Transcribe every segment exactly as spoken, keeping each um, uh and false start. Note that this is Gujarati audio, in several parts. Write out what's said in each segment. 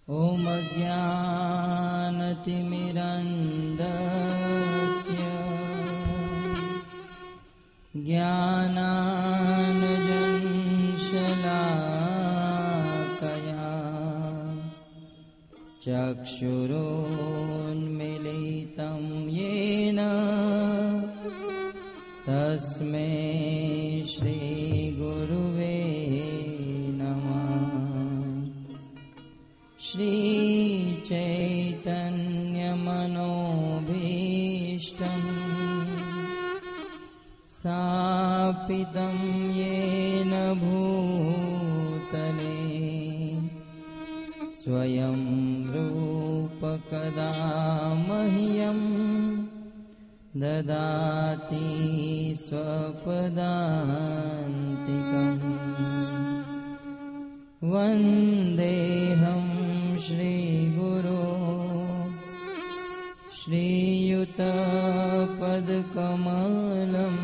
ॐ अज्ञानतिमिरन्धस्य ज्ञानाञ्जनशलाकया चक्षुरुन्मीलितं येन तस्मै श्रीगुरुवे श्रीचैतन्यमनोभीष्टं स्थापितं येन भूतले स्वयं रूप कदा मह्यं ददाति स्वपदान्तिकम् वन्देऽहं श्रीगुरो श्रीयुतपदकमलम्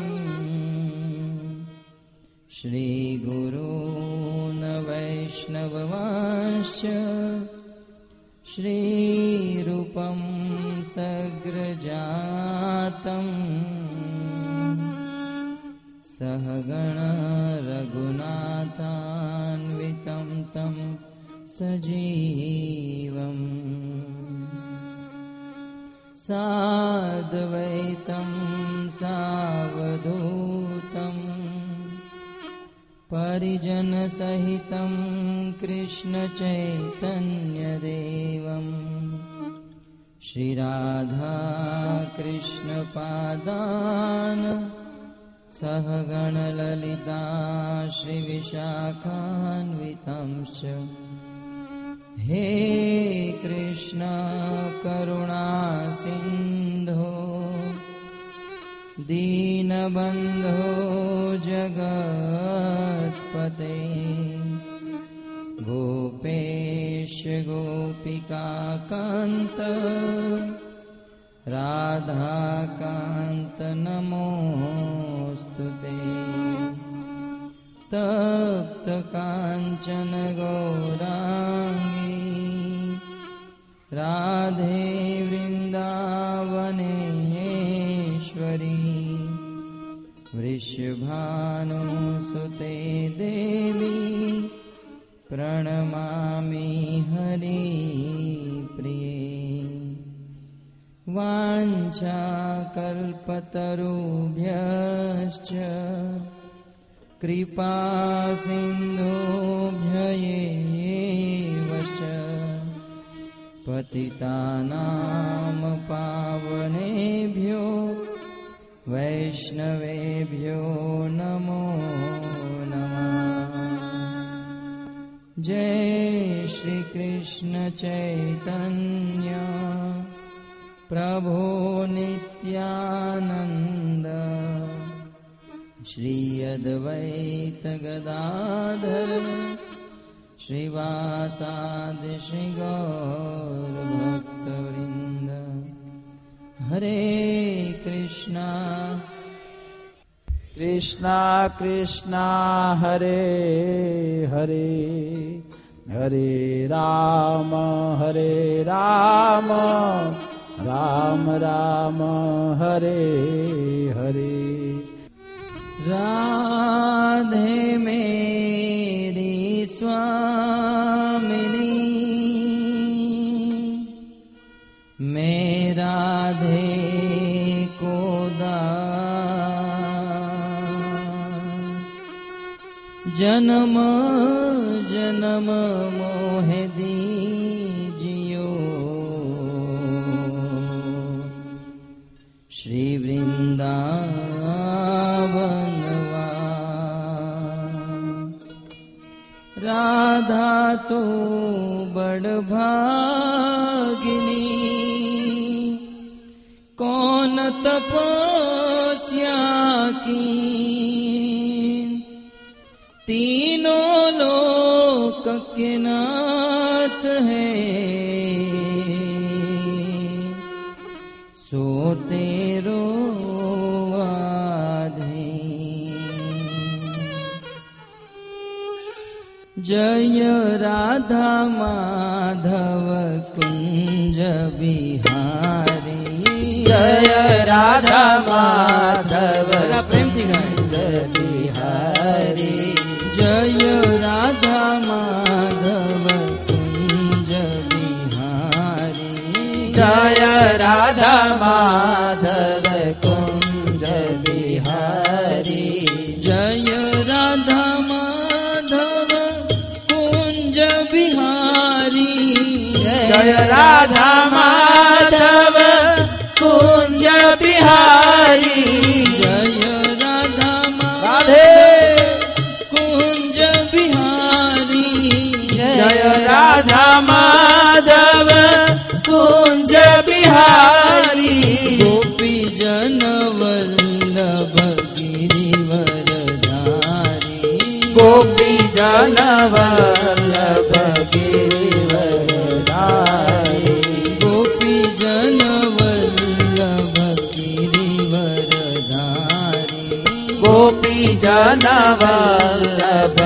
श्रीगुरून् वैष्णवांश्च श्रीरूपं सग्रजातम् सहगण रघुनाथान्वितं तं सजीवम् साद्वैतं सावधूतं परिजनसहितं कृष्णचैतन्यदेवं श्रीराधाकृष्णपादान् सहगणललिता श्रीविशाखान्वितांश्च हे कृष्ण करुणा सिन्धो दीनबन्धो जगत्पते गोपेश गोपिकान्त राधाकान्त नमोऽस्तुते तप्त काञ्चन गौराङ्गी राधे वृन्दावनेश्वरी वृषभानुसुते देवी प्रणमामि हरिप्रिये वाञ्छाकल्पतरुभ्यश्च कृपा सिन्धुभ्यैव पतितानां पावनेभ्यो वैष्णवेभ्यो नमो नमः। जय श्री कृष्ण चैतन्य प्रभो नित्यानंद श्री अद्वैत गदाधर श्रीवासादि श्री गौर भक्तवृंद। हरे कृष्णा कृष्णा कृष्णा हरे हरे हरे राम हरे राम राम राम हरे हरे। राधे मेरी स्वामिनी मैं राधे को दास जन्म जन्म मोह दीजियो श्री वृंदावन राधा तो बड़ भागिनी कौन तपस्या की तीनों लोक के नाथ है सोते रोवाधे। जय राधा माधव माधव कुंज बिहारी जय राधा माधव प्रेम थी गाय कुंज बिहारी जय राधा माधव कुंज बिहारी जय राधा माधव कुंज बिहारी जय राधा माधव कुंज बिहारी जय राधा माधव कुंज बिहारी जय राधा राधे कुंज बिहारी जय राधा माधव कुंज बिहारी गोपी जन वल्लभ गिरिवरधारी गोपी जन वल्लभ गिरिवरधारी गोपी जन वल्लभ गिरिवरधारी गोपी जन वल्लभ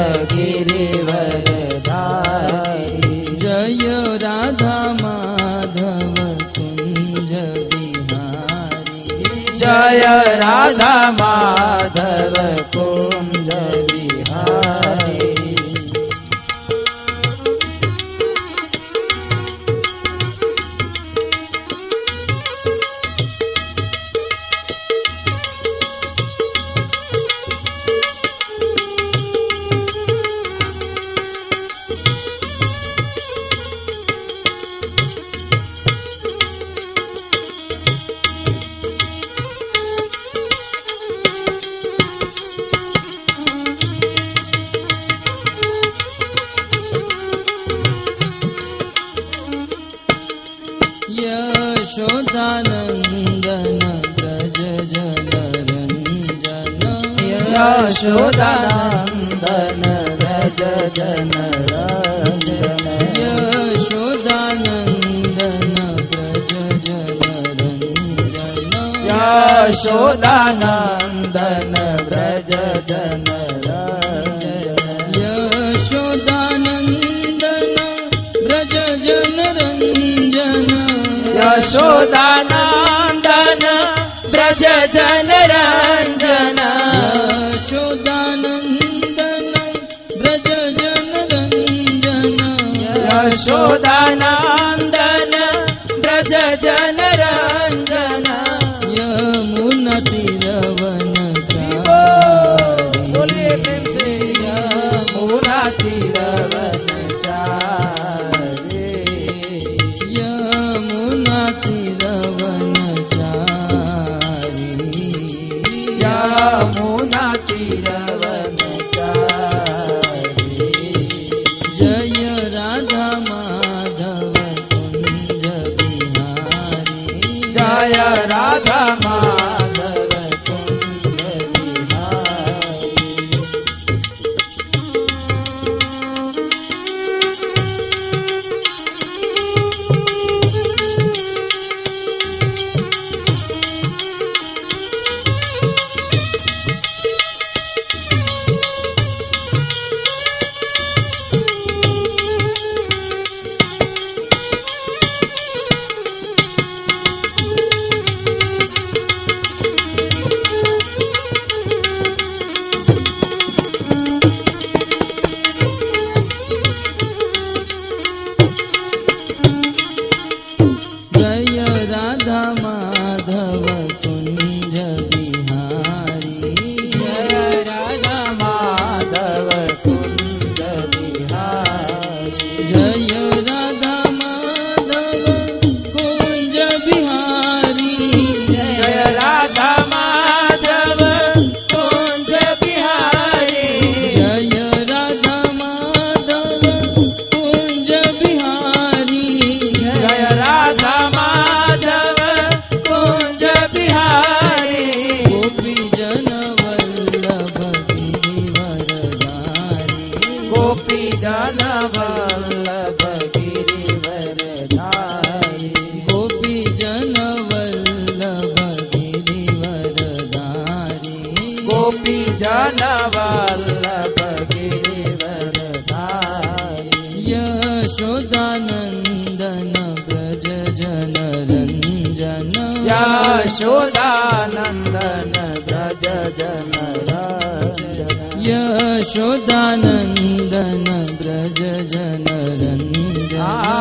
गिरिवरधारी जय राधा माधव कुंज बिहारी जय राधा माधव कुंज बिहारी यशोदानंदन ब्रज जन रंजन यशोदानंदन व्रज जन रंजन यशोदानंदन ब्रज जन रंजन यशोदानंदन व्रज जन रंजन यशोदानंदन ब्रज जन रंजन यशोदानंदन ब्रज जन रंजन यशोदानंदन ब्रज जन रंजन यशोदानंदन ब्रज जन रंजन यमुना तीरवन बोलिए प्रेम से यमुना तीरवन चारे यमुना तीरवन चारी यमुना तीरवन चारे जय राधा माधव कुंज बिहारी जय राधा माधव कुंज बिहारी यशोदानन्दन व्रज जनरञ्जन यशोदानन्दन व्रज जनरञ्जन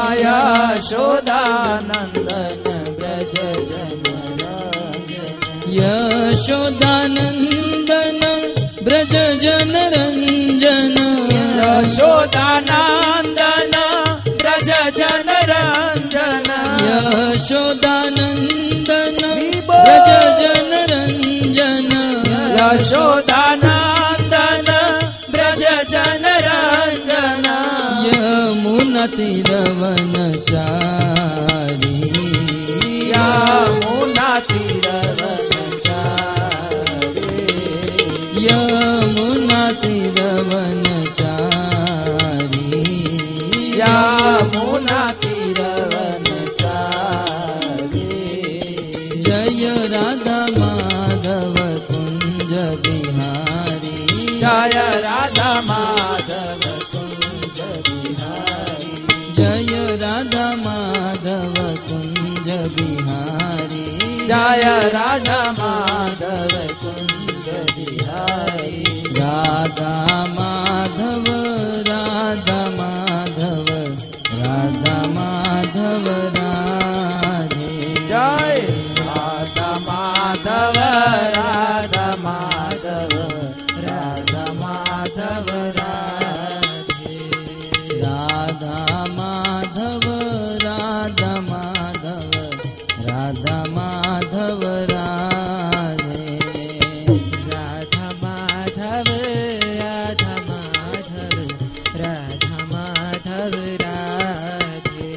यशोदानन्दन व्रज जनरञ्जन यशोदानन्दन व्रज जनरञ्जन यशोदानन्दन व्रज जनरञ्जन यशोदानन्दन व्रज जनरञ्जन यशोदानन्दन व्रज जनरञ्जन यमुनातीरवनचारी यमुनातीरवनचारी यमुनातीरवनचारी यमुनातीरवनचारी जय राधा माधव कुंज बिहारी जय राधा माधव कुंज बिहारी जय राधा माधव कुंज बिहारी जय राधा माधव कुंज बिहारी राधा माधव राधा माधव राधा माधव राधे जय राधा माधव राधा माधव राधा माधव राधे राधा माधव राधा माधव राधा माधव राधे राधा माधव राधा माधव राधा माधव राधे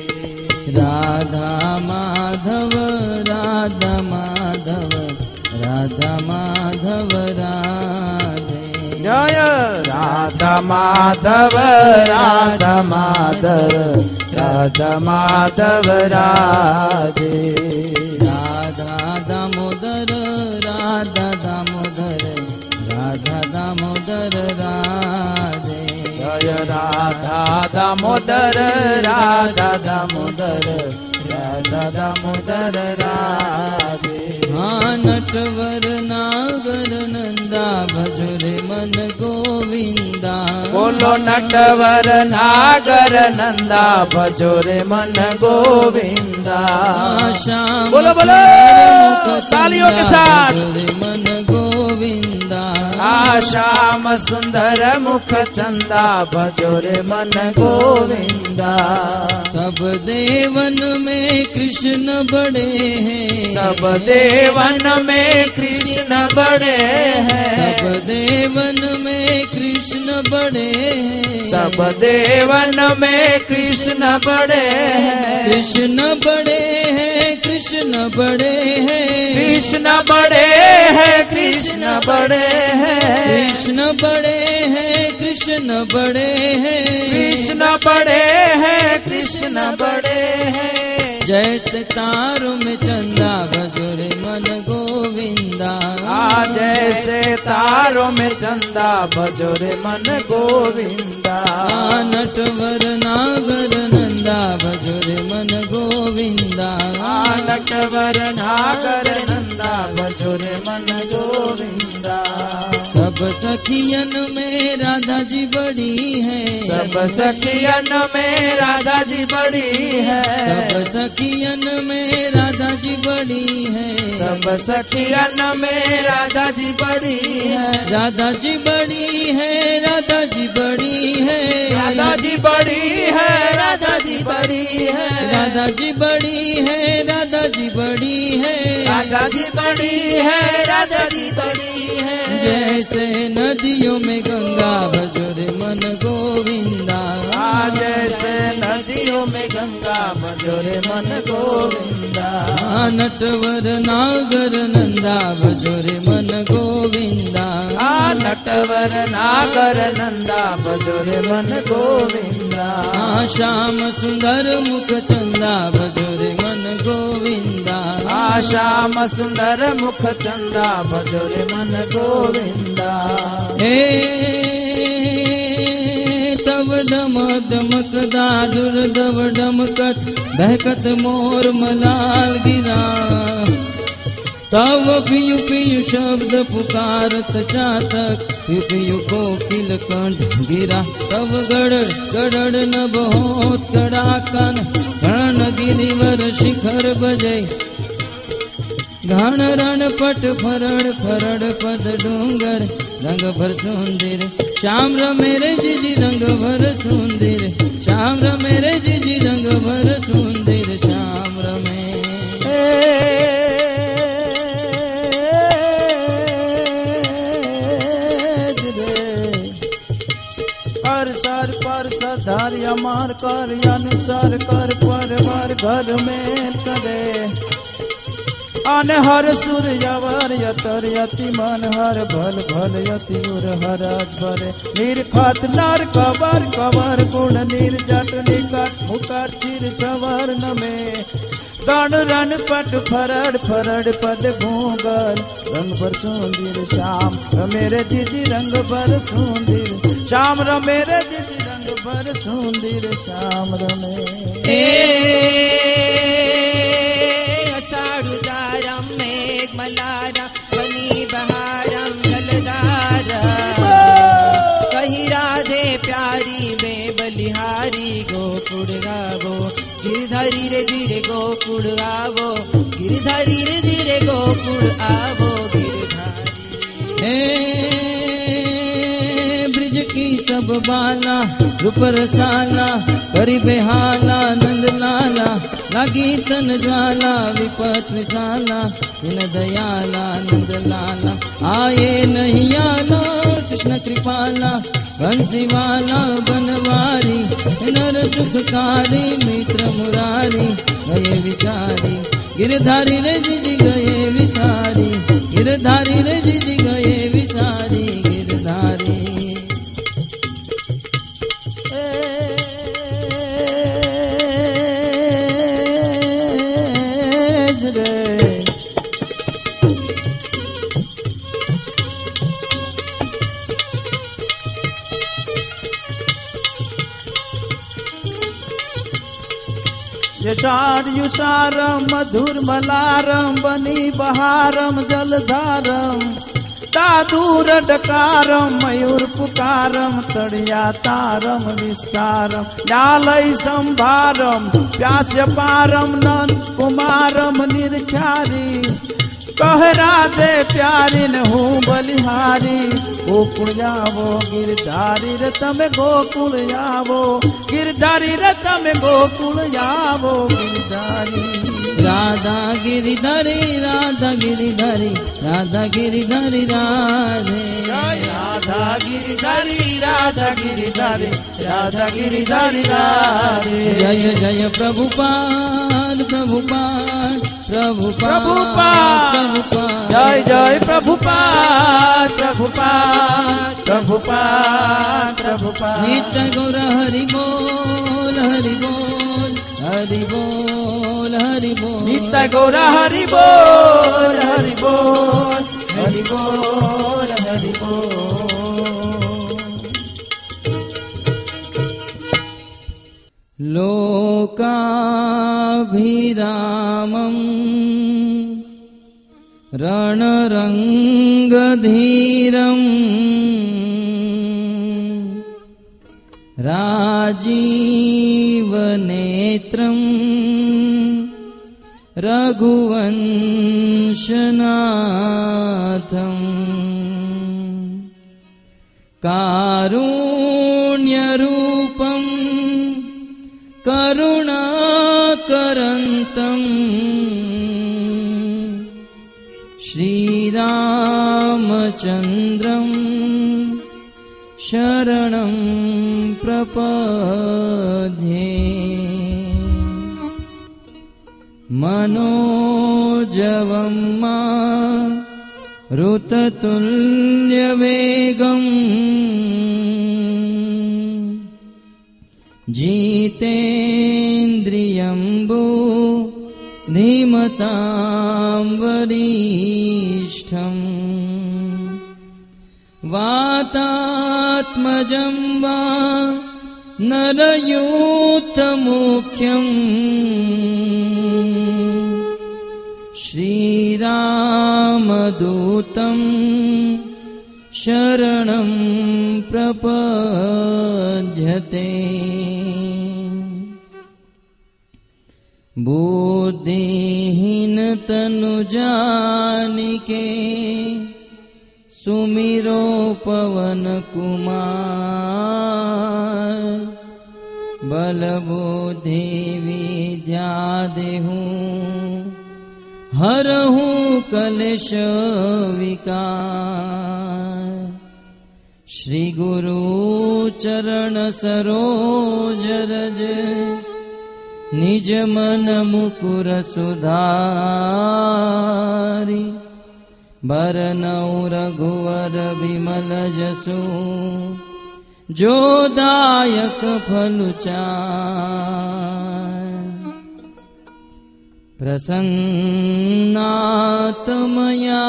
राधा माधव राधा माधव राधा माधव राधे जय राधा माधव राधा माधव राधा माधव राधे राधा दामोदर राधा दामोदर राधा दामोदर राधे जय राधा दामोदर राधा दामोदर राधा दामोदर राधे हाँ नटवर नागर नंदा भजरे मन गोविंदा बोलो नटवर नागर नंदा भजोरे मन गोविंदा श्याम बोलो बोलो तालियों के साथ भजरे मन गोविंदा श्याम सुंदर मुख चंदा भजोरे मन गोविंदा सब देवन में कृष्ण बड़े हैं सब देवन में कृष्ण बड़े हैं सब देवन में कृष्ण बड़े हैं सब देवन में कृष्ण बड़े हैं कृष्ण बड़े हैं कृष्ण बड़े हैं कृष्ण बड़े हैं कृष्ण बड़े हैं कृष्ण बड़े हैं कृष्ण बड़े हैं कृष्ण बड़े हैं कृष्ण बड़े हैं जैसे तारों में चंदा भजोरे मन गोविंदा आ जैसे तारों में चंदा भजोरे मन गोविंदा नटवर नागर नंदा भजोरे मन गोविंदा नटवर नागर नंदा भजोरे मन गोविंदा सब सखियन में राधा जी बड़ी है सब सखियन में राधा जी बड़ी है सब सखियन में राधा जी बड़ी है सब सखियन में राधा जी बड़ी है राधा जी बड़ी है राधा जी बड़ी है राधा जी बड़ी है राधा जी बड़ी है राधा जी बड़ी है राधा जी बड़ी है राधा जी बड़ी है राधा जी बड़ी है जैसे नदियों में गंगा भजोरे मन गोविंदा जैसे नदियों में गंगा भजोरे मन गोविंदा नटवर नागर नंदा भजोरे मन गोविंदा नटवर नागर नंदा भजोरे मन गोविंदा श्याम सुंदर मुख चंदा भजोरे मन गोविंदा श्याम सुंदर मुख चंदा भजोरे मन गोविंदा हे तव डम डमक दादुर दव डमकट बहकत मोर मलाल गिरा तव पियु पियु शब्द पुकारत चातक, पियु पियु कोकिल कंठ गिरा, तव गड़ड़ गड़ड़ नभ होत कड़ाकन, घन गिरिवर शिखर बजै, घन रण पट फरड़ फरड़ पद डूंगर, रंग भर सुंदर श्याम मेरे जिजी रंग भर सुंदर, श्याम मेरे जिजी रंग भर सुंदर, श्याम रमे हर सर पर सधार अमार कर अनुसार कर पर वर घर में करे, अनहर सुर यवर यतर यति मन हर भल भल यति उर हरज भरे, निर्खत नर कबर कबर गुण निर्जट निकट मुकट चिर सवर्ण में, गण रन पट फरड़ फरड़ पद भूगल, रंग भर सुंदर श्याम मेरे दीदी रंग भर सुंदर, श्याम मेरे दीदी रंग भर सुंदर, श्याम रमे साड़ुदारम मेघ मलारा बनी बहारम जलधारा, कही राधे प्यारी में बलिहारी गोकुड़ गावो, गिरधरी रे धीरे गोकुड़ आवो, गिरधरी रे धीरे गोकुड़ आवो गिरधारी। ब्रिज की सब बाला रूप रसाला, करी बेहाला नंद लाला, लगी तन ज्वाला विपत विशाला, इन दयाला नंद लाला, आए नहीं आला कृष्ण कृपाला, बंसी वाला बनवारी, नर सुखकारी मित्र मुरारी, गए विचारी गिरधारी रे जिजी गए विचारी, गिरधारी रे जिजी गए विचारी, गिरधारी यशार युषारम मधुर मलारम बनी बहारम जलधारम, दादूर डकारम मयूर पुकारम, तड़िया तारम विस्तारम, न्यालय संभारम व्यास्य पारम, नंद कुमारम निर्ख्यारी, कह राधे प्यारी न हूँ बलिहारी, गोकुल आवो गिरधारी रतम गोकुल आवो, गिरधारी रतम गोकुल आवो गिरधारी, राधा गिरिधारी राधा गिरिधारी राधा गिरिधारी राधे, राधा गिरिधारी राधा गिरिधारी राधा गिरिधारी राधे, जय जय प्रभुपाद प्रभुपाद प्रभुपाद प्रभुपाद जय जय प्रभुपाद प्रभुपाद प्रभुपाद प्रभुपाद, नित्य गौर हरि बोल हरि बोल हरि बोल हरि बोल, नित्य गौर हरि बोल हरि बोल हरि बोल हरि बोल। लोकाभिरामम् रणरङ्गधीरम् राजीवनेत्रम् रघुवंशनाथम् कारुण्यरूपम् करुणाकरन्तम् श्रीरामचन्द्रम् शरणं प्रपद्ये, मनोजवं मारुततुल्यवेगम् जितेन्द्रियं बुद्धिमतां वरिष्ठम् वातात्मजं वा नरयूथमुख्यम् श्रीरामदूतं शरणं प्रपद्यते बुद्धिहीन तनु जानिके सुमिरो पवन कुमार बल बुद्धि विद्या देहूं हरहूं कलेश विकार श्री गुरु चरण सरोज रज निज मन मुकुर सुधारी बरनौ रघुवर विमल जसु जो दायक फल चार प्रसन्नात मया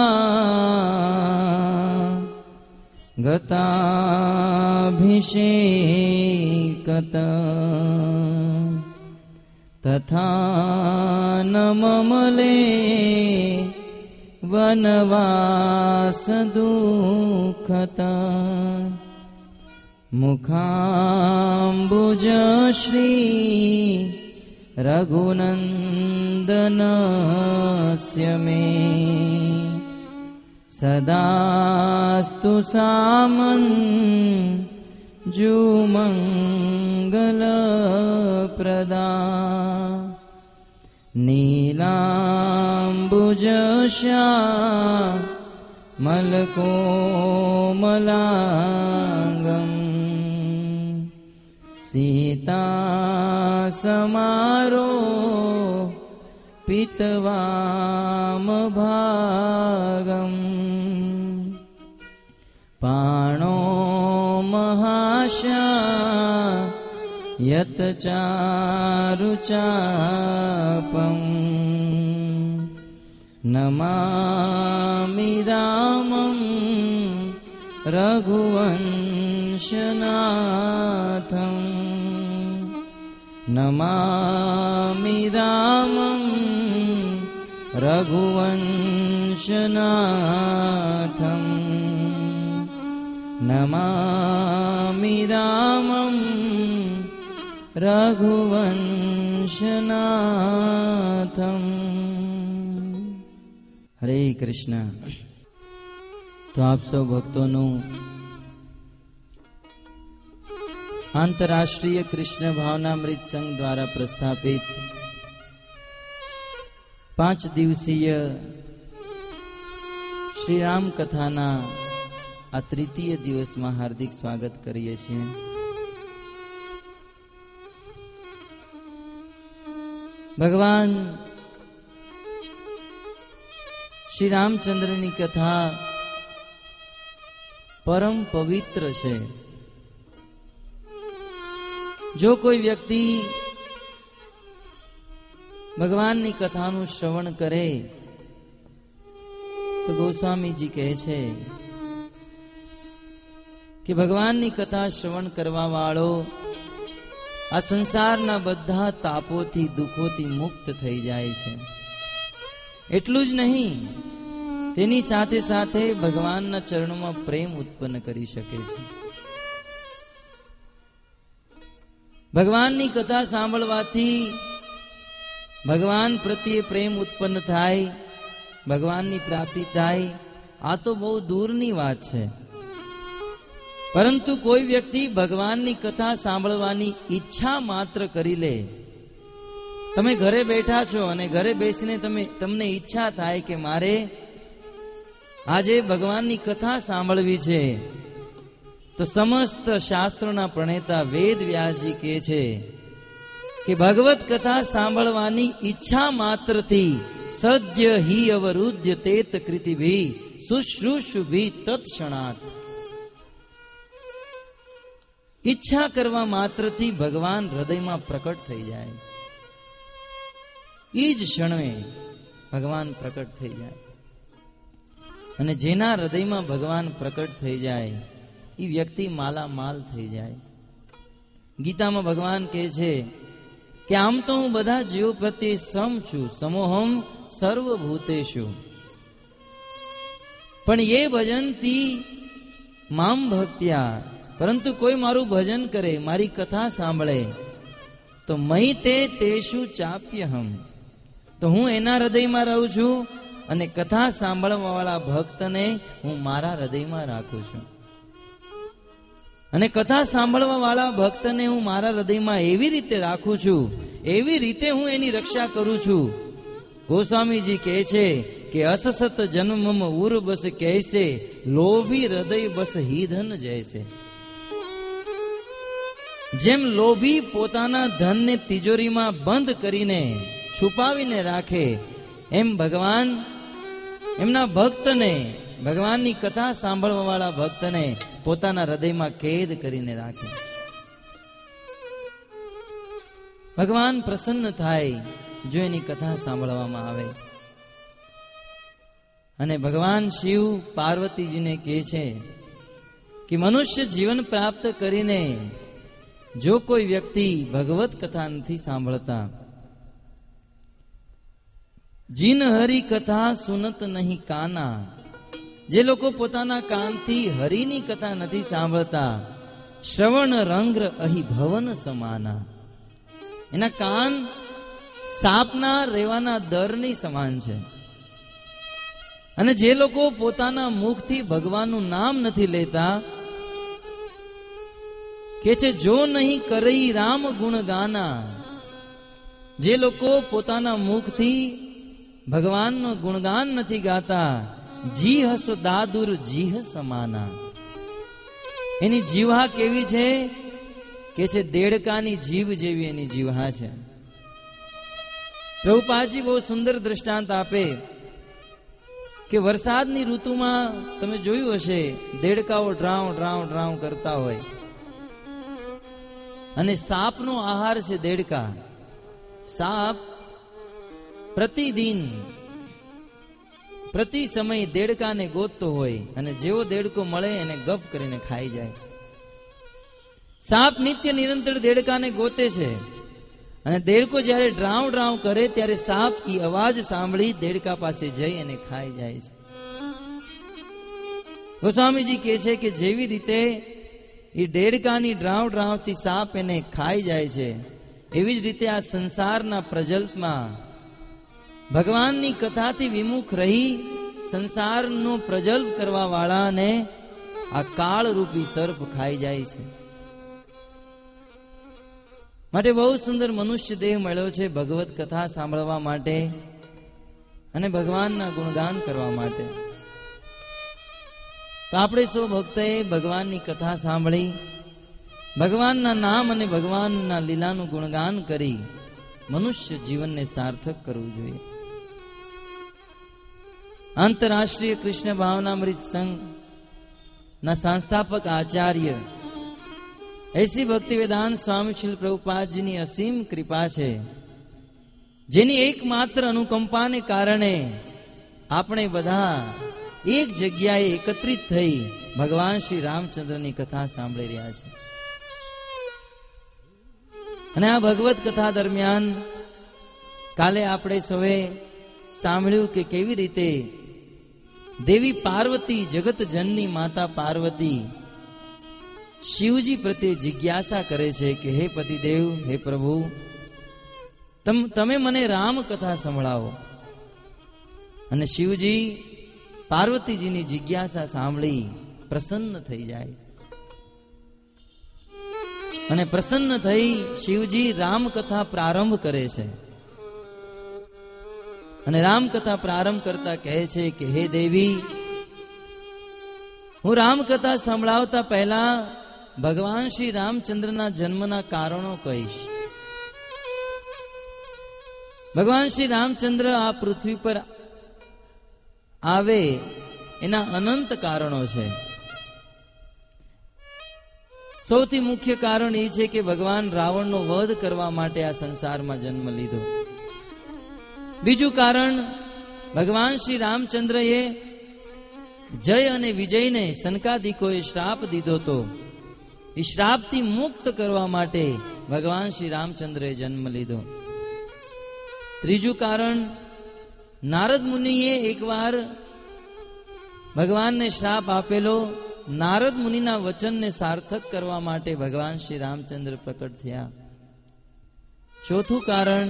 गताभिषेकत तथा न ममले वनवास दुःखत मुखाम्बुज श्री रघुनन्दनस्य मे सदास्तु सामन् जुमङ्गलप्रदा नीलाम्बुजश्यामलकोमलाङ्गम् सीता समारो पीतवामभागम् पाणो महाशा यत चारुचापम् नमामि रामं रघुवंशनाथम् नमामि रामं रघुवंशनाथम् नमामि रामं रघुवंशनाथम्। हरे कृष्ण। तो आप सब भक्तों आंतरराष्ट्रीय कृष्ण भावनामृत संघ द्वारा प्रस्थापित पांच दिवसीय श्री राम कथाना आ तृतीय दिवस में हार्दिक स्वागत करिए छीए। भगवान श्री रामचंद्रनी कथा परम पवित्र है। जो कोई व्यक्ति भगवान नी कथानु श्रवण करे तो गोस्वामी जी कहे छे कि भगवान नी कथा श्रवण करवा वाळो आ संसारना बधा तापोथी दुखोथी मुक्त थई जाय छे। एटલું જ नहीं, तेनी साथे साथे भगवानना चरणों में प्रेम उत्पन्न करी शके छे। भगवान नी कथा सांभळवाथी भगवान प्रत्ये प्रेम उत्पन्न थाय, भगवान नी प्राप्ति थाय। आ तो बहुत दूरनी वात छे, परंतु कोई व्यक्ति भगवान नी कथा सांभळवानी ઈચ્છા मात्र करी ले। તમે ઘરે બેઠા છો અને ઘરે બેસીને તમે તમને ઈચ્છા થાય કે મારે આજે ભગવાનની કથા સાંભળવી છે, તો સમસ્ત શાસ્ત્રોના પ્રણેતા વેદ વ્યાસજી કહે છે કે ભગવત કથા સાંભળવાની ઈચ્છા માત્રથી સદ્ય હિ અવરુદ્ધ તેત કૃતિભી શુશ્રુષુભી તત્ક્ષણાત। ઈચ્છા કરવા માત્રથી ભગવાન હૃદયમાં પ્રકટ થઈ જાય, ई ज क्षणे भगवान प्रकट थई जाए। अने जेना हृदय में भगवान प्रकट थई जाए ई व्यक्ति माला माल थई जाए। गीता में भगवान कहे छे कि आम तो हूँ बधा जीवो प्रत्ये सम छू, समोहम સર્વભૂતેષુ. પણ એ ભજનથી મામ ભક્ત્યા, પરંતુ કોઈ મારું ભજન કરે, મારી કથા સાંભળે, તો મહી તે તેષુ ચાપ્યહમ, તો હું એના હૃદયમાં રહું છું અને કથા સાંભળવા વાળા ભક્તને હું મારા હૃદયમાં રાખું છું. અને કથા સાંભળવા વાળા ભક્તને હું મારા હૃદયમાં એવી રીતે રાખું છું, એવી રીતે હું એની રક્ષા કરું છું. ગોસ્વામીજી કહે છે કે અસસત જન્મમ ઉર બસ કહેશે, લોભી હૃદય બસ હીધન જૈસે. જેમ લોભી પોતાના ધનને તિજોરીમાં બંધ કરીને છુપાવીને રાખે, એમ ભગવાન એમના ભક્તને, ભગવાનની કથા સાંભળવા વાળા ભક્તને પોતાના હૃદયમાં કેદ કરીને રાખે. ભગવાન પ્રસન્ન થાય જો એની કથા સાંભળવામાં આવે. અને ભગવાન શિવ પાર્વતીજીને કહે છે કે મનુષ્ય જીવન પ્રાપ્ત કરીને જો કોઈ વ્યક્તિ ભગવત કથા નથી સાંભળતા, જીન હરી કથા સુનત નહીં કાના, જે લોકો પોતાના કાનથી હરિની કથા નથી સાંભળતા, શ્રવણ રંગ્ર અહી ભવન સમાના, એના કાન સાપના રહેવાના દરની સમાન છે. અને જે લોકો પોતાના મુખથી ભગવાનનું નામ નથી લેતા, કે છે જો નહીં કરી રામ ગુણ ગાના, જે લોકો પોતાના મુખથી ભગવાનનું ગુણગાન નથી ગાતા, જી હસ દાદુર જીહ સમાના, એની જીવહા કેવી છે કે છે દેડકાની જીવ જેવી એની જીવહા છે. પ્રભુપાદજી બહુ સુંદર દ્રષ્ટાંત આપે કે વરસાદની ઋતુમાં તમે જોયું હશે, દેડકાઓ ડ્રાઉ ડ્રાઉ ડ્રાઉ કરતા હોય, અને સાપનો આહાર છે દેડકા. સાપ પ્રતિદિન પ્રતિ સમય દેડકાને ગોતતો હોય, અને જેવો દેડકો મળે એને ગપ કરીને ખાઈ જાય. સાપ નિત્ય નિરંતર દેડકાને ગોતે છે, અને દેડકો જ્યારે ડ્રાઉ ડ્રાઉ કરે ત્યારે સાપ ઈ અવાજ સાંભળી દેડકા પાસે જઈ અને ખાઈ જાય છે. ગોસ્વામીજી કહે છે કે જેવી રીતે એ દેડકાની ડ્રાઉ ડ્રાઉથી સાપ એને ખાઈ જાય છે, એવી જ રીતે આ સંસારના પ્રજલ્પમાં ભગવાનની કથાથી વિમુખ રહી સંસારનો પ્રજલ્પ કરવા વાળાને આ કાળ રૂપી સર્પ ખાઈ જાય છે. માટે બહુ સુંદર મનુષ્ય દેહ મળ્યો છે ભગવત કથા સાંભળવા માટે અને ભગવાનના ગુણગાન કરવા માટે. તો આપણે સૌ ભક્તોએ ભગવાનની કથા સાંભળી, ભગવાનના નામ અને ભગવાનના લીલાનું ગુણગાન કરી મનુષ્ય જીવનને સાર્થક કરવું જોઈએ. આંતરરાષ્ટ્રીય કૃષ્ણ ભાવનામૃત સંઘ ના સંસ્થાપક આચાર્ય એસી ભક્તિ વેદાંત સ્વામી શ્રી પ્રભુપાદજીની અસીમ કૃપા છે, જેની એકમાત્ર અનુકંપાને કારણે આપણે બધા એક જગ્યાએ એકત્રિત થઈ ભગવાન શ્રી રામચંદ્રની કથા સાંભળી રહ્યા છે. અને આ ભગવત કથા દરમિયાન કાલે આપણે સૌએ સાંભળ્યું કે કેવી રીતે દેવી પાર્વતી, જગત જનની માતા પાર્વતી શિવજી પ્રત્યે જિજ્ઞાસા કરે છે કે હે પતિદેવ, હે પ્રભુ, તમ તમે મને રામ કથા સંભળાવો. અને શિવજી પાર્વતીજીની જિજ્ઞાસા સાંભળી પ્રસન્ન થઈ જાય, અને પ્રસન્ન થઈ શિવજી રામકથા પ્રારંભ કરે છે. અને રામકથા પ્રારંભ કરતા કહે છે કે હે દેવી, હું રામકથા સંભળાવતા પહેલા ભગવાન શ્રી રામચંદ્રના જન્મના કારણો કહીશ. ભગવાન શ્રી રામચંદ્ર આ પૃથ્વી પર આવે એના અનંત કારણો છે. સૌથી મુખ્ય કારણ એ છે કે ભગવાન રાવણનો વધ કરવા માટે આ સંસારમાં જન્મ લીધો. બીજું કારણ, ભગવાન શ્રી રામચંદ્રએ જય અને વિજયને સનકાદિકોએ શ્રાપ દીધો તો એ શ્રાપથી મુક્ત કરવા માટે ભગવાન શ્રી રામચંદ્રએ જન્મ લીધો. ત્રીજું કારણ, નારદ મુનિએ એકવાર ભગવાનને શ્રાપ આપેલો. નારદ મુનિના વચનને સાર્થક કરવા માટે ભગવાન શ્રી રામચંદ્ર પ્રકટ થયા. ચોથું કારણ,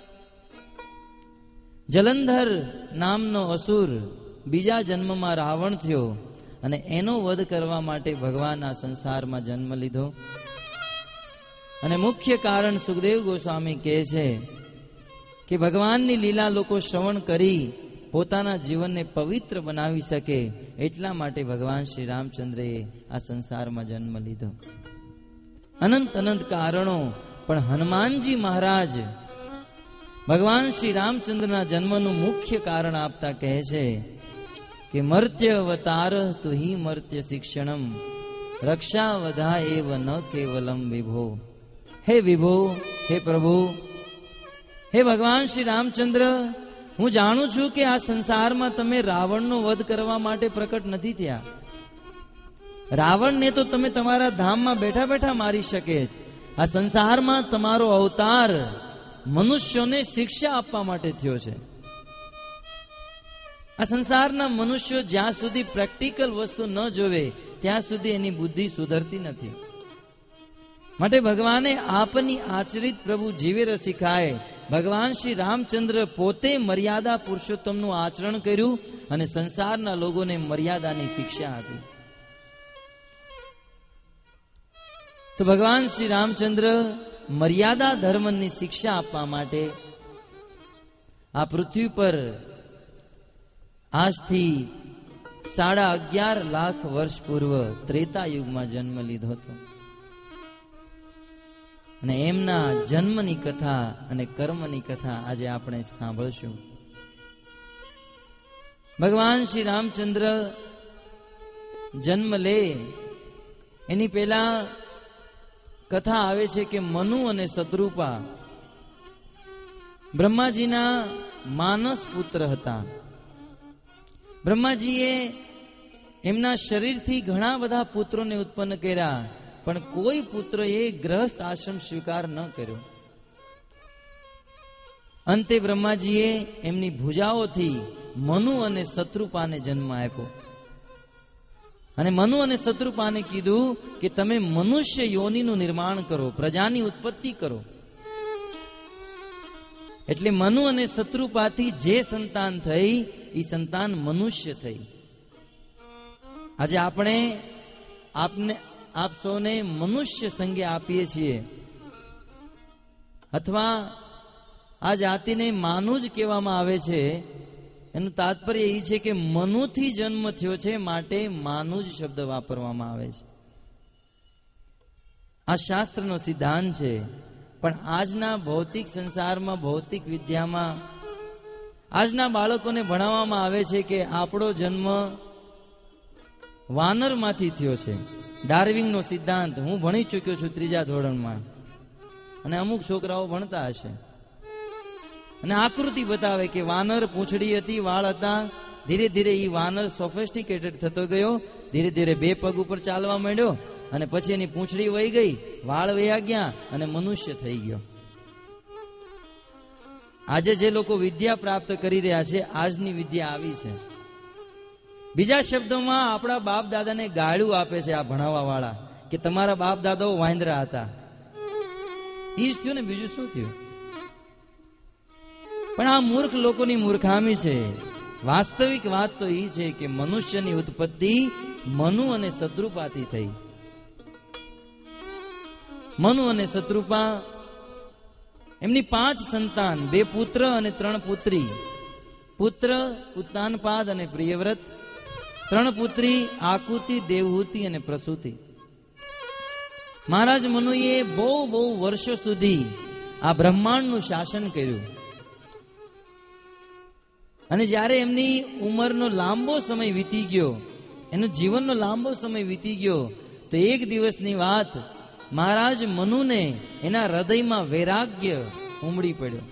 જલંધર નામનો અસુર બીજા જન્મમાં રાવણ થયો અને એનો વધ કરવા માટે ભગવાન આ સંસારમાં જન્મ લીધો. અને મુખ્ય કારણ સુખદેવ ગોસ્વામી કહે છે કે ભગવાનની લીલા લોકો શ્રવણ કરી પોતાના જીવનને પવિત્ર બનાવી શકે એટલા માટે ભગવાન શ્રી રામચંદ્રએ આ સંસારમાં જન્મ લીધો. અનંત અનંત કારણો, પણ હનુમાનજી મહારાજ ભગવાન શ્રી રામચંદ્રના જન્મનું મુખ્ય કારણ આપતા કહે છે કે મર્ત્ય અવતાર તુ હિ મર્ત્ય શિક્ષણમ રક્ષા વધા એવ ન કેવલમ વિભો. હે વિભો, હે પ્રભુ, હે ભગવાન શ્રી રામચંદ્ર, હું જાણું છું કે આ સંસારમાં તમે રાવણનો વધ કરવા માટે પ્રકટ નથી થયા. રાવણને તો તમે તમારા ધામમાં બેઠા બેઠા મારી શકે. આ સંસારમાં તમારો અવતાર મનુષ્યોને શિક્ષા આપવા માટે થયો છે. આ સંસારના મનુષ્યો જ્યાં સુધી પ્રેક્ટિકલ વસ્તુ ન જોવે ત્યાં સુધી એની બુદ્ધિ સુધરતી નથી. માટે ભગવાને આપની આચરિત પ્રભુ જીવે રસિકાય ભગવાન શ્રી રામચંદ્ર પોતે મર્યાદા પુરુષોત્તમનું આચરણ કર્યું અને સંસારના લોકોને મર્યાદાની શિક્ષા આપી. તો ભગવાન શ્રી રામચંદ્ર મર્યાદા ધર્મની શિક્ષા આપવા માટે આ પૃથ્વી પર આજથી સાડા અગિયાર લાખ વર્ષ પૂર્વ ત્રેતા યુગમાં જન્મ લીધો હતો. અને એમના જન્મની કથા અને કર્મની કથા આજે આપણે સાંભળશું. ભગવાન શ્રી રામચંદ્ર જન્મ લે એની પહેલા કથા આવે છે કે મનુ અને શત્રુપા બ્રહ્માજીના માનસ પુત્ર હતા. બ્રહ્માજીએ એમના શરીરથી ઘણા બધા પુત્રોને ઉત્પન્ન કર્યા, પણ કોઈ પુત્રએ ગ્રહસ્થ આશ્રમ સ્વીકાર ન કર્યો. અંતે બ્રહ્માજીએ એમની ભુજાઓથી મનુ અને શત્રુપાને જન્મ આપ્યો. અને મનુ અને શત્રુપાને કીધું કે તમે મનુષ્ય યોનિનું નિર્માણ કરો, પ્રજાની ઉત્પત્તિ કરો. એટલે મનુ અને શત્રુપાથી જે સંતાન થઈ એ સંતાન મનુષ્ય થઈ. આજે આપણે આપને આપ સૌને મનુષ્ય સંજ્ઞા આપીએ છીએ, અથવા આ જાતિને માનુ જ કહેવામાં આવે છે. એનું તાત્પર્ય એ છે કે મનુથી જન્મ થયો છે, માટે માનુ જ શબ્દ વાપરવામાં આવે છે. આ શાસ્ત્રનો સિદ્ધાંત છે. પણ આજના ભૌતિક સંસારમાં, ભૌતિક વિદ્યામાં આજના બાળકોને ભણાવવામાં આવે છે કે આપણો જન્મ વાનરમાંથી થયો છે. ડાર્વિંગનો સિદ્ધાંત હું ભણી ચૂક્યો છું ત્રીજા ધોરણમાં, અને અમુક છોકરાઓ ભણતા હશે. અને આકૃતિ બતાવે કે વાનર પૂંછડી હતી, વાળ હતા. ધીરે ધીરે એ વાનર સોફિસ્ટિકેટેડ થતો ગયો, ધીરે ધીરે બે પગ ઉપર ચાલવા માંડ્યો, અને પછી એની પૂંછડી વહી ગઈ, વાળ વયા ગયા અને મનુષ્ય થઈ ગયો. આજે જે લોકો વિદ્યા પ્રાપ્ત કરી રહ્યા છે, આજની વિદ્યા આવી છે. બીજા શબ્દોમાં આપણા બાપ દાદાને ગાળું આપે છે આ ભણાવવા વાળા, કે તમારા બાપ દાદાઓ વાંદરા હતા. એ જ થયું ને, બીજું શું થયું? પણ આ મૂર્ખ લોકોની મૂર્ખામી છે. વાસ્તવિક વાત તો એ છે કે મનુષ્યની ઉત્પત્તિ મનુ અને શત્રુપાથી થઈ. મનુ અને શત્રુપા એમની પાંચ સંતાન, બે પુત્ર અને ત્રણ પુત્રી. પુત્ર ઉત્તાનપાદ અને પ્રિયવ્રત, ત્રણ પુત્રી આકુતિ, દેવહૂતિ અને પ્રસૂતિ. મહારાજ મનુએ બહુ બહુ વર્ષો સુધી આ બ્રહ્માંડનું શાસન કર્યું. અને જ્યારે એમની ઉંમરનો લાંબો સમય વીતી ગયો, એનું જીવનનો લાંબો સમય વીતી ગયો, તો એક દિવસની વાત, મહારાજ મનુને એના હૃદયમાં વૈરાગ્ય ઉમડી પડ્યો.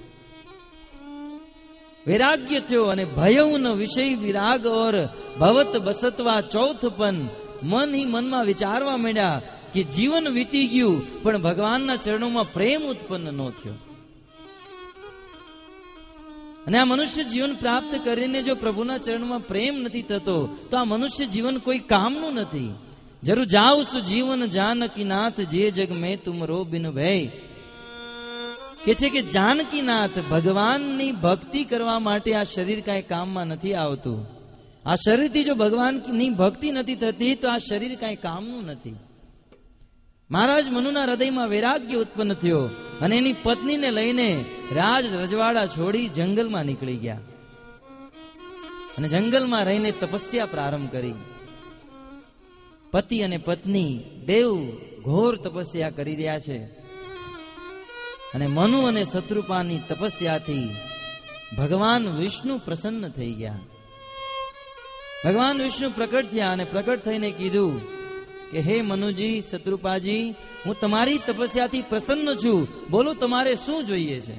વૈરાગ્ય થયો અને ભયઉન વિષય વિરાગ ઓર ભવત બસતવા ચૌથપન. મન ही મનમાં વિચારવા માંડ્યા કે જીવન વીતી ગયું, પણ ભગવાનના ચરણોમાં પ્રેમ ઉત્પન્ન ન થયો. અને આ મનુષ્ય જીવન પ્રાપ્ત કરીને જો પ્રભુના ચરણમાં પ્રેમ નથી થતો તો આ મનુષ્ય જીવન કોઈ કામનું નથી. જરૂર જાઉ સુ જીવન જાનકીનાથ જે જગ મેં તુમરો બિન ભય, કે છે કે જાનકીનાથ ભગવાનની ભક્તિ કરવા માટે આ શરીર કાંઈ કામમાં નથી આવતું. આ શરીરથી જો ભગવાનની ભક્તિ નથી થતી તો આ શરીર કાંઈ કામનું નથી. મહારાજ મનુના હૃદયમાં વૈરાગ્ય ઉત્પન્ન થયો અને એની પત્નીને લઈને રાજ રજવાડા છોડી જંગલમાં નીકળી ગયા અને જંગલમાં રહીને તપસ્યા પ્રારંભ કરી. પતિ અને પત્ની બેઉ ઘોર તપસ્યા કરી રહ્યા છે અને મનુ અને શત્રુપાની તપસ્યાથી ભગવાન વિષ્ણુ પ્રસન્ન થઈ ગયા. ભગવાન વિષ્ણુ પ્રકટ થયા અને પ્રકટ થઈને કીધું કે હે મનુજી, શત્રુપાજી, હું તમારી તપસ્યાથી પ્રસન્ન છું, બોલો તમારે શું જોઈએ છે?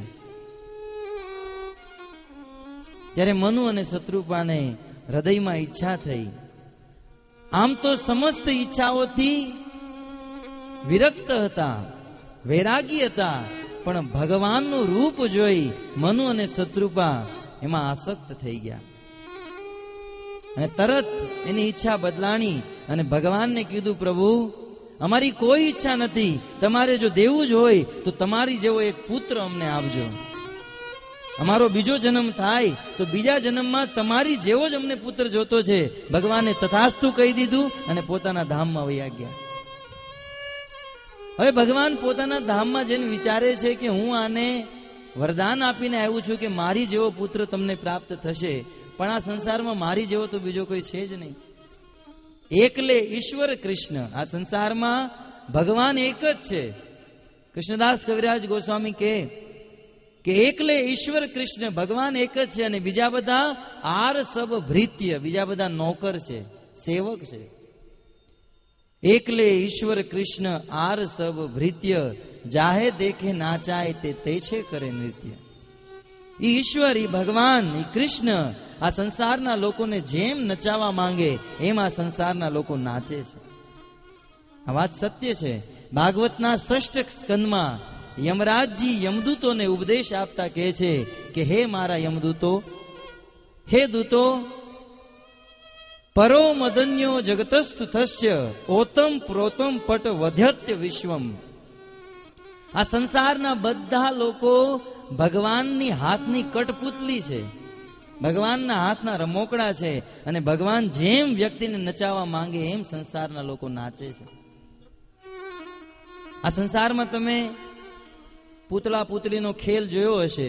ત્યારે મનુ અને શત્રુપાને હૃદયમાં ઈચ્છા થઈ. આમ તો સમસ્ત ઈચ્છાઓથી વિરક્ત હતા, વૈરાગી હતા, પણ ભગવાનનું રૂપ જોઈ મનુ અને શત્રુપા એમાં આસક્ત થઈ ગયા અને તરત એની ઈચ્છા બદલાણી અને ભગવાનને કીધું, પ્રભુ, અમારી કોઈ ઈચ્છા નથી, તમારે જો દેવું જ હોય તો તમારી જેવો એક પુત્ર અમને આપજો. અમારો બીજો જન્મ થાય તો બીજા જન્મમાં તમારી જેવો જ અમને પુત્ર જોતો છે. ભગવાને તથાસ્તુ કહી દીધું અને પોતાના ધામમાં વયા ગયા. હવે ભગવાન પોતાના ધામમાં જઈને વિચારે છે કે હું આને વરદાન આપીને આવ્યું છું કે મારી જેવો પુત્ર તમને પ્રાપ્ત થશે, પણ આ સંસારમાં મારી જેવો તો બીજો કોઈ છે જ નહીં. એકલે ઈશ્વર કૃષ્ણ, આ સંસારમાં ભગવાન એક જ છે. કૃષ્ણદાસ કવિરાજ ગોસ્વામી કહે કે એકલે ઈશ્વર કૃષ્ણ, ભગવાન એક જ છે અને બીજા બધા આર સબ ભૃત્ય, બીજા બધા નોકર છે, સેવક છે. એકલે ઈશ્વર કૃષ્ણ આર સબ ભૃત્ય, જાહે દેખે નાચાય તે તે છે કરે નૃત્ય. ઈ ઈશ્વર, ઈ ભગવાન, ઈ કૃષ્ણ આ સંસારના લોકોને જેમ નચાવવા માંગે એમ આ સંસારના લોકો નાચે છે. આ વાત સત્ય છે. ભાગવતના ષષ્ઠ સ્કંદમાં યમરાજજી યમદૂતોને ઉપદેશ આપતા કહે છે કે હે મારા યમદૂતો, હે દૂતો, પરો મદન્યો જગતસ્તુ થસ્ય ઓતમ પ્રોતમ પટ વધ્યત્ય વિશ્વમ. આ સંસારના બધા લોકો ભગવાનની હાથની કઠપુતલી છે, ભગવાનના હાથના રમોકડા છે અને ભગવાન જેમ વ્યક્તિને નચાવવા માંગે એમ સંસારના લોકો નાચે છે. આ સંસારમાં તમે પૂતળા પૂતળીનો ખેલ જોયો હશે.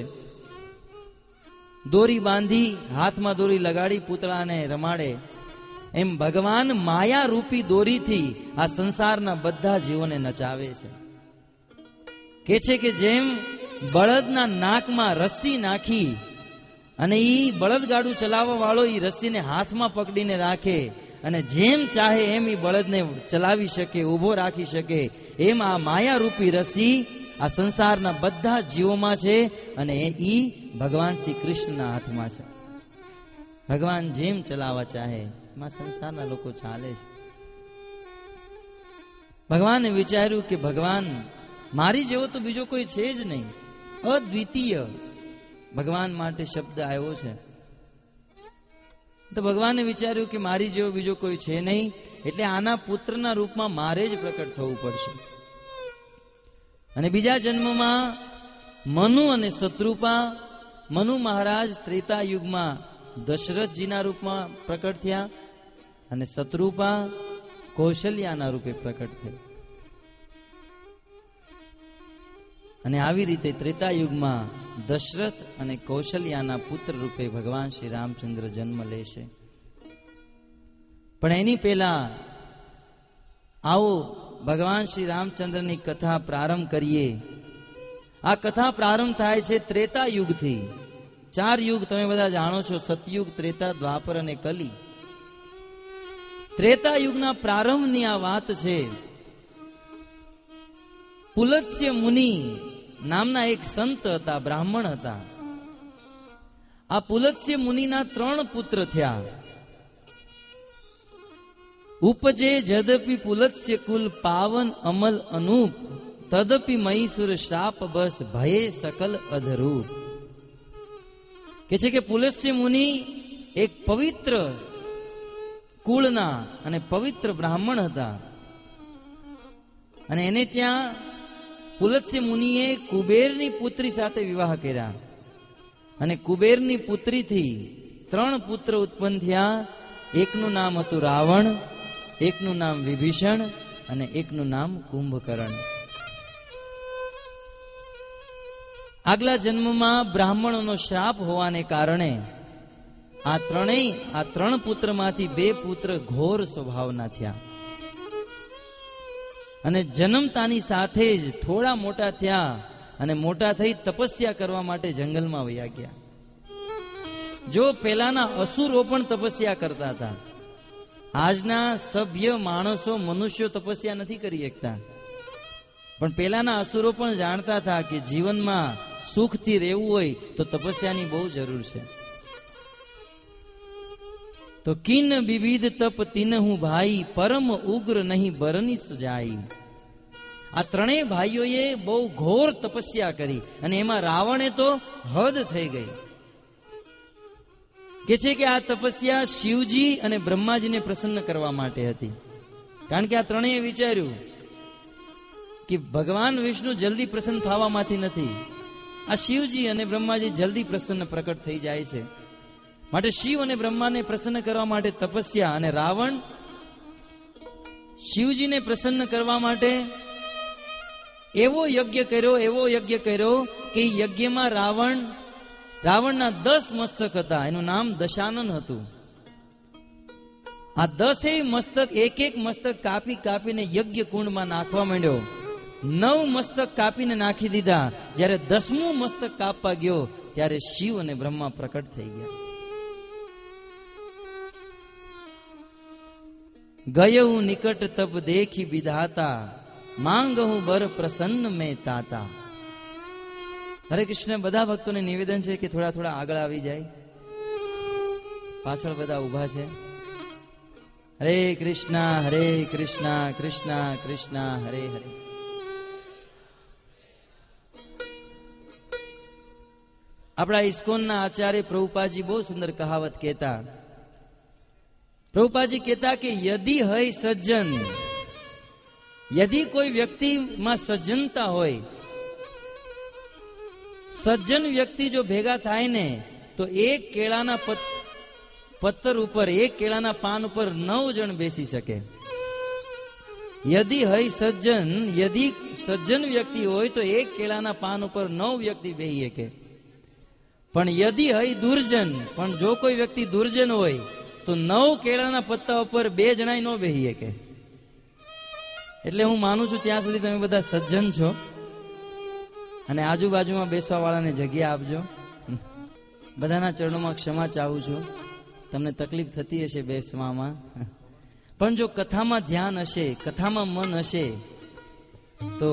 દોરી બાંધી, હાથમાં દોરી લગાડી પૂતળાને રમાડે, એમ ભગવાન માયા રૂપી દોરીથી આ સંસારના બધા જીવોને નચાવે છે. કે છે કે જેમ બળદના નાકમાં રસ્સી નાખી અને ઈ બળદગાડું ચલાવવા વાળો ઈ રસ્સીને હાથમાં પકડીને રાખે અને જેમ ચાહે એમ ઈ બળદને ચલાવી શકે, ઊભો રાખી શકે, એમ આ માયા રૂપી રસ્સી આ સંસારના બધા જીવોમાં છે અને ઈ ભગવાન શ્રી કૃષ્ણના હાથમાં છે. ભગવાન જેમ ચલાવવા ચાહે એમાં સંસારના લોકો ચાલે છે. ભગવાને વિચાર્યું કે ભગવાન મારી જેવો તો બીજો કોઈ છે જ નહીં, અદ્વિતીય ભગવાન માટે શબ્દ આવ્યો છે. તો ભગવાને વિચાર્યું કે મારી જેવો બીજો કોઈ છે નહીં, એટલે આના પુત્રના રૂપમાં મારે જ પ્રકટ થવું પડશે. અને બીજા જન્મમાં મનુ અને શત્રુપા, મનુ મહારાજ ત્રેતા યુગમાં દશરથજીના રૂપમાં પ્રકટ થયા અને શત્રુપા કૌશલ્યાના રૂપે પ્રકટ થયા. અને આવી રીતે ત્રેતા યુગમાં દશરથ અને કૌશલ્યાના પુત્ર રૂપે ભગવાન શ્રી રામચંદ્ર જન્મ લેશે. પણ એની પહેલા આવો ભગવાન શ્રી રામચંદ્રની કથા પ્રારંભ કરીએ. આ કથા પ્રારંભ થાય છે ત્રેતા યુગથી. ચાર યુગ તમે બધા જાણો છો, સતયુગ, ત્રેતા, દ્વાપર અને કલી. ત્રેતા યુગના પ્રારંભની આ વાત છે. પુલત્સ્ય મુનિ નામના એક સંત હતા, બ્રાહ્મણ હતા. આ પુલત્સ્ય મુનિના ત્રણ પુત્ર થયા. ઉપજે જદપી પુલત્સ્ય કુલ પાવન અમલ અનુપ, તદપી મહીસુર શ્રાપ બસ ભયે સકલ અધરૂપ. કે છે કે પુલસ્ત્ય મુનિ એક પવિત્ર કુળના અને પવિત્ર બ્રાહ્મણ હતા, અને એને ત્યાં પુલસ્ત્ય મુનિએ કુબેરની પુત્રી સાથે વિવાહ કર્યા, અને કુબેરની પુત્રીથી ત્રણ પુત્ર ઉત્પન્ન થયા. એકનું નામ હતું રાવણ, એકનું નામ વિભીષણ અને એકનું નામ કુંભકર્ણ. આગલા જન્મમાં બ્રાહ્મણોનો શ્રાપ હોવાને કારણે આ ત્રણેય આ ત્રણ પુત્રમાંથી બે પુત્ર ઘોર સ્વભાવના થયા, અને જન્મતાની સાથે જ થોડા મોટા થયા અને મોટા થઈ તપસ્યા કરવા માટે જંગલમાં વયા ગયા. જો પેલાના અસુરો પણ તપસ્યા કરતા હતા, આજના સભ્ય માણસો મનુષ્યો તપસ્યા નથી કરી શકતા, પણ પેલાના અસુરો પણ જાણતા હતા કે જીવનમાં સુખથી રહેવું હોય તો તપસ્યાની બહુ જરૂર છે. તો કિન વિવિધ તપ તીનહુ ભાઈ, પરમ ઉગ્ર નહીં બરની સુજાઈ. આ ત્રણેય ભાઈઓએ બહુ ઘોર તપસ્યા કરી, અને એમાં રાવણે તો હદ થઈ ગઈ. કે છે કે આ તપસ્યા શિવજી અને બ્રહ્માજીને પ્રસન્ન કરવા માટે હતી, કારણ કે આ ત્રણેય વિચાર્યું કે ભગવાન વિષ્ણુ જલ્દી પ્રસન્ન થવામાંથી નથી, આ શિવજી અને બ્રહ્માજી જલ્દી પ્રસન્ન પ્રકટ થઈ જાય છે, માટે શિવ અને બ્રહ્માને પ્રસન્ન કરવા માટે તપસ્યા. અને રાવણ શિવજીને પ્રસન્ન કરવા માટે એવો યજ્ઞ કર્યો એવો યજ્ઞ કર્યો કે યજ્ઞમાં રાવણ રાવણના દસ મસ્તક હતા, એનું નામ દશાનન હતું. આ દસેય મસ્તક એક એક મસ્તક કાપી કાપીને યજ્ઞ કુંડમાં નાખવા માંડ્યો. નવ મસ્તક કાપીને નાખી દીધા. જ્યારે દસમું મસ્તક કાપવા ગયો ત્યારે શિવ અને બ્રહ્મા પ્રકટ થઈ ગયા. ગયઉ નિકટ તપ દેખી વિધાતા, માંગહુ બર પ્રસન્ન મેં તાતા. હરે કૃષ્ણ. બધા ભક્તોને નિવેદન છે કે થોડા થોડા આગળ આવી જાય, પાછળ બધા ઉભા છે. હરે કૃષ્ણ હરે કૃષ્ણ કૃષ્ણ કૃષ્ણ હરે હરે. આપણા ઇસ્કોનના આચાર્ય પ્રભુપાદજી બહુ સુંદર કહાવત કહેતા. પ્રભુપાદજી કહેતા કે યદિ હૈ સજ્જન, યદિ કોઈ વ્યક્તિમાં સજ્જનતા હોય, સજ્જન વ્યક્તિ જો ભેગા થાય ને તો એક કેળાના પત્તર ઉપર, એક કેળાના પાન ઉપર નવ જણ બેસી શકે. યદિ હૈ સજ્જન, યદિ સજ્જન વ્યક્તિ હોય તો એક કેળાના પાન ઉપર નવ વ્યક્તિ બેસી શકે. પણ યદિ હૈ દુર્જન, પણ જો કોઈ વ્યક્તિ દુર્જન હોય તો નવ કેળાના પત્તા ઉપર બે જણાય ન બેસી શકે. એટલે હું માનું છું ત્યાં સુધી તમે બધા સજ્જન છો, અને આજુબાજુમાં બેસવા વાળાને જગ્યા આપજો. બધાના ચરણોમાં ક્ષમા ચાહું છું, તમને તકલીફ થતી હશે બેસવામાં, પણ જો કથામાં ધ્યાન હશે, કથામાં મન હશે તો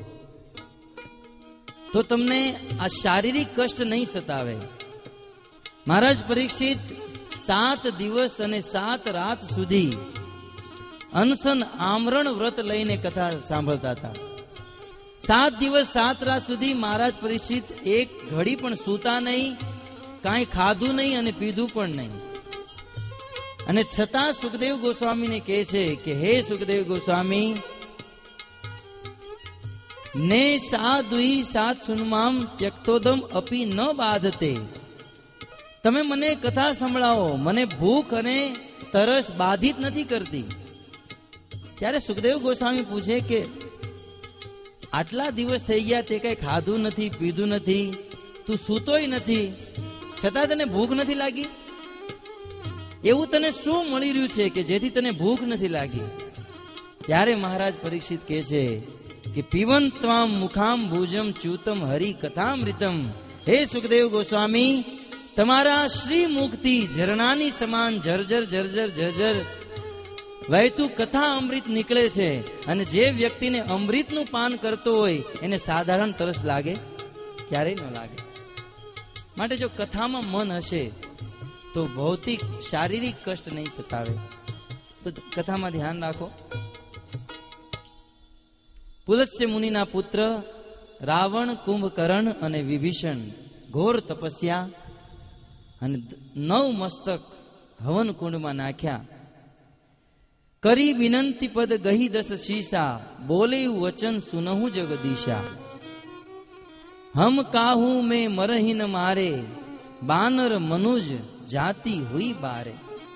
તો તમને આ શારીરિક કષ્ટ નહીં સતાવે. મહારાજ પરીક્ષિત સાત દિવસ અને સાત રાત સુધી અનશન આમરણ વ્રત લઈને કથા સાંભળતા હતા. સાત દિવસ સાત રાત સુધી મહારાજ પરીક્ષિત એક ઘડી પણ સૂતા નહીં, કાંઈ ખાધું નહીં અને પીધું પણ નહીં. અને છતાં સુખદેવ ગોસ્વામીને કહે છે કે હે સુખદેવ ગોસ્વામી, ને સાધુઈ સાત સુનમામ ત્યક્તોદમ અપી ન બાધતે. તમે મને કથા સંભળાવો, મને ભૂખ અને તરસ બાધિત નથી કરતી. ત્યારે સુખદેવ ગોસ્વામી પૂછે કે આટલા દિવસ થઈ ગયા, તે કઈ ખાધું નથી, પીધું નથી, તું સૂતોય નથી, છતાં તને ભૂખ નથી લાગી? એવું તને શું મળી રહ્યું છે કે જેથી તને ભૂખ નથી લાગી? ત્યારે મહારાજ પરીક્ષિત કહે છે કે પીવન ત્વામ મુખામ ભુજમ ચ્યુતમ હરિ કથામૃતમ. હે સુખદેવ ગોસ્વામી, તમારા શ્રી મુખથી ઝરણાની સમાન જર્જર જર્જર જર્જર વહેતું કથા અમૃત નીકળે છે, અને જે વ્યક્તિને અમૃતનું પાન કરતો હોય એને સાધારણ તરસ લાગે? ક્યારેય ન લાગે. માટે જો કથામાં મન હશે તો ભૌતિક શારીરિક કષ્ટ નહીં સતાવે. તો કથામાં ધ્યાન રાખો. પુલત્સ્ય મુનિના પુત્ર રાવણ, કુંભકર્ણ અને વિભીષણ ઘોર તપસ્યા અને નવ મસ્તક હવન કુંડમાં નાખ્યા. કરી વિનંતી પદ ગહી દસ શીશા, બોલે વચન સુનહુ જગદીશા. હમ કાહું મેં મરહીન મારે, બાનર મનુજ જાતિ હુઈ બારે.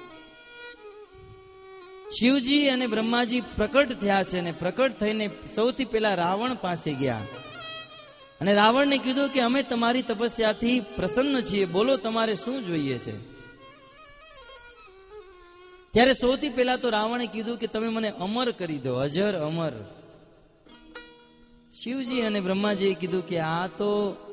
શિવજી અને બ્રહ્માજી પ્રકટ થયા છે અને પ્રકટ થઈને સૌથી પહેલા રાવણ પાસે ગયા અને રાવણને કીધું કે અમે તમારી તપસ્યાથી પ્રસન્ન છીએ, બોલો તમારે શું જોઈએ છે. ત્યારે સૌથી પહેલા તો રાવણે કીધું કે તમે મને અમર કરી દો, અજર અમર. શિવજી અને બ્રહ્માજીએ કીધું કે આ તો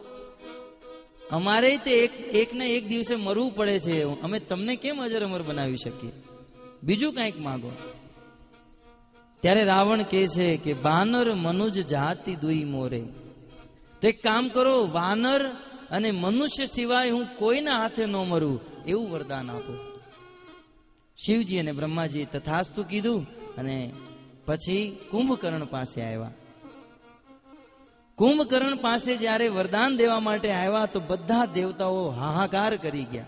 અમારે તે એક એક ને એક દિવસે મરવું પડે છે, અમે તમને કેમ અજર અમર બનાવી શકીએ, બીજું કંઈક માંગો. ત્યારે રાવણ કહે છે કે વાનર મનુજ જાતિ દુઈ મોરે. તો એક કામ કરો, વાનર અને મનુષ્ય સિવાય હું કોઈના હાથે ન મરું એવું વરદાન આપો. શિવજી અને બ્રહ્માજી તથાસ્તુ કીધું અને પછી કુંભકર્ણ પાસે આવ્યા. કુંભકર્ણ પાસે જ્યારે વરદાન દેવા માટે આવ્યા તો બધા દેવતાઓ હાહાકાર કરી ગયા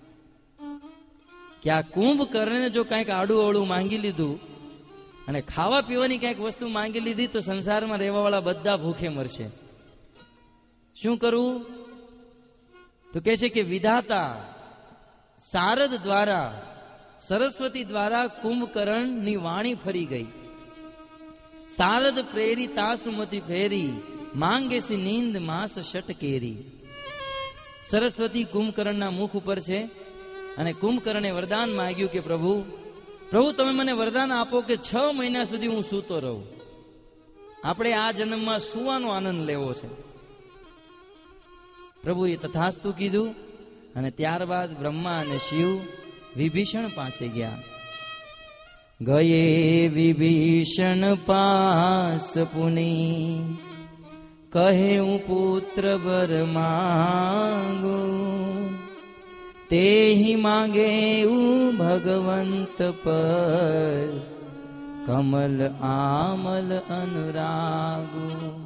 કે આ કુંભકર્ણને જો કંઈક આડું અવળું માંગી લીધું અને ખાવા પીવાની કંઈક વસ્તુ માંગી લીધી તો સંસારમાં રહેવા વાળા બધા ભૂખે મરશે. શું કરવું? તો કહે છે કે વિધાતા સારદ દ્વારા, સરસ્વતી દ્વારા કુંભકર્ણની વાણી ફરી ગઈ. સારદ પ્રેરી તાસુમતી ફેરી, માંગે સી નીંદ માસ શટકેરી. સરસ્વતી કુંભકર્ણના મુખ ઉપર છે અને કુંભકર્ણે વરદાન માંગ્યું કે પ્રભુ પ્રભુ તમે મને વરદાન આપો કે છ મહિના સુધી હું સૂતો રહું. આપણે આ જન્મમાં સુવાનો આનંદ લેવો છે. પ્રભુએ તથાસ્તુ કીધું અને ત્યારબાદ બ્રહ્મા અને શિવ વિભીષણ પાસે ગયા. ગયે વિભીષણ પાસ પુની, કહે હું પુત્ર બર માંગુ. તે હિ માંગે હું ભગવંત પર, કમલ આમલ અનુરાગુ.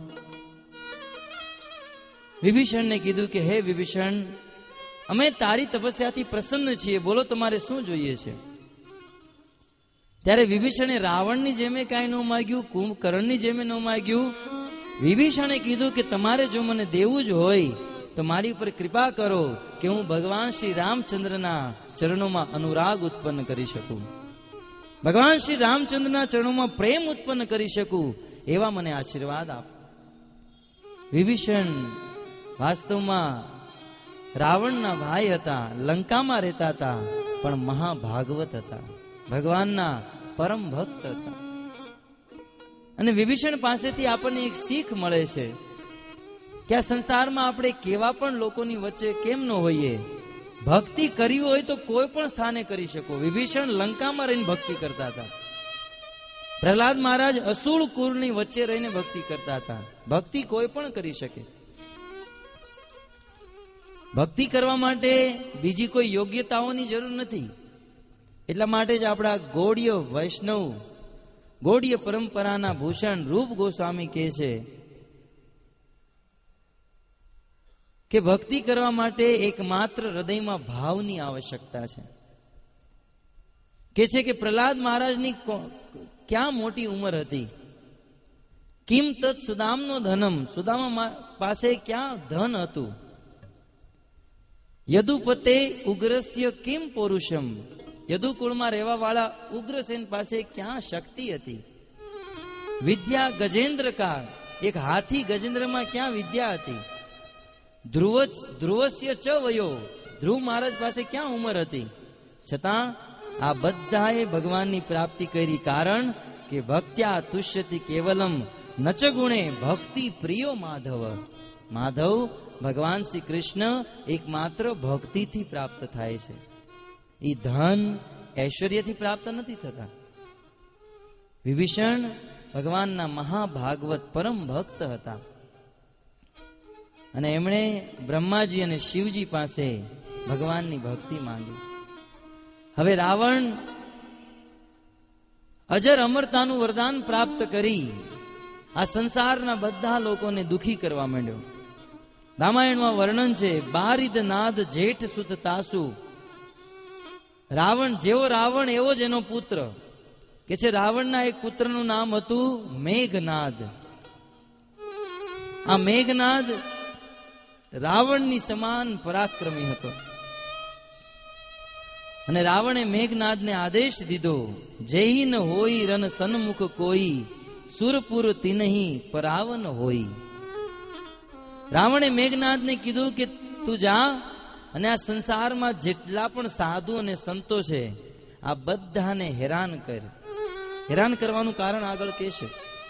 વિભીષણને કીધું કે હે વિભીષણ, અમે તારી તપસ્યાથી પ્રસન્ન છીએ, બોલો તમારે શું જોઈએ છે. ત્યારે વિભીષણે રાવણની જેમે કાંઈ ન માગ્યું, કુંભકર્ણની જેમે ન માગ્યું. વિભીષણે કીધું કે તમારે જો મને દેવું જ હોય તો મારી ઉપર કૃપા કરો કે હું ભગવાન શ્રી રામચંદ્રના ચરણોમાં અનુરાગ ઉત્પન્ન કરી શકું, ભગવાન શ્રી રામચંદ્રના ચરણોમાં પ્રેમ ઉત્પન્ન કરી શકું, એવા મને આશીર્વાદ આપ. વિભીષણ વાસ્તવમાં રાવણના ભાઈ હતા, લંકામાં રહેતા હતા, પણ મહાભાગવત હતા, ભગવાનના પરમ ભક્ત હતા. અને વિભીષણ પાસેથી આપણને એક શીખ મળે છે કે આ સંસારમાં આપણે કેવા પણ લોકોની વચ્ચે કેમ ન હોઈએ, ભક્તિ કરવી હોય તો કોઈ પણ સ્થાને કરી શકો. વિભીષણ લંકામાં રહીને ભક્તિ કરતા હતા. પ્રહલાદ મહારાજ અસુર કુળની વચ્ચે રહીને ભક્તિ કરતા હતા. ભક્તિ કોઈ પણ કરી શકે. ભક્તિ કરવા માટે બીજી કોઈ યોગ્યતાઓની જરૂર નથી. એટલા માટે જ આપણા ગૌડીય વૈષ્ણવ, ગૌડીય પરંપરાના ભૂષણ રૂપ ગોસ્વામી કહે છે કે ભક્તિ કરવા માટે એકમાત્ર હૃદયમાં ભાવની આવશ્યકતા છે. કે છે કે પ્રહલાદ મહારાજની ક્યાં મોટી ઉંમર હતી. કિમ તત સુદામનો ધનમ, સુદામા પાસે ક્યાં ધન હતું. યદુપતે ઉગ્રસ્ય કિમ પૌરુષમ, યદુકુળમાં રહેવા વાળા ઉગ્રસેન પાસે ક્યાં શક્તિ હતી. વિદ્યા ગજેન્દ્ર કા, એક હાથી ગજેન્દ્રમાં ક્યાં વિદ્યા હતી. ધ્રુવ ધ્રુવસ્ય ચ વયો, ધ્રુવ મહારાજ પાસે ક્યાં ઉંમર હતી. છતાં આ બધાએ ભગવાનની પ્રાપ્તિ કરી, કારણ કે ભક્ત્યા તુષ્યતિ કેવલમ નચ ગુણે ભક્તિ પ્રિયો માધવ. માધવ ભગવાન શ્રી કૃષ્ણ એકમાત્ર ભક્તિથી પ્રાપ્ત થાય છે. એ ધન ઐશ્વર્યથી પ્રાપ્ત નથી થતા. વિભીષણ ભગવાનના મહાભાગવત પરમ ભક્ત હતા અને એમણે બ્રહ્માજી અને શિવજી પાસે ભગવાનની ભક્તિ માંગી. હવે રાવણ અજર અમરતાનું વરદાન પ્રાપ્ત કરી આ સંસારના બધા લોકોને દુખી કરવા માંડ્યો. રામાયણમાં વર્ણન છે, બારિદ નાદ જેઠ સુત તાસુ. રાવણ જેવો રાવણ એવો જ એનો પુત્ર. કે છે રાવણના એક પુત્રનું નામ હતું મેઘનાદ. આ મેઘનાદ રાવણની સમાન પરાક્રમી હતો. અને રાવણે મેઘનાદને આદેશ દીધો, જૈન હોય રન સન્મુખ કોઈ, સુરપુર તિનહી પરાવન હોય. રાવણે મેઘનાદને કીધું કે તું જા અને આ સંસારમાં જેટલા પણ સાધુ અને સંતો છે આ બધાને હેરાન કર. હેરાન કરવાનું કારણ આગળ કહેશે.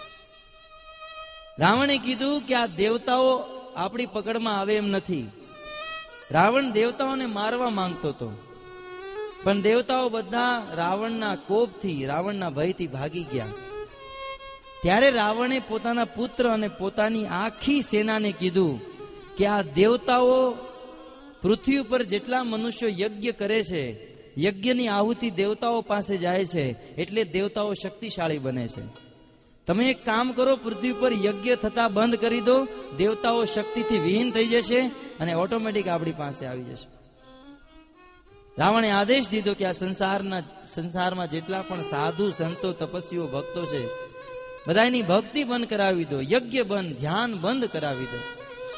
રાવણે કીધું કે આ દેવતાઓ આપણી પકડમાં આવે એમ નથી. રાવણ દેવતાઓને મારવા માંગતો હતો, પણ દેવતાઓ બધા રાવણના કોપથી, રાવણના ભયથી ભાગી ગયા. ત્યારે રાવણે પોતાના પુત્ર અને પોતાની આખી સેનાને કીધું કે આ દેવતાઓ પૃથ્વી ઉપર જેટલા મનુષ્યો યજ્ઞ કરે છે, યજ્ઞની આહુતિ દેવતાઓ પાસે જાય છે, એટલે દેવતાઓ શક્તિશાળી બને છે. તમે એક કામ કરો, પૃથ્વી પર યજ્ઞ થતા બંધ કરી દો, દેવતાઓ શક્તિથી વિહીન થઈ જશે અને ઓટોમેટિક આપણી પાસે આવી જશે. રાવણે આદેશ દીધો કે આ સંસારના સંસારમાં જેટલા પણ સાધુ સંતો તપસ્વીઓ ભક્તો છે બધાની ભક્તિ બંધ કરાવી દો, યજ્ઞ બંધ, ધ્યાન બંધ કરાવી દો.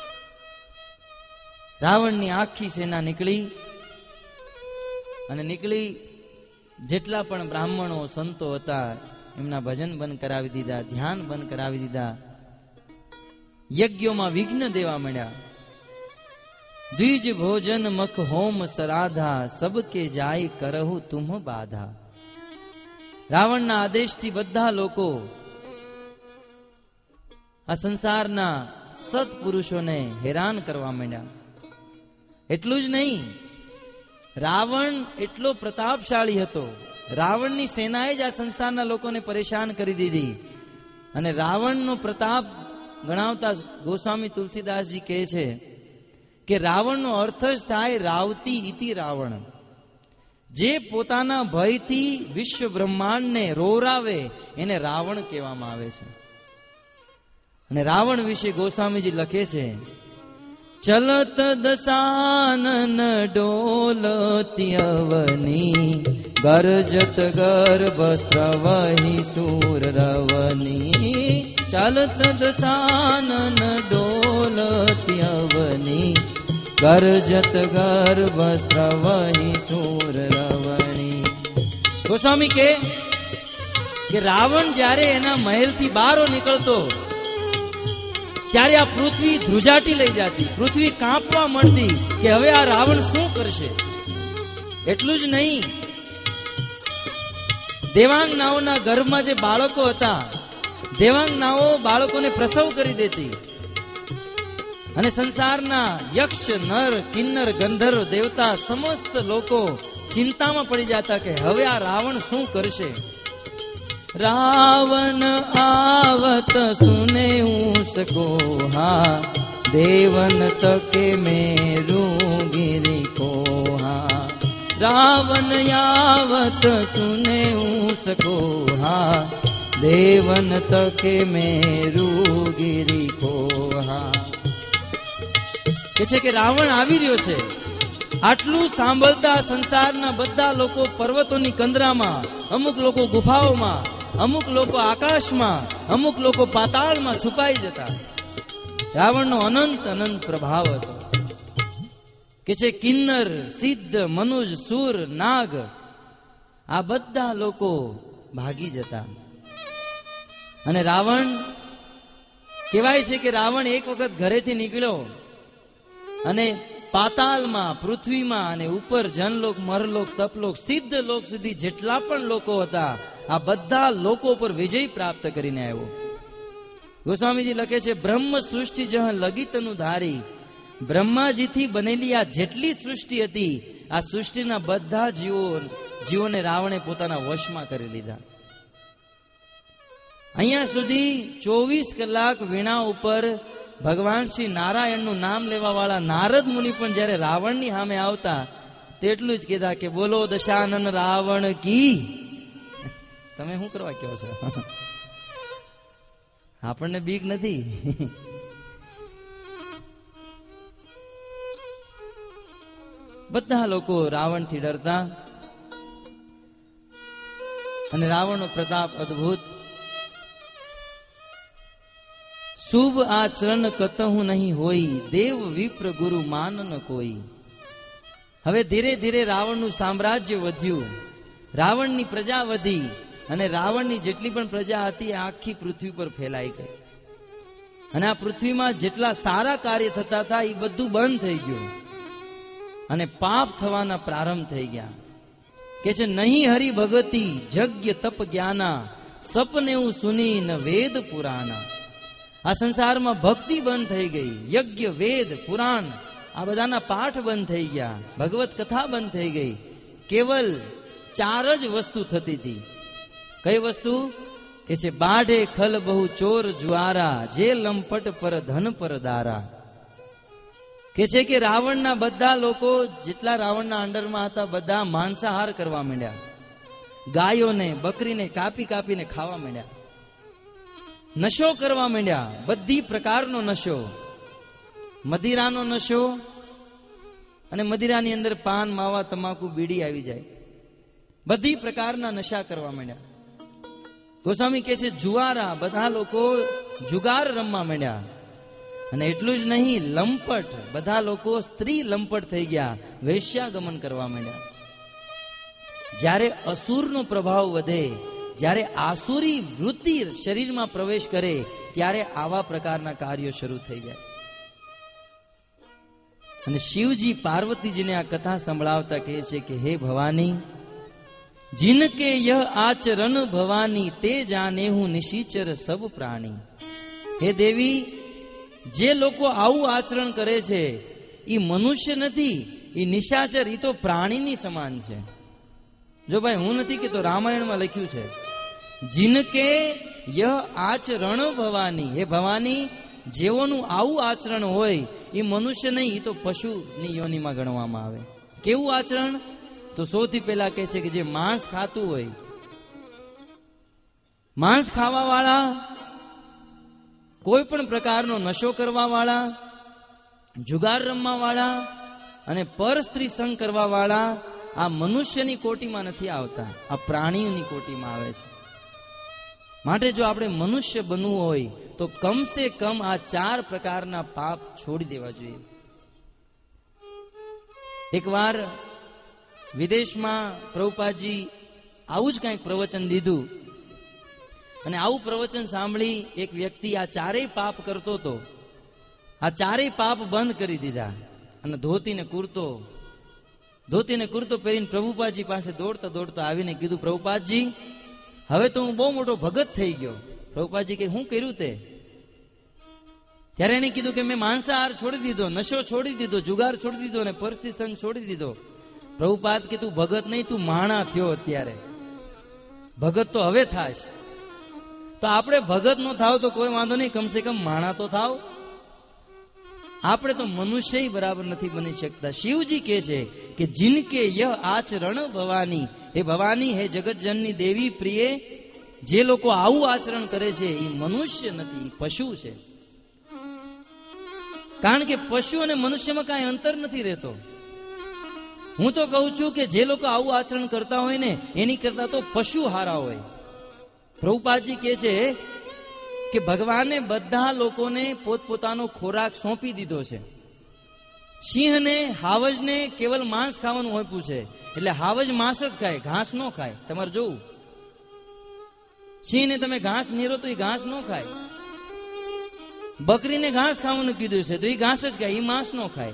રાવણની આખી સેના નીકળી અને નીકળી જેટલા પણ બ્રાહ્મણો સંતો હતા એમના ભજન બંધ કરાવી દીધા, ધ્યાન બંધ કરાવી દીધા, યજ્ઞોમાં વિઘ્ન દેવા માંડ્યા. દ્વિજ ભોજન મખ હોમ સરાધા, સબકે જાય કરહુ તુમ બાધા. રાવણના આદેશથી બધા લોકો આ સંસારના સત્પુરુષોને હેરાન કરવા માંડ્યા. એટલું જ નહીં, રાવણ એટલો પ્રતાપશાળી હતો, રાવણની સેનાએ જ આ સંસારના લોકોને પરેશાન કરી દીધી. અને રાવણનો પ્રતાપ ગણાવતા ગોસ્વામી તુલસીદાસજી કહે છે કે રાવણનો અર્થ જ થાય રાવતી ઇતિ રાવણ. જે પોતાના ભયથી વિશ્વ બ્રહ્માંડને રોરાવે એને રાવણ કહેવામાં આવે છે. અને રાવણ વિશે ગોસ્વામીજી લખે છે, ચલત દશાનન ડોલતી અવની, ગરજત ગર્ભસ્ત્રવહી સૂર રવની. ચલત દશાનન ડોલતી અવની, ગરજત ગર્ભસ્ત્રવહી સૂર રવણી. ગોસ્વામી કે કે રાવણ જ્યારે એના મહેલથી બહાર નીકળતો ત્યારે આ પૃથ્વી ધ્રુજાટી લઈ જતી, પૃથ્વી કાંપવા મળતી કે હવે આ રાવણ શું કરશે. એટલું જ નહીં, દેવાંગનાઓના ગર્ભમાં જે બાળકો હતા, દેવાંગનાઓ બાળકોને પ્રસવ કરી દેતી. અને સંસારના યક્ષ, નર, કિન્નર, ગંધર્વ, દેવતા સમસ્ત લોકો ચિંતામાં પડી જતા કે હવે આ રાવણ શું કરશે. રાવણ આવત સુને ઉસકો હા, દેવન તકે મેરુ ગિરી કોહા. રાવણ આવત સુને ઉસકો હા, દેવન તકે મેરુ ગિરી કોહા. કે છે કે રાવણ આવી રહ્યો છે. આટલું સાંભળતા સંસારના બધા લોકો પર્વતોની કંદરામાં, અમુક લોકો ગુફાઓમાં, અમુક લોકો આકાશમાં, અમુક લોકો પાતાળમાં છુપાઈ જતા. રાવણનો અનંત અનંત પ્રભાવ હતો. કે છે કિન્નર, સિદ્ધ, મનુજ, સુર, નાગ આ બધા લોકો ભાગી જતા. અને રાવણ કહેવાય છે કે રાવણ એક વખત ઘરેથી નીકળ્યો અને પાતાલમાં, પૃથ્વીમાં અને ઉપર જનલોક, મરલોક, તપલોક, સિદ્ધ લોક સુધી જેટલા પણ લોકો હતા આ બધા લોકો પર વિજય પ્રાપ્ત કરીને આવ્યો. ગોસ્વામીજી લખે છે, બ્રહ્મ સૃષ્ટિ જહ લગિતનું ધારી. બ્રહ્માજીથી બનેલી આ જેટલી સૃષ્ટિ હતી આ સૃષ્ટિના બધા જીવો જીવોને રાવણે પોતાના વશમાં કરી લીધા. અહીંયા સુધી ચોવીસ કલાક વીણા ઉપર ભગવાન શ્રી નારાયણનું નામ લેવા વાળા નારદ મુનિ પણ જયારે રાવણની સામે આવતા તેટલું જ કીધા કે બોલો દશાનન રાવણ કી. તમે શું કરવા કહો છો? આપણને બીક નથી. બધા લોકો રાવણથી ડરતા અને રાવણનો પ્રતાપ અદ્ભુત. શુભ આચરણ કતહુ નહીં હોય, દેવ વિપ્ર ગુરુ માન ન કોઈ. હવે ધીરે ધીરે રાવણનું સામ્રાજ્ય વધ્યું, રાવણની પ્રજા વધી અને રાવણની જેટલી પણ પ્રજા હતી આખી પૃથ્વી પર ફેલાઈ ગઈ. અને આ પૃથ્વીમાં જેટલા સારા કાર્ય થતા હતા એ બધું બંધ થઈ ગયું અને પાપ થવાના પ્રારંભ થઈ ગયા. કે છે નહીં હરિ ભગતી જગ્ય તપ જ્ઞાના, સપને હું સુની ન વેદ પુરાણા. આ સંસારમાં ભક્તિ બંધ થઈ ગઈ, યજ્ઞ વેદ પુરાણ આ બધાના પાઠ બંધ થઈ ગયા, ભગવત કથા બંધ થઈ ગઈ. કેવલ ચાર જ વસ્તુ થતી હતી. કઈ વસ્તુ? કે છે બાઢે ખલ બહુ ચોર જુઆરા, જે લંપટ પર ધન પર દારા. કે છે કે રાવણના બધા લોકો જેટલા રાવણના અંડરમાં હતા બધા માંસાહાર કરવા માંડ્યા, ગાયોને બકરીને કાપી કાપીને ખાવા માંડ્યા, નશો કરવા માંડ્યા, બધી પ્રકારનો નશો, મદિરાનો નશો. અને મદિરાની અંદર પાન માવા તમાકુ બીડી આવી જાય, બધી પ્રકારના નશા કરવા માંડ્યા. ગોસ્વામી કહે છે જુવારા, બધા લોકો જુગાર રમવા માંડ્યા. અને એટલું જ નહીં, લંપટ, બધા લોકો સ્ત્રી લંપટ થઈ ગયા, વૈશ્યાગમન કરવા માંડ્યા. જ્યારે અસુરનો પ્રભાવ વધે, જ્યારે આસુરી વૃત્તિ શરીરમાં પ્રવેશ કરે ત્યારે આવા પ્રકારના કાર્યો શરૂ થઈ જાય. અને શિવજી પાર્વતીજીને આ કથા સંભળાવતા કહે છે કે હે ભવાની, जिनके यह आचरण भवानी, ते जाने હું નિશિચર સબ પ્રાણી. હે દેવી, જે લોકો આવું આચરણ કરે છે એ મનુષ્ય નથી, એ નિશાચર, એ તો પ્રાણીની સમાન છે. જો ભાઈ હું નથી કે તો રામાયણમાં લખ્યું છે, જિનકે યહ આચરણ ભવાની. હે ભવાની, જેઓનું આવું આચરણ હોય એ મનુષ્ય નહીં, એ તો પશુની યોનિમાં ગણવામાં આવે. કેવું આચરણ? તો સૌથી પહેલા કહે છે કે જે માંસ ખાતું હોય, માંસ ખાવા વાળા, કોઈ પણ પ્રકારનો નશો કરવા વાળા, જુગાર રમવા વાળા અને પર સ્ત્રી સંગ કરવા વાળા આ મનુષ્યની કોટીમાં નથી આવતા, આ પ્રાણીઓની કોટીમાં આવે છે. માટે જો આપણે મનુષ્ય બનવું હોય તો કમસે કમ આ ચાર પ્રકારના પાપ છોડી દેવા જોઈએ. એકવાર વિદેશમાં પ્રભુપાદજી આવું જ કંઈક પ્રવચન દીધું અને આવું પ્રવચન સાંભળી એક વ્યક્તિ આ ચારેય પાપ કરતો હતો, આ ચારેય પાપ બંધ કરી દીધા અને ધોતીને કુર્તો ધોતીને કુર્તો પહેરીને પ્રભુપાદજી પાસે દોડતા દોડતા આવીને કીધું, પ્રભુપાદજી હવે તો હું બહુ મોટો ભગત થઈ ગયો. પ્રભુપાદજી કે હું કર્યું તે? ત્યારે એને કીધું કે મેં માંસાહાર છોડી દીધો, નશો છોડી દીધો, જુગાર છોડી દીધો અને પરસ્ત્રી સંગ છોડી દીધો. પ્રભુપાદ કે તું ભગત નહીં, તું માણા થયો. અત્યારે ભગત તો હવે થાશ. તો આપણે ભગત નો થાવ તો કોઈ વાંધો નહીં, કમસે કમ માણા તો થાવ. આપણે તો મનુષ્ય બરાબર નથી બની શકતા. શિવજી કહે છે કે જિનકે યહ આચરણ ભવાની. હે ભવાની, હે જગતજનની દેવી પ્રિય, જે લોકો આવું આચરણ કરે છે એ મનુષ્ય નથી, પશુ છે. કારણ કે પશુ અને મનુષ્યમાં કાંઈ અંતર નથી રહેતો. હું તો કહું છું કે જે લોકો આવું આચરણ કરતા હોય ને એની કરતા તો પશુ હારા હોય. પ્રભુપાદજી કહે છે કે ભગવાને બધા લોકોને પોતપોતાનો ખોરાક સોંપી દીધો છે. સિંહને, હાવજને કેવલ માંસ ખાવાનું હોપ્યું છે, એટલે હાવજ માંસ જ ખાય, ઘાસ ન ખાય. તમારે જોવું, સિંહને તમે ઘાસ નીરો તો એ ઘાસ ન ખાય. બકરીને ઘાસ ખાવાનું કીધું છે તો એ ઘાસ જ ખાય, એ માંસ ન ખાય.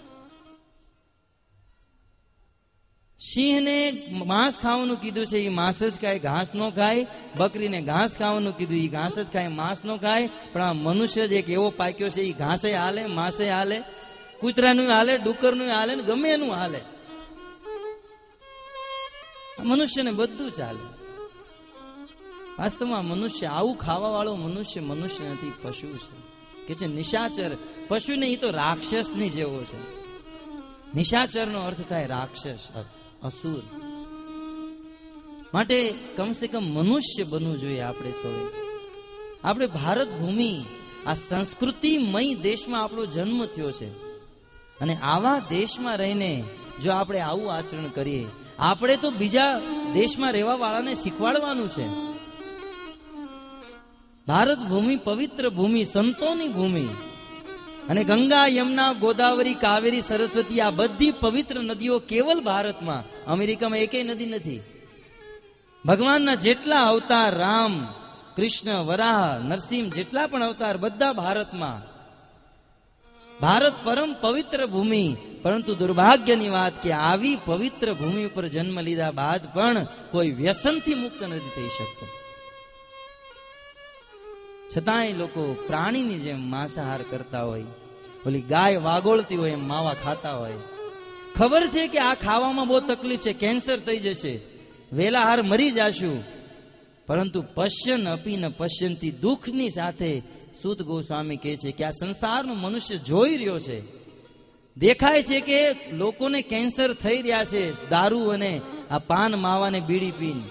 સિંહને માંસ ખાવાનું કીધું છે એ માંસ જ ખાય, ઘાસ ન ખાય. બકરીને ઘાસ ખાવાનું કીધું એ ઘાસ જ ખાય, માંસ ન ખાય. પણ આ મનુષ્ય જ એક એવો પાક્યો છે, એ ઘાસે હાલે, માંસે હાલે, કૂતરાનું હાલે, ડુક્કરનું હાલે ને ગમે એનું હાલે. મનુષ્યને બધું ચાલે. વાસ્તવમાં મનુષ્ય, આવું ખાવા વાળો મનુષ્ય મનુષ્ય નથી, પશુ છે. કે છે નિશાચર. પશુ ને એ તો રાક્ષસ ની જેવો છે. નિશાચર નો અર્થ થાય રાક્ષસ, અસુર. માટે કમસે કમ મનુષ્ય બનવું જોઈએ આપણે સૌએ. આપણે ભારત ભૂમિ, આ સંસ્કૃતિમય દેશમાં આપણો જન્મ થયો છે અને આવા દેશમાં રહીને જો આપણે આવું આચરણ કરીએ. આપણે તો બીજા દેશમાં રહેવા વાળાને શીખવાડવાનું છે. ભારત ભૂમિ પવિત્ર ભૂમિ, સંતોની ભૂમિ, અને ગંગા, યમુના, ગોદાવરી, કાવેરી, સરસ્વતી આ બધી પવિત્ર નદીઓ કેવલ ભારતમાં. અમેરિકામાં એકેય નદી નથી. ભગવાનના જેટલા અવતાર, રામ, કૃષ્ણ, વરાહ, નરસિંહ, જેટલા પણ અવતાર બધા ભારતમાં. ભારત પરમ પવિત્ર ભૂમિ. પરંતુ દુર્ભાગ્યની વાત કે આવી પવિત્ર ભૂમિ ઉપર જન્મ લીધા બાદ પણ કોઈ વ્યસનથી મુક્ત નથી થઈ શકતો. છતાંય લોકો પ્રાણીની જેમ માંસાહાર કરતા હોય, ઓલી ગાય વાગોળતી હોય એમ માવા ખાતા હોય. ખબર છે કે આ ખાવામાં બહુ તકલીફ છે, કેન્સર થઈ જશે, વેલા હાર મરી જાશું, પરંતુ પશ્યન અપીન પશ્યંતી, દુઃખની સાથે સૂત ગોસ્વામી કહે છે કે આ સંસારનો મનુષ્ય જોઈ રહ્યો છે, દેખાય છે કે લોકોને કેન્સર થઈ રહ્યા છે દારૂ અને આ પાન માવાને બીડી પીને.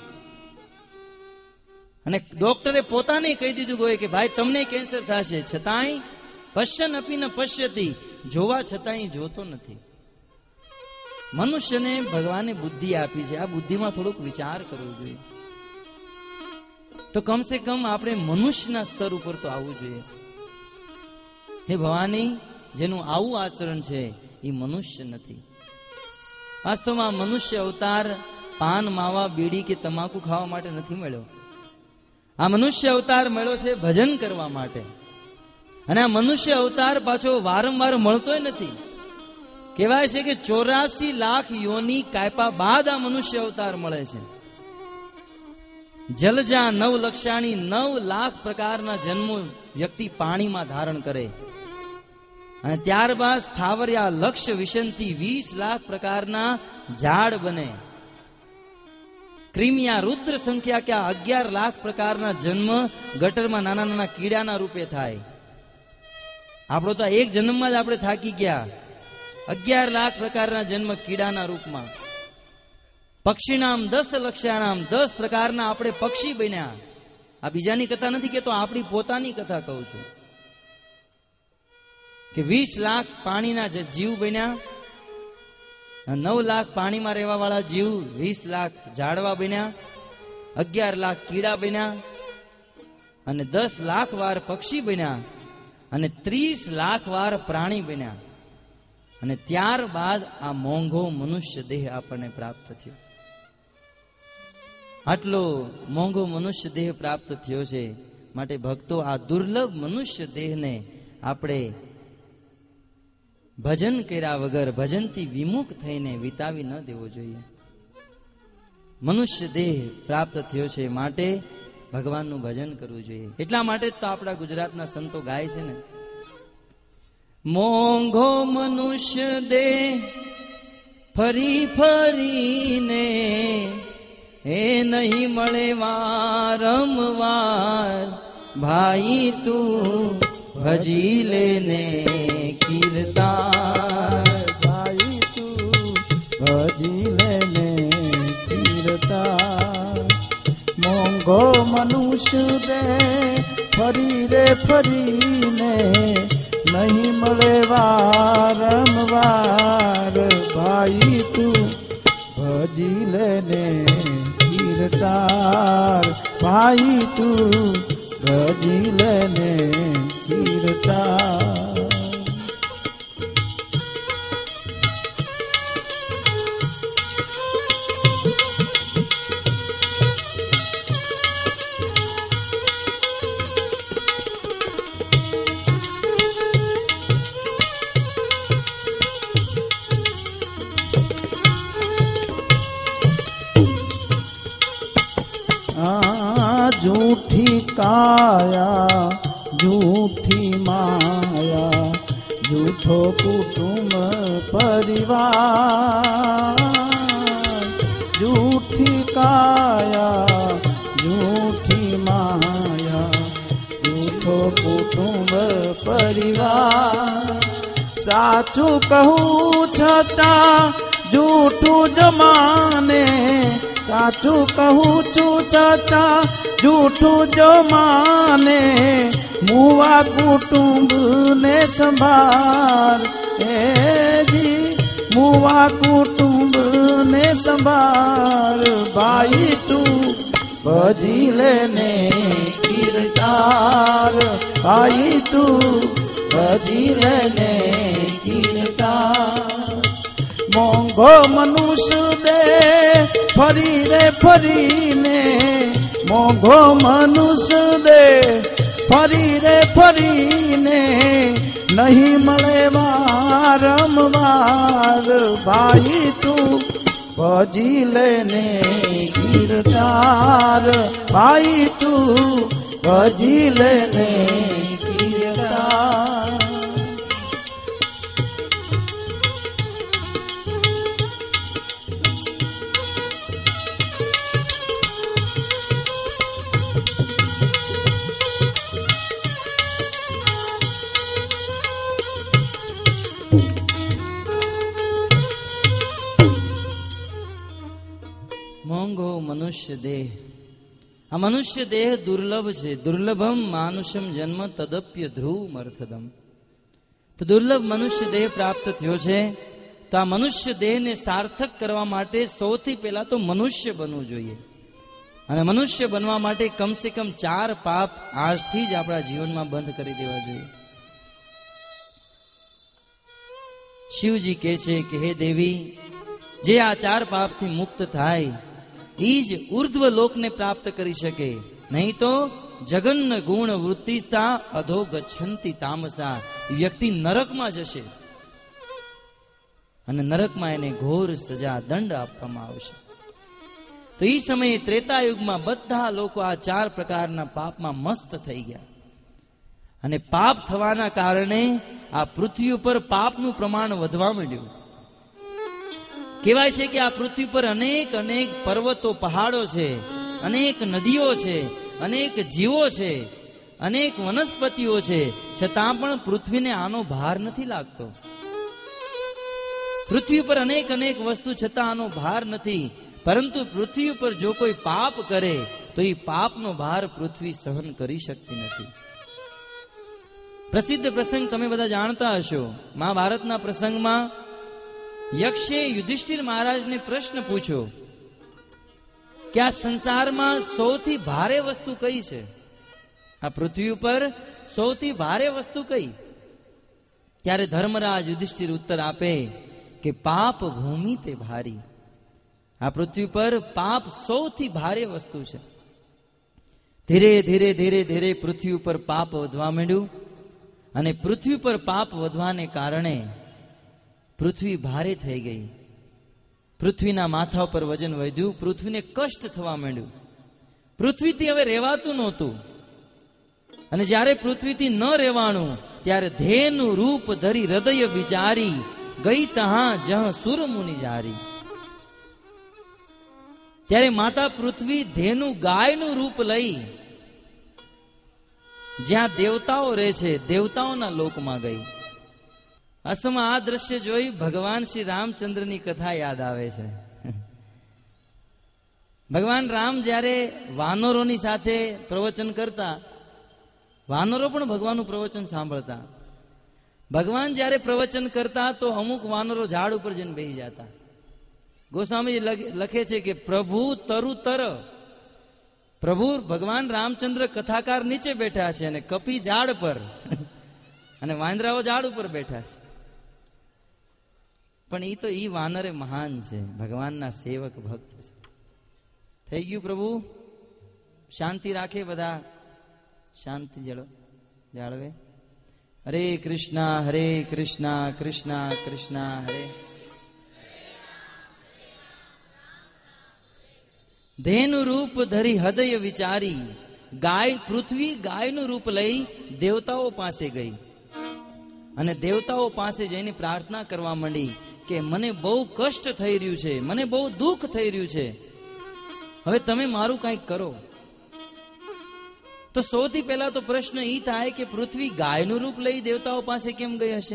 અને ડોક્ટરે પોતાને કહી દીધું હોય કે ભાઈ તમને કેન્સર થશે, છતાંય પશ્યન અપીન પશ્યતી, જોવા છતાંય જોતો નથી. મનુષ્યને ભગવાને બુદ્ધિ આપી છે, આ બુદ્ધિમાં થોડુંક વિચાર કરવો જોઈએ. તો કમસે કમ આપણે મનુષ્યના સ્તર ઉપર તો આવવું જોઈએ. હે ભવાની, જેનું આવું આચરણ છે એ મનુષ્ય નથી. વાસ્તવમાં મનુષ્ય અવતાર પાન, માવા, બીડી કે તમાકુ ખાવા માટે નથી મળ્યો. આ મનુષ્ય અવતાર મળ્યો છે ભજન કરવા માટે. અને આ મનુષ્ય અવતાર પાછો વારંવાર મળતોય નથી. કહેવાય છે કે ચોરાસી લાખ યોની કાયપા બાદ આ મનુષ્ય અવતાર મળે છે. જલજા નવ લક્ષાણી, નવ લાખ પ્રકારના જન્મો વ્યક્તિ પાણીમાં ધારણ કરે. અને ત્યારબાદ સ્થાવર્યા લક્ષ વિશંતિ, વીસ લાખ પ્રકારના ઝાડ બને. ક્રિમિયા રુદ્ર સંખ્યા કે અગિયાર લાખ પ્રકારના જન્મ ગટરમાં નાના નાના કીડાના રૂપે થાય. આપણો તો એક જન્મમાં જ આપણે થાકી ગયા. અગિયાર લાખ પ્રકારના જન્મ કીડાના રૂપમાં. પક્ષીનામ દસ લક્ષાણામ, દસ પ્રકારના આપણે પક્ષી બન્યા. આ બીજાની કથા નથી કહેતો, આપણી પોતાની કથા કહું છું કે વીસ લાખ પાણીના જીવ બન્યા, નવ લાખ પાણીમાં રહેવા વાળા જીવ, વીસ લાખ ઝાડવા બન્યા, અગિયાર લાખ કીડા બન્યા, અને દસ લાખ વાર પક્ષી બન્યા, અને ત્રીસ લાખ વાર પ્રાણી બન્યા. અને ત્યારબાદ આ મોંઘો મનુષ્ય દેહ આપણને પ્રાપ્ત થયો. આટલો મોંઘો મનુષ્ય દેહ પ્રાપ્ત થયો છે. માટે ભક્તો, આ દુર્લભ મનુષ્ય દેહને આપણે ભજન કર્યા વગર, ભજનથી વિમુખ થઈને વિતાવી ન દેવો જોઈએ. મનુષ્ય દેહ પ્રાપ્ત થયો છે માટે ભગવાનનું ભજન કરવું જોઈએ. એટલા માટે તો આપણા ગુજરાતના સંતો ગાય છે ને, મોંઘો મનુષ્ય દેહ ફરી ફરીને એ નહીં મળે વારંવાર, ભાઈ તું ભજી લેને કીર્તાર, ભાઈ તું ભજી લેને કીર્તાર. મોંઘો મનુષ્ય દે ફરી રે ફરીને નહીં મળે વારંવાર, ભાઈ તું ભજી લેને કીર્તાર, ભાઈ તું ભજી લેને કીર્તાર. झूठी काया झूठी माया, झूठो कुटुंब परिवार. झूठी काया झूठी माया, झूठो कुटुंब પરિવાર. સાચું કહું છતાં જૂઠું જમાને, સાચું કહું છું છતાં જૂઠું જો માને, મુવા કુટુંબ ને સંભાળ. એ જી મુવા કુટુંબ ને સંભાળ ભાઈ તું ભજી લેને કીર્તાર ભાઈ તું ભજી લેને કીર્તાર મોંઘો મનુષ્ય દે ફરી રે ફરીને મોંઘો મનુષ્ય દે ફરી રે ફરીને નહીં મળે વારંવાર ભાઈ તું ભજી લેને કીર્તાર ભાઈ તું ભજી લેને કીર્તાર મોંઘો મનુષ્ય દેહ. આ મનુષ્ય દેહ દુર્લભ છે. દુર્લભમ માનુષમ જન્મ તદપ્ય ધ્રુવ અર્થદમ. તો દુર્લભ મનુષ્ય દેહ પ્રાપ્ત થયો છે. તો આ મનુષ્ય દેહને સાર્થક કરવા માટે સૌથી પહેલા તો મનુષ્ય બનવું જોઈએ. અને મનુષ્ય બનવા માટે કમસે કમ ચાર પાપ આજથી જ આપણા જીવનમાં બંધ કરી દેવા જોઈએ. શિવજી કહે છે કે હે દેવી, જે આ ચાર પાપથી મુક્ત થાય એ જ ઉર્ધ્વ લોકને પ્રાપ્ત કરી શકે. નહીં તો જગન્ન ગુણ વૃત્તિસ્તા અધો ગચ્છંતિ તામસા. વ્યક્તિ નરકમાં જશે અને નરકમાં એને ઘોર સજા દંડ આપવામાં આવશે. તો એ સમયે ત્રેતાયુગમાં બધા લોકો આ ચાર પ્રકારના પાપમાં મસ્ત થઈ ગયા. અને પાપ થવાના કારણે આ પૃથ્વી ઉપર પાપનું પ્રમાણ વધવા માંડ્યું. કહેવાય છે કે આ પૃથ્વી પર અનેક અનેક પર્વતો પહાડો છે, અનેક નદીઓ છે, અનેક જીવો છે, અનેક વનસ્પતિઓ છે, છતાં પણ પૃથ્વીને આનો ભાર નથી લાગતો. પૃથ્વી પર અનેક અનેક વસ્તુ છતાં આનો ભાર નથી. પરંતુ પૃથ્વી ઉપર જો કોઈ પાપ કરે તો એ પાપનો ભાર પૃથ્વી સહન કરી શકતી નથી. પ્રસિદ્ધ પ્રસંગ તમે બધા જાણતા હશો. મહાભારતના પ્રસંગમાં યક્ષે યુધિષ્ઠિર મહારાજને પ્રશ્ન પૂછ્યો કે આ સંસારમાં સૌથી ભારે વસ્તુ કઈ છે? આ પૃથ્વી ઉપર સૌથી ભારે વસ્તુ કઈ? ત્યારે ધર્મરાજ યુધિષ્ઠિર ઉત્તર આપે કે પાપ ભૂમિ તે ભારી. આ પૃથ્વી પર પાપ સૌથી ભારે વસ્તુ છે. ધીરે ધીરે ધીરે ધીરે પૃથ્વી ઉપર પાપ વધવા માંડ્યું. અને પૃથ્વી પર પાપ વધવાને કારણે પૃથ્વી ભારે થઈ ગઈ. પૃથ્વીના માથા ઉપર વજન વધ્યું. પૃથ્વીને કષ્ટ થવા માંડ્યું. પૃથ્વીથી હવે રહેવાતું નહોતું. અને જ્યારે પૃથ્વીથી ન રહેવાનું ત્યારે ધેનું રૂપ ધરી હૃદય વિચારી ગઈ તહાં જહ સુર મુનિ જારી. ત્યારે માતા પૃથ્વી ધેનું ગાયનું રૂપ લઈ જ્યાં દેવતાઓ રહે છે દેવતાઓના લોકમાં ગઈ. અસમાં આ દ્રશ્ય જોઈ ભગવાન શ્રી રામચંદ્રની કથા યાદ આવે છે. ભગવાન રામ જ્યારે વાનરોની સાથે પ્રવચન કરતા, વાનરો પણ ભગવાનનું પ્રવચન સાંભળતા. ભગવાન જ્યારે પ્રવચન કરતા તો અમુક વાનરો ઝાડ ઉપર જઈને બેસી જતા. ગોસ્વામીજી લખે છે કે પ્રભુ તરુ તર, પ્રભુ ભગવાન રામચંદ્ર કથાકાર નીચે બેઠા છે અને કપી ઝાડ પર અને વાંદરાઓ ઝાડ ઉપર બેઠા છે. પણ એ તો ઈ વાનરે મહાન છે, ભગવાનના સેવક ભક્ત છે. થઈ ગયું પ્રભુ? શાંતિ રાખે, બધા શાંતિ જળો જાળવે. હરે કૃષ્ણ હરે કૃષ્ણ કૃષ્ણ કૃષ્ણ હરે. ધેનું રૂપ ધરી હૃદય વિચારી. ગાય પૃથ્વી ગાયનું રૂપ લઈ દેવતાઓ પાસે ગઈ અને દેવતાઓ પાસે જઈને પ્રાર્થના કરવા માંડી કે મને બહુ કષ્ટ થઈ રહ્યું છે, મને બહુ દુઃખ થઈ રહ્યું છે, હવે તમે મારું કંઈક કરો. તો સૌથી પહેલા તો પ્રશ્ન એ થાય કે પૃથ્વી ગાયનું રૂપ લઈ દેવતાઓ પાસે કેમ ગઈ હશે?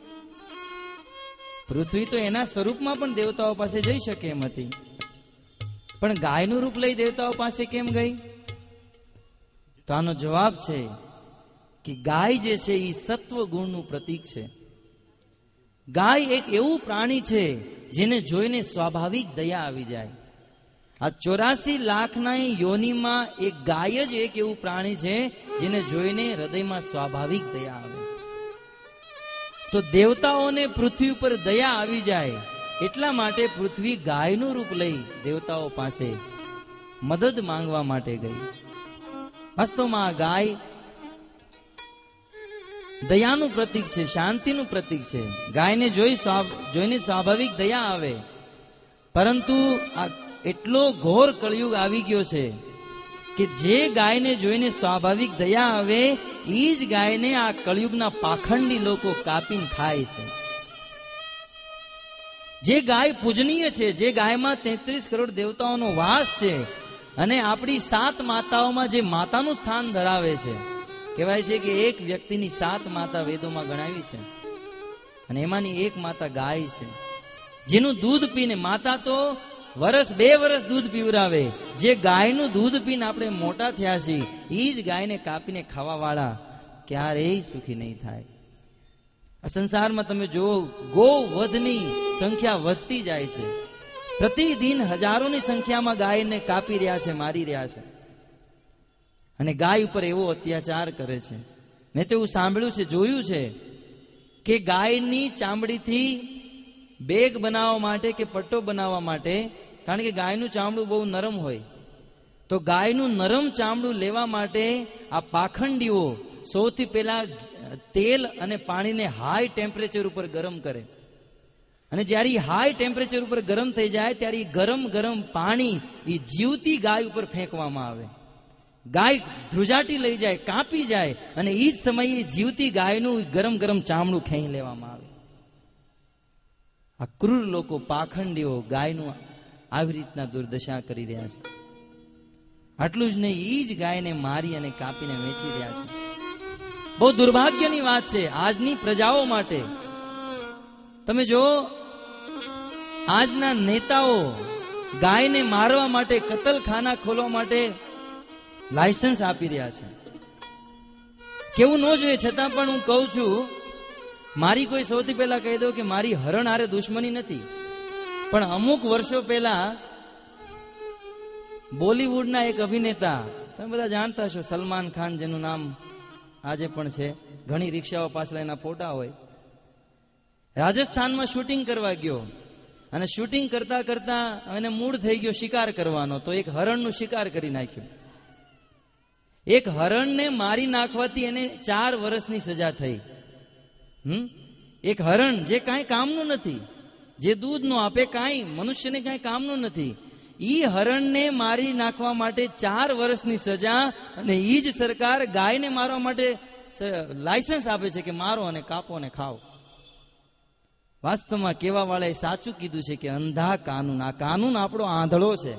પૃથ્વી તો એના સ્વરૂપમાં પણ દેવતાઓ પાસે જઈ શકે એમ હતી, પણ ગાયનું રૂપ લઈ દેવતાઓ પાસે કેમ ગઈ? તો આનો જવાબ છે કે ગાય જે છે એ સત્વ ગુણનું પ્રતીક છે. ગાય એક એવું પ્રાણી છે જેને જોઈને સ્વાભાવિક દયા આવી જાય. આ ચોરાસી લાખના યોનિમાં એક ગાય જ એક એવું પ્રાણી છે જેને જોઈને હૃદયમાં સ્વાભાવિક દયા આવે. તો દેવતાઓને પૃથ્વી ઉપર દયા આવી જાય એટલા માટે પૃથ્વી ગાયનું રૂપ લઈ દેવતાઓ પાસે મદદ માંગવા માટે ગઈ. વાસ્તવમાં આ ગાય દયાનું પ્રતીક છે, શાંતિનું પ્રતીક છે. ગાયને જોઈ જોઈને સ્વાભાવિક દયા આવે, પરંતુ આ એટલો ઘોર કળિયુગ આવી ગયો છે કે જે ગાયને જોઈને સ્વાભાવિક દયા આવે એ જ ગાયને આ કળિયુગના પાખંડી લોકો કાપીને ખાય છે. જે ગાય પૂજનીય છે, જે ગાયમાં તેત્રીસ કરોડ દેવતાઓનો વાસ છે અને આપણી સાત માતાઓમાં જે માતાનું સ્થાન ધરાવે છે, કહેવાય છે કે એક વ્યક્તિની સાત માતા વેદોમાં ગણાવી છે અને એમાંની એક માતા ગાય છે, જેનું દૂધ પીને માતા તો વર્ષ બે વર્ષ દૂધ પીવરાવે. જે ગાયનું દૂધ પીને આપણે મોટા થયા છીએ એ જ ગાયને કાપીને ખાવા વાળા ક્યારેય સુખી નહીં થાય. આ સંસારમાં તમે જુઓ, ગો વધની સંખ્યા વધતી જાય છે. પ્રતિદિન હજારોની સંખ્યામાં ગાયને કાપી રહ્યા છે, મારી રહ્યા છે અને ગાય ઉપર એવો અત્યાચાર કરે છે. મેં તો એવું સાંભળ્યું છે, જોયું છે કે ગાયની ચામડીથી બેગ બનાવવા માટે કે પટ્ટો બનાવવા માટે, કારણ કે ગાયનું ચામડું બહુ નરમ હોય, તો ગાયનું નરમ ચામડું લેવા માટે આ પાખંડીઓ સૌથી પહેલા તેલ અને પાણીને હાઈ ટેમ્પરેચર ઉપર ગરમ કરે અને જ્યારે હાઈ ટેમ્પરેચર ઉપર ગરમ થઈ જાય ત્યારે ગરમ ગરમ પાણી એ જીવતી ગાય ઉપર ફેંકવામાં આવે. ગાય ધ્રુજાટી લઈ જાય, કાપી જાય અને એ જ સમયે જીવતી ગાયનું ગરમ ગરમ ચામડું ખેંચી લેવામાં આવે. આ ક્રૂર લોકો, પાખંડીઓ ગાયનું આવી રીતના દુર્દશા કરી રહ્યા છે. આટલું જ નહીં, એ જ ગાયને મારી અને કાપીને વેચી રહ્યા છે. બહુ દુર્ભાગ્યની વાત છે આજની પ્રજાઓ માટે. તમે જો આજના નેતાઓ ગાયને મારવા માટે, કતલખાના ખોલવા માટે લાયસન્સ આપી રહ્યા છે. કેવું ન જોઈએ, છતાં પણ હું કહું છું, મારી કોઈ સૌથી પહેલા કહી દઉં કે મારી હરણ હારે દુશ્મની નથી, પણ અમુક વર્ષો પહેલા બોલીવુડના એક અભિનેતા, તમે બધા જાણતા છો, સલમાન ખાન, જેનું નામ આજે પણ છે, ઘણી રિક્ષાઓ પાછળ એના ફોટા હોય, રાજસ્થાનમાં શૂટિંગ કરવા ગયો અને શૂટિંગ કરતા કરતા એને મૂડ થઈ ગયો શિકાર કરવાનો, તો એક હરણનું શિકાર કરી નાખ્યું. એક હરણને મારી નાખવાથી એને ચાર વર્ષની સજા થઈ. હમ એક હરણ જે કાંઈ કામનું નથી, જે દૂધ નો આપે, કાંઈ મનુષ્યને કાંઈ કામનું નથી, ઈ હરણને મારી નાખવા માટે ચાર વર્ષની સજા, અને ઈ જ સરકાર ગાયને મારવા માટે લાયસન્સ આપે છે કે મારો અને કાપો અને ખાઓ. વાસ્તવમાં કેવા વાળાએ સાચું કીધું છે કે અંધા કાનૂન. આ કાનૂન આપણો આંધળો છે,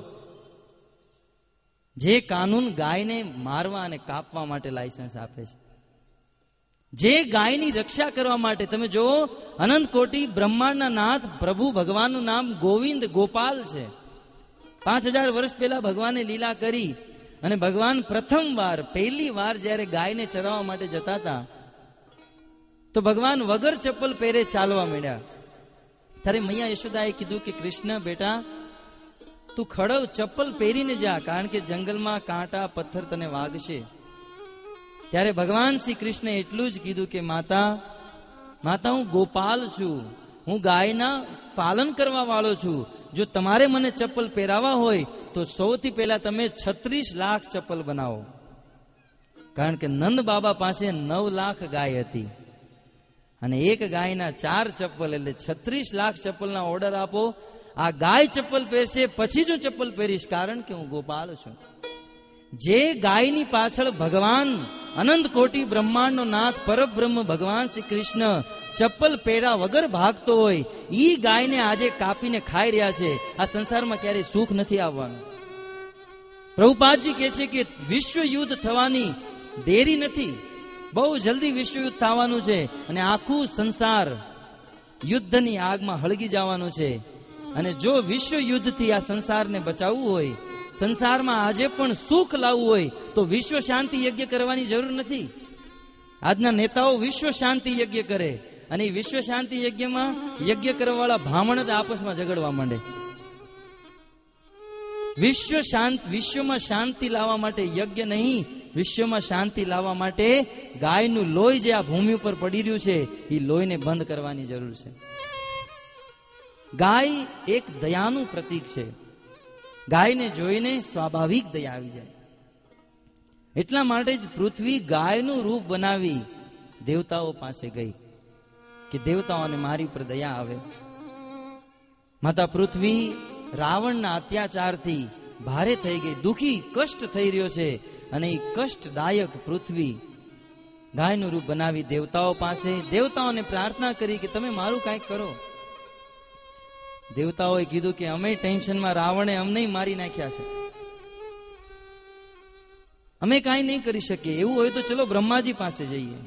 જે કાનૂન ગાયને મારવા અને કાપવા માટે લાયસન્સ આપે છે, જે ગાયની રક્ષા કરવા માટે. તમે જો, અનંત કોટી બ્રહ્માંડના નાથ પ્રભુ ભગવાનનું નામ ગોવિંદ, ગોપાલ છે. પાંચ હજાર વર્ષ પહેલા ભગવાને લીલા કરી અને ભગવાન પ્રથમ વાર, પહેલી વાર જયારે ગાયને ચરાવવા માટે જતા હતા તો ભગવાન વગર ચપ્પલ પહેરે ચાલવા માંડ્યા. ત્યારે મૈયા યશોદાએ કીધું કે કૃષ્ણ બેટા, તું ખડવ ચપ્પલ પહેરીને જા, કારણ કે જંગલમાં કાંટા પથ્થર તને વાગશે. ત્યારે ભગવાન શ્રી કૃષ્ણે એટલું જ કીધું કે માતા માતા હું ગોપાલ છું, હું ગાયના પાલન કરવા વાળો છું. જો તમારે મને ચપ્પલ પહેરાવા હોય તો સૌથી પહેલા તમે છત્રીસ લાખ ચપ્પલ બનાવો, કારણ કે નંદ બાબા પાસે નવ લાખ ગાય હતી અને એક ગાયના ચાર ચપ્પલ એટલે છત્રીસ લાખ ચપ્પલના ઓર્ડર આપો. આ ગાય ચપ્પલ પહેરશે પછી જ હું ચપ્પલ પહેરીશ, કારણ કે હું ગોપાલ છું. જે ગાયની પાછળ ભગવાન અનંત કોટી બ્રહ્માંડનો નાથ પરબ્રહ્મ ભગવાન શ્રી કૃષ્ણ ચપ્પલ પહેરા વગર ભાગતો હોય, ઈ ગાયને આજે કાપીને ખાઈ રહ્યા છે. આ સંસારમાં ક્યારેય સુખ નથી આવવાનું. પ્રભુપાદજી કહે છે કે વિશ્વ યુદ્ધ થવાની દેરી નથી, બહુ જલ્દી વિશ્વ યુદ્ધ થવાનું છે અને આખું સંસાર યુદ્ધની આગમાં હળગી જવાનું છે. અને જો વિશ્વ યુદ્ધથી આ સંસારને બચાવવું હોય, સંસારમાં આજે પણ સુખ લાવવું હોય, તો વિશ્વ શાંતિ યજ્ઞ કરવાની જરૂર નથી. આજના નેતાઓ વિશ્વ શાંતિ યજ્ઞ કરે અને વિશ્વ શાંતિ યજ્ઞમાં યજ્ઞ કરવા વાળા બ્રાહ્મણ જ આપસમાં ઝઘડવા માંડે. વિશ્વ શાંત વિશ્વમાં શાંતિ લાવવા માટે યજ્ઞ નહીં, વિશ્વમાં શાંતિ લાવવા માટે ગાયનું લોહી જે આ ભૂમિ ઉપર પડી રહ્યું છે એ લોહીને બંધ કરવાની જરૂર છે. ગાય એક દયાનું પ્રતીક છે. ગાયને જોઈને સ્વાભાવિક દયા આવી જાય. એટલા માટે જ પૃથ્વી ગાયનું રૂપ બનાવી દેવતાઓ પાસે ગઈ કે દેવતાઓને મારી ઉપર દયા આવે. માતા પૃથ્વી રાવણના અત્યાચારથી ભારે થઈ ગઈ, દુખી, કષ્ટ થઈ રહ્યો છે, અને એ કષ્ટદાયક પૃથ્વી ગાયનું રૂપ બનાવી દેવતાઓ પાસે દેવતાઓને પ્રાર્થના કરી કે તમે મારું કંઈક કરો. દેવતાઓએ કીધું કે અમે ટેન્શનમાં, રાવણે અમને મારી નાખ્યા છે, અમે કાંઈ નહીં કરી શકીએ. એવું હોય તો ચલો બ્રહ્માજી પાસે જઈએ.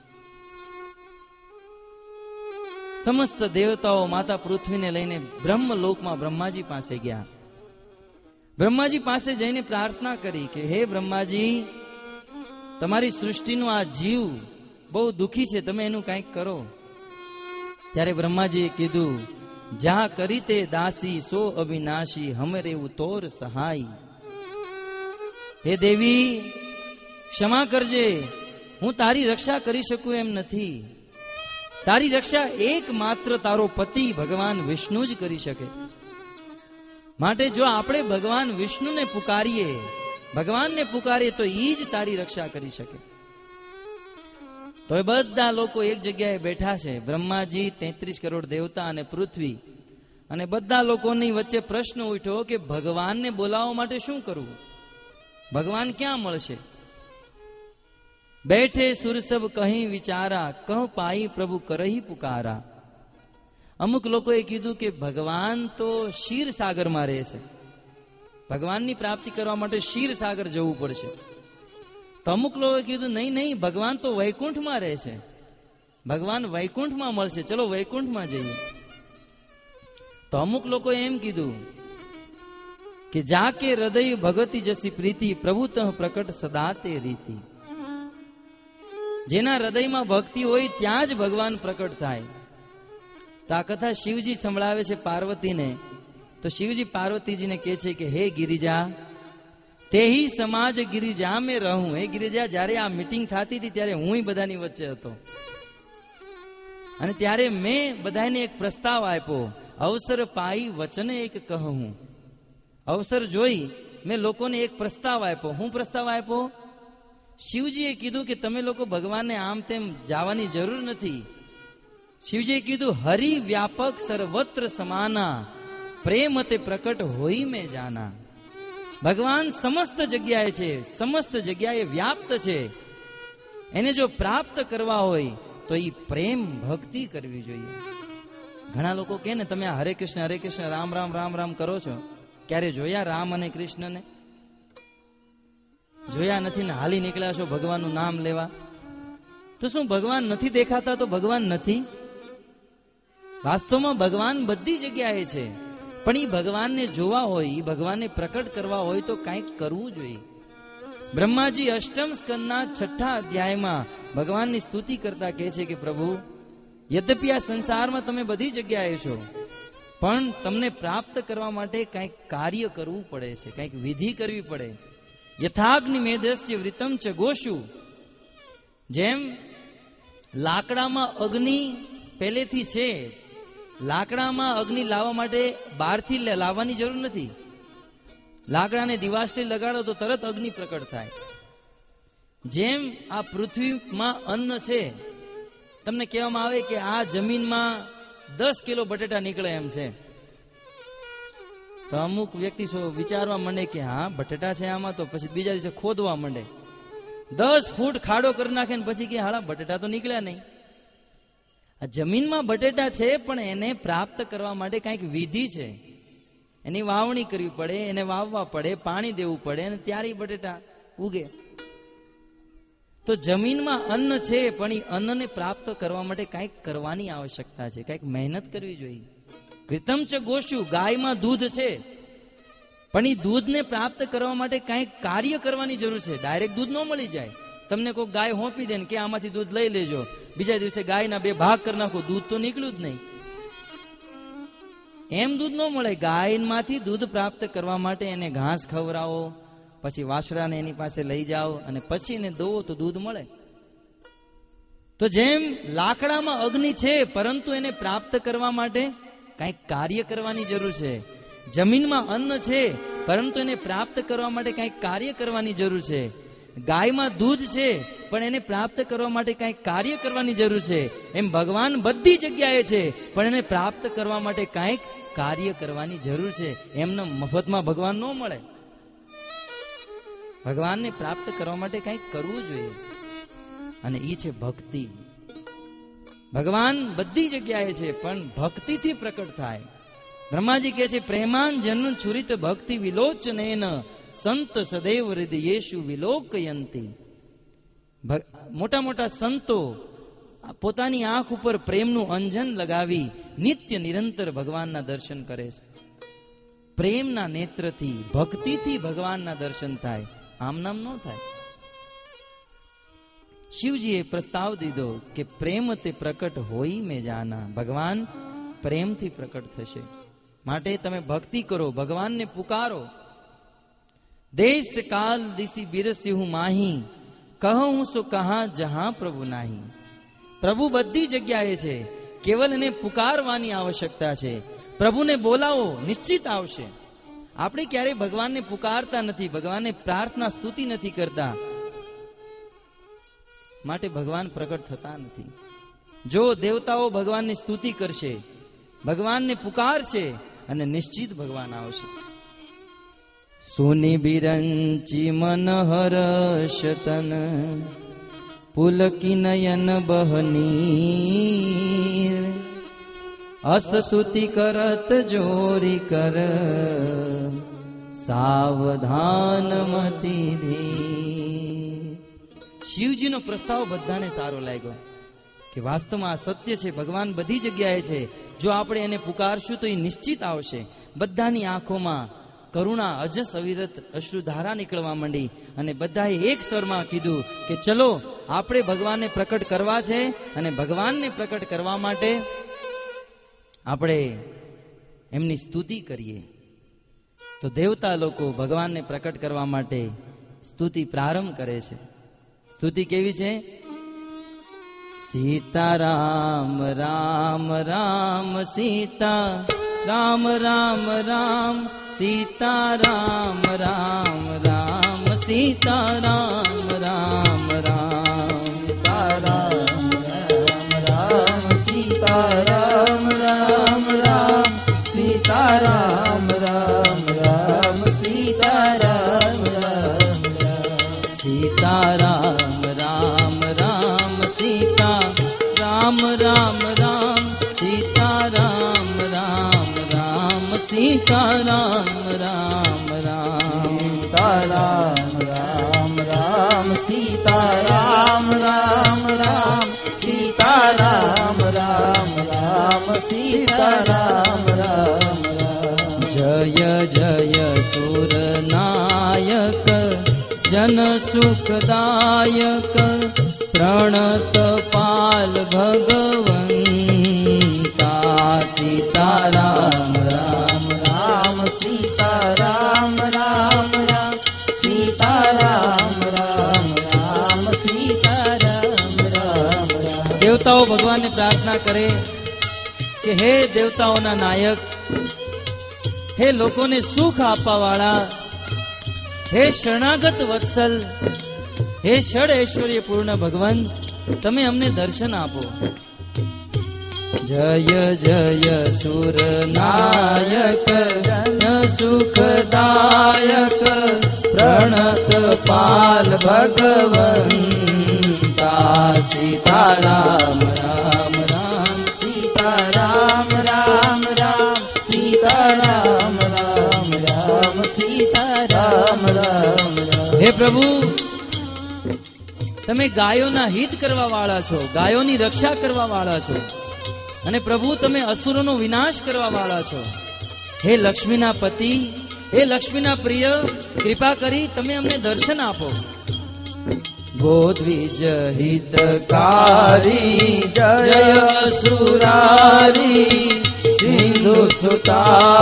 સમસ્ત દેવતાઓ માતા પૃથ્વીને લઈને બ્રહ્મલોકમાં બ્રહ્માજી પાસે ગયા. બ્રહ્માજી પાસે જઈને પ્રાર્થના કરી કે હે બ્રહ્માજી, તમારી સૃષ્ટિનો આ જીવ બહુ દુખી છે, તમે એનું કંઈક કરો. ત્યારે બ્રહ્માજીએ કીધું, જ્યાં કરી તે દાસી સો અવિનાશી, હમરે ઉતોર સહાય. હે દેવી, ક્ષમા કરજે, હું તારી રક્ષા કરી શકું એમ નથી. તારી રક્ષા એકમાત્ર તારો પતિ ભગવાન વિષ્ણુ જ કરી શકે. માટે જો આપણે ભગવાન વિષ્ણુને પુકારીએ, ભગવાનને પુકારીએ તો એ જ તારી રક્ષા કરી શકે. તો એ બધા લોકો એક જગ્યાએ બેઠા છે, બ્રહ્માજી, તેત્રીસ કરોડ દેવતા અને પૃથ્વી, અને બધા લોકોની વચ્ચે પ્રશ્ન ઉઠ્યો કે ભગવાનને બોલાવવા માટે શું કરવું, ભગવાન ક્યાં મળશે. બેઠે સુરસબ કહી વિચારા, કહ પાઈ પ્રભુ કરહી પુકારા. અમુક લોકોએ કીધું કે ભગવાન તો ક્ષીર સાગરમાં રહે છે, ભગવાનની પ્રાપ્તિ કરવા માટે ક્ષીર સાગર જવું પડશે. તો અમુક લોકોએ કીધું નહીં નહીં, ભગવાન તો વૈકુંઠમાં રહે છે, ભગવાન વૈકુંઠમાં મળશે, ચલો વૈકુંઠમાં જઈએ. તો અમુક લોકોએ એમ કીધું કે જાકે હૃદય ભગતી જસી પ્રીતિ, પ્રભુતઃ પ્રકટ સદા તે રીતિ. જેના હૃદયમાં ભક્તિ હોય ત્યાં જ ભગવાન પ્રકટ થાય. તો આ કથા શિવજી સંભળાવે છે પાર્વતીને. તો શિવજી પાર્વતીજીને કહે છે કે હે ગિરિજા, તેહી સમાજ ગિરિજા મેં રહું. હે ગિરિજા, જ્યારે આ મીટિંગ થતી હતી ત્યારે હું બધાની વચ્ચે હતો, અને ત્યારે મેં બધાને એક પ્રસ્તાવ આપ્યો, અવસર પાઈ વચને એક કહું. અવસર જોઈ મેં લોકોને એક પ્રસ્તાવ આપ્યો. હું પ્રસ્તાવ આપ્યો? શિવજીએ કીધું કે તમે લોકો ભગવાનને આમ તેમ જવાની જરૂર નથી. શિવજીએ કીધું, હરિ વ્યાપક સર્વત્ર સમાના, પ્રેમ તે પ્રકટ હોઈ મેં જાના. ભગવાન સમસ્ત જગ્યાએ છે, સમસ્ત જગ્યાએ વ્યાપ્ત છે. એને જો પ્રાપ્ત કરવા હોય તો એ પ્રેમ ભક્તિ કરવી જોઈએ. ઘણા લોકો કહે ને તમે હરે કૃષ્ણ હરે કૃષ્ણ રામ રામ રામ રામ કરો છો, ક્યારે જોયા રામ અને કૃષ્ણને? જોયા નથી ને હાલી નીકળ્યા છો ભગવાનનું નામ લેવા. તો શું ભગવાન નથી દેખાતા? તો ભગવાન નથી. વાસ્તવમાં ભગવાન બધી જગ્યાએ છે, પણ એ ભગવાનને જોવા હોય, એ ભગવાનને પ્રકટ કરવા હોય તો કંઈક કરવું જોઈએ. બ્રહ્માજી અષ્ટમ સ્કંદના છઠ્ઠા અધ્યાયમાં ભગવાનની સ્તુતિ કરતા કહે છે કે પ્રભુ, યદ્યપિ આ સંસારમાં તમે બધી જગ્યાએ છો, પણ તમને પ્રાપ્ત કરવા માટે કંઈક કાર્ય કરવું પડે છે, કંઈક વિધિ કરવી પડે. યથાગ્નિ મેધસ્ય વૃતમ ચ ગોષુ. જેમ લાકડામાં અગ્નિ પહેલેથી છે, લાકડામાં અગ્નિ લાવવા માટે બહારથી લાવવાની જરૂર નથી. લાકડાને દિવાસળી લગાડો તો તરત અગ્નિ પ્રકટ થાય. જેમ આ પૃથ્વીમાં અન્ન છે, તમને કહેવામાં આવે કે આ જમીનમાં દસ કિલો બટેટા નીકળે એમ છે, તો અમુક વ્યક્તિ વિચારવા માંડે કે હા બટેટા છે આમાં, તો પછી બીજા દિવસે ખોદવા માંડે, દસ ફૂટ ખાડો કરી નાખે ને પછી કે હાલા બટેટા તો નીકળ્યા નહીં. આ જમીનમાં બટેટા છે, પણ એને પ્રાપ્ત કરવા માટે કંઈક વિધિ છે. એની વાવણી કરવી પડે, એને વાવવા પડે, પાણી દેવું પડે, અને ત્યારે બટેટા ઉગે. તો જમીનમાં અન્ન છે, પણ એ અન્નને પ્રાપ્ત કરવા માટે કંઈક કરવાની આવશ્યકતા છે, કંઈક મહેનત કરવી જોઈએ. કૃતમ ચ ગોશું, ગાયમાં દૂધ છે, પણ એ દૂધને પ્રાપ્ત કરવા માટે કંઈક કાર્ય કરવાની જરૂર છે. ડાયરેક્ટ દૂધ ન મળી જાય. તમને કોઈ ગાય હોંપી દે ને કે આમાંથી દૂધ લઈ લેજો, બીજા દિવસે ગાયના બે ભાગ કરી નાખો, દૂધ તો નીકળ્યું જ નહીં. એમ દૂધ ન મળે. ગાયમાંથી દૂધ પ્રાપ્ત કરવા માટે એને ઘાસ ખવડાવો, પછી વાછડાને એની પાસે લઈ જાઓ અને પછી એને દોવો તો દૂધ મળે. તો જેમ લાકડામાં અગ્નિ છે, પરંતુ એને પ્રાપ્ત કરવા માટે કંઈક કાર્ય કરવાની જરૂર છે. જમીનમાં અન્ન છે, પરંતુ એને પ્રાપ્ત કરવા માટે કંઈક કાર્ય કરવાની જરૂર છે. ગાયમાં દૂધ છે, પણ એને પ્રાપ્ત કરવા માટે કંઈક કાર્ય કરવાની જરૂર છે. એમ ભગવાન બધી જગ્યાએ છે, પણ એને પ્રાપ્ત કરવા માટે કંઈક કાર્ય કરવાની જરૂર છે. એમને મફતમાં ભગવાન ન મળે. ભગવાનને પ્રાપ્ત કરવા માટે કંઈક કરવું જોઈએ, અને એ છે ભક્તિ. ભગવાન બધી જગ્યાએ છે, પણ ભક્તિથી પ્રકટ થાય. બ્રહ્માજી કહે છે, પ્રેમાંજન છુરિત ભક્તિ વિલોચનેન સંત સદૈવ હૃદયેશુ વિલોકયંતી. મોટા મોટા સંતો પોતાની આંખ ઉપર પ્રેમનું અંજન લગાવી નિત્ય નિરંતર ભગવાનના દર્શન કરે છે. પ્રેમના નેત્રથી, ભક્તિથી ભગવાનના દર્શન થાય, આમ નામ ન થાય. શિવજીએ પ્રસ્તાવ દીધો કે પ્રેમ તે પ્રકટ હોય મેં જાના. ભગવાન પ્રેમથી પ્રકટ થશે, માટે તમે ભક્તિ કરો, ભગવાનને પુકારો. દેશ કાલ દિશી બિરસી હું માહી, કહું સો કહા જહાં પ્રભુ નાહી. પ્રભુ બધી જગ્યાએ છે, કેવલ એને પુકારવાની આવશ્યકતા છે. પ્રભુને બોલાવો, નિશ્ચિત આવશે. આપણે ક્યારેય ભગવાનને પુકારતા નથી, ભગવાનને પ્રાર્થના સ્તુતિ નથી કરતા, માટે ભગવાન પ્રકટ થતા નથી. જો દેવતાઓ ભગવાનની સ્તુતિ કરશે, ભગવાનને પુકારશે, અને નિશ્ચિત ભગવાન આવશે. સુની બિરંચી મન હર્ષતન પુલકી નયન બહની, અસ સુતિ કરત જોરી કર સાવધાન મતી ધી. શિવજીનો પ્રસ્તાવ બધાને સારો લાગ્યો કે વાસ્તવમાં આ સત્ય છે, ભગવાન બધી જગ્યાએ છે. જો આપણે એને પુકારશું તો એ નિશ્ચિત આવશે. બધાની આંખોમાં કરુણા અજસ અવિરત અશ્રુધારા નીકળવા માંડી, અને બધાએ એક સ્વરમાં કીધું કે ચલો આપણે ભગવાનને પ્રકટ કરવા છે, અને ભગવાનને પ્રકટ કરવા માટે આપણે એમની સ્તુતિ કરીએ. તો દેવતા લોકો ભગવાનને પ્રકટ કરવા માટે સ્તુતિ પ્રારંભ કરે છે. સ્તુતિ કેવી છે? સીતારામ રામ રામ સીતા રામ રામ રામ સીતારામ રામ રામ સીતારામ રામ રામ સીતારામ રામ સીતારામ રામ રામ સીતારામ રામ રામ સીતારામ રામ સીતારામ રામ રામ સીતા રામ રામ રામ સીતારામ રામ રામ સીતારામ રામ રામ સીતારામ રામ રામ સીતારામ રામ રામ સીતારામ રામ રામ સીતારામ રામ રામ. જય જય સુર નાયક જન સુખદાયક પ્રણત પાલ ભગવંતા. સીતારામ રામ રામ સીતારામ રામ રામ સીતારામ રામ રામ સીતારામ રામ રામ. દેવતાઓ ભગવાનને પ્રાર્થના કરે કે હે દેવતાઓના નાયક, હે લોકોને સુખ આપવા વાળા, હે શરણાગત વત્સલ, હે ષડ ઐશ્વર્ય પૂર્ણ ભગવાન, તમે અમને દર્શન આપો. જય જય સુર નાયક જન સુખદાયક પ્રણત પાલ ભગવંતા. સીતારામ રામ રામ સીતારામ રામ રામ સીતારામ રામ રામ સીતારામ રામ રામ. હે પ્રભુ, તમે ગાયોના હિત કરવા વાળા છો, ગાયોની રક્ષા કરવા વાળા છો, અને પ્રભુ તમે અસુરોનો વિનાશ કરવા વાળા છો. હે લક્ષ્મીના પતિ, હે લક્ષ્મીના પ્રિય, કૃપા કરી તમે અમને દર્શન આપો. गोद्विज हितकारी जय असुरारी सिंधु सुता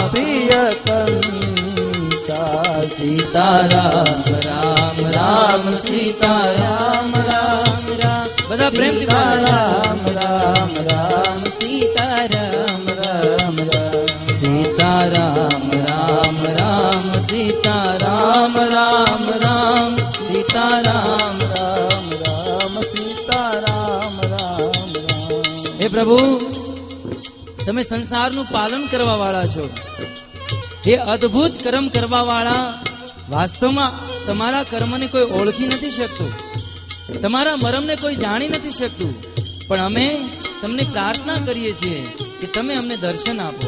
प्रियकंता सीताराम राम राम सीताराम राम राम बधा प्रेम राम राम राम सीताराम राम राम सीताराम राम राम सीताराम राम राम सीताराम राम राम सीताराम राम राम हे प्रभु તમે સંસારનું પાલન કરવા વાળા છો, એ અદ્ભુત કર્મ કરવા વાળા. વાસ્તવમાં તમારા કર્મને કોઈ ઓળખી નથી શકતું, તમારા મરમને કોઈ જાણી નથી શકતું, પણ અમે તમને પ્રાર્થના કરીએ છીએ કે તમે અમને દર્શન આપો.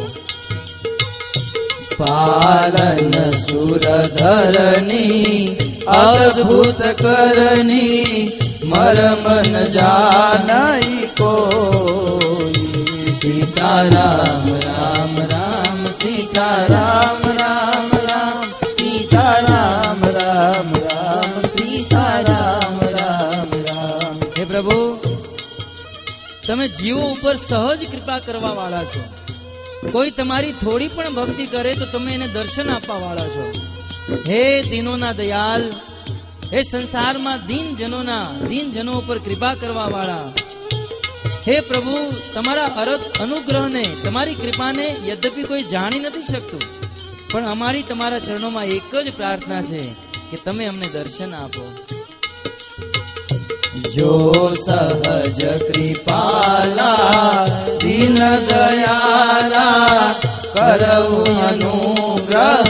પાલન સુરધરની અદ્ભુત કરની મરમ ન જાનાઈ કોઈ સીતારામ રામ રામ સીતારામ રામ રામ સીતારામ રામ રામ સીતારામ રામ રામ. હે પ્રભુ, તમે જીવો ઉપર સહજ કૃપા કરવા વાળા છો. કોઈ તમારી થોડી પણ ભક્તિ કરે તો તમે એને દર્શન આપવા વાળા છો. હે દીનોના દયાલ, હે સંસારમાં દીન જનોના દીન જનો ઉપર કૃપા કરવા વાળા. હે પ્રભુ, તમારા અરગ અનુગ્રહને, તમારી કૃપાને યદ્યપિ કોઈ જાણી નથી શકતું, પણ અમારી તમારા ચરણોમાં એક જ પ્રાર્થના છે કે તમે અમને દર્શન આપો. જો સહજ કૃપાલા દીન દયાલા કરવું અનુગ્રહ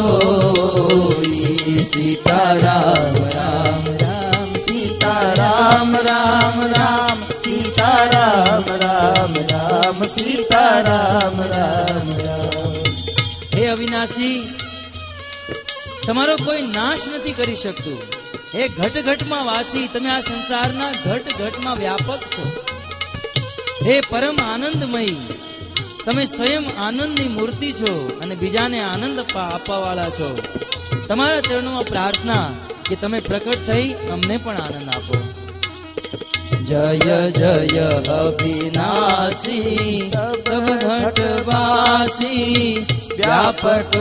સોઈ સીતારામ રામ રામ સીતારામ રામ રામ સીતારામ રામ રામ સીતારામ રામ રામ. હે અવિનાશી, તમારો કોઈ નાશ નથી કરી શકતું. હે ઘટ ઘટમાં વાસી, તમે આ સંસારના ઘટ ઘટમાં વ્યાપક છો. હે પરમ આનંદમય, તમે સ્વયં આનંદની મૂર્તિ છો અને બીજાને આનંદ આપવા વાળા છો. તમારા ચરણોમાં પ્રાર્થના કે તમે પ્રકટ થઈ અમને પણ આનંદ આપો. જય જય અવિનાશી સબ ઘટવાસી વ્યાપક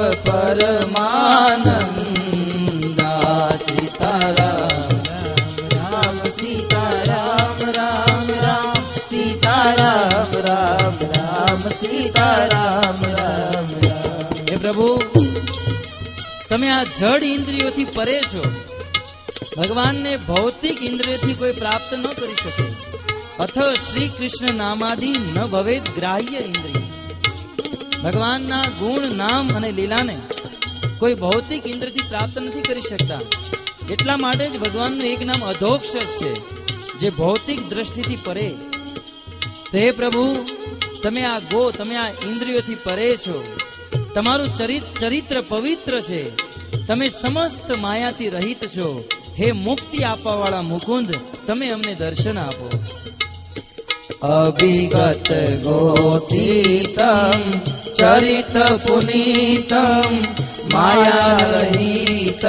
પરમાનંદા સીતારામ રામ સીતારામ રામ રામ સીતારામ રામ રામ સીતારામ રામ રામ. હે પ્રભુ, તમે આ જડ ઇન્દ્રિયોથી પરે છો. ભગવાનને ભૌતિક ઇન્દ્રિયથી કોઈ પ્રાપ્ત ન કરી શકે. અથ શ્રી કૃષ્ણ નામાદિ ન ભવેદ ગ્રાહ્ય ઇન્દ્રિય. ભગવાનના ગુણ, નામ અને લીલાને કોઈ ભૌતિક ઇન્દ્રથી પ્રાપ્ત નથી કરી શકતા. એટલા માટે જ ભગવાનનું એક નામ અધોક્ષસ છે, જે ભૌતિક દ્રષ્ટિથી પરે. તો હે પ્રભુ, તમે આ ગો, તમે આ ઇન્દ્રિયોથી પરે છો. તમારું ચરિત્ર પવિત્ર છે. તમે સમસ્ત માયાથી રહિત છો. હે મુક્તિ આપવા વાળા મુકુંદ, તમે અમને દર્શન આપો. અભિગત ગોતીતમ ચરિત પુનીતમ માયા રહિત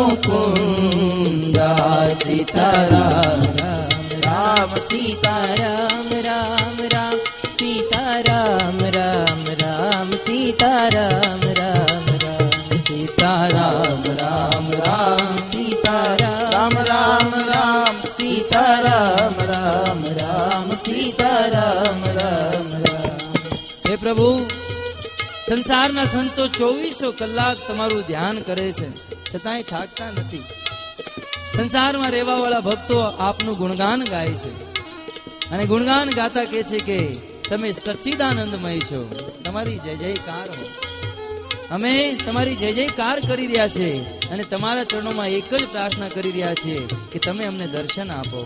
મુકુંદા સીતારામ રામ સીતારામ રામ રામ સીતારામ રામ રામ સીતારામ રામ રામ સીતારામ રામ રામ સીતારામ રામ રામ સીતારામ રામ રામ સીતારામ રામ રામ. હે પ્રભુ, સંસારના સંતો ચોવીસો કલાક તમારું ધ્યાન કરે છે, છતાંય થાકતા નથી. સંસારમાં રહેવા વાળા ભક્તો આપનું ગુણગાન ગાય છે અને ગુણગાન ગાતા કહે છે કે તમે સચ્ચિદાનંદમય છો. તમારી જય જયકાર હો. અમે તમારી જય જયકાર કરી રહ્યા છે અને તમારા ચરણોમાં એક જ પ્રાર્થના કરી રહ્યા છીએ કે તમે અમને દર્શન આપો.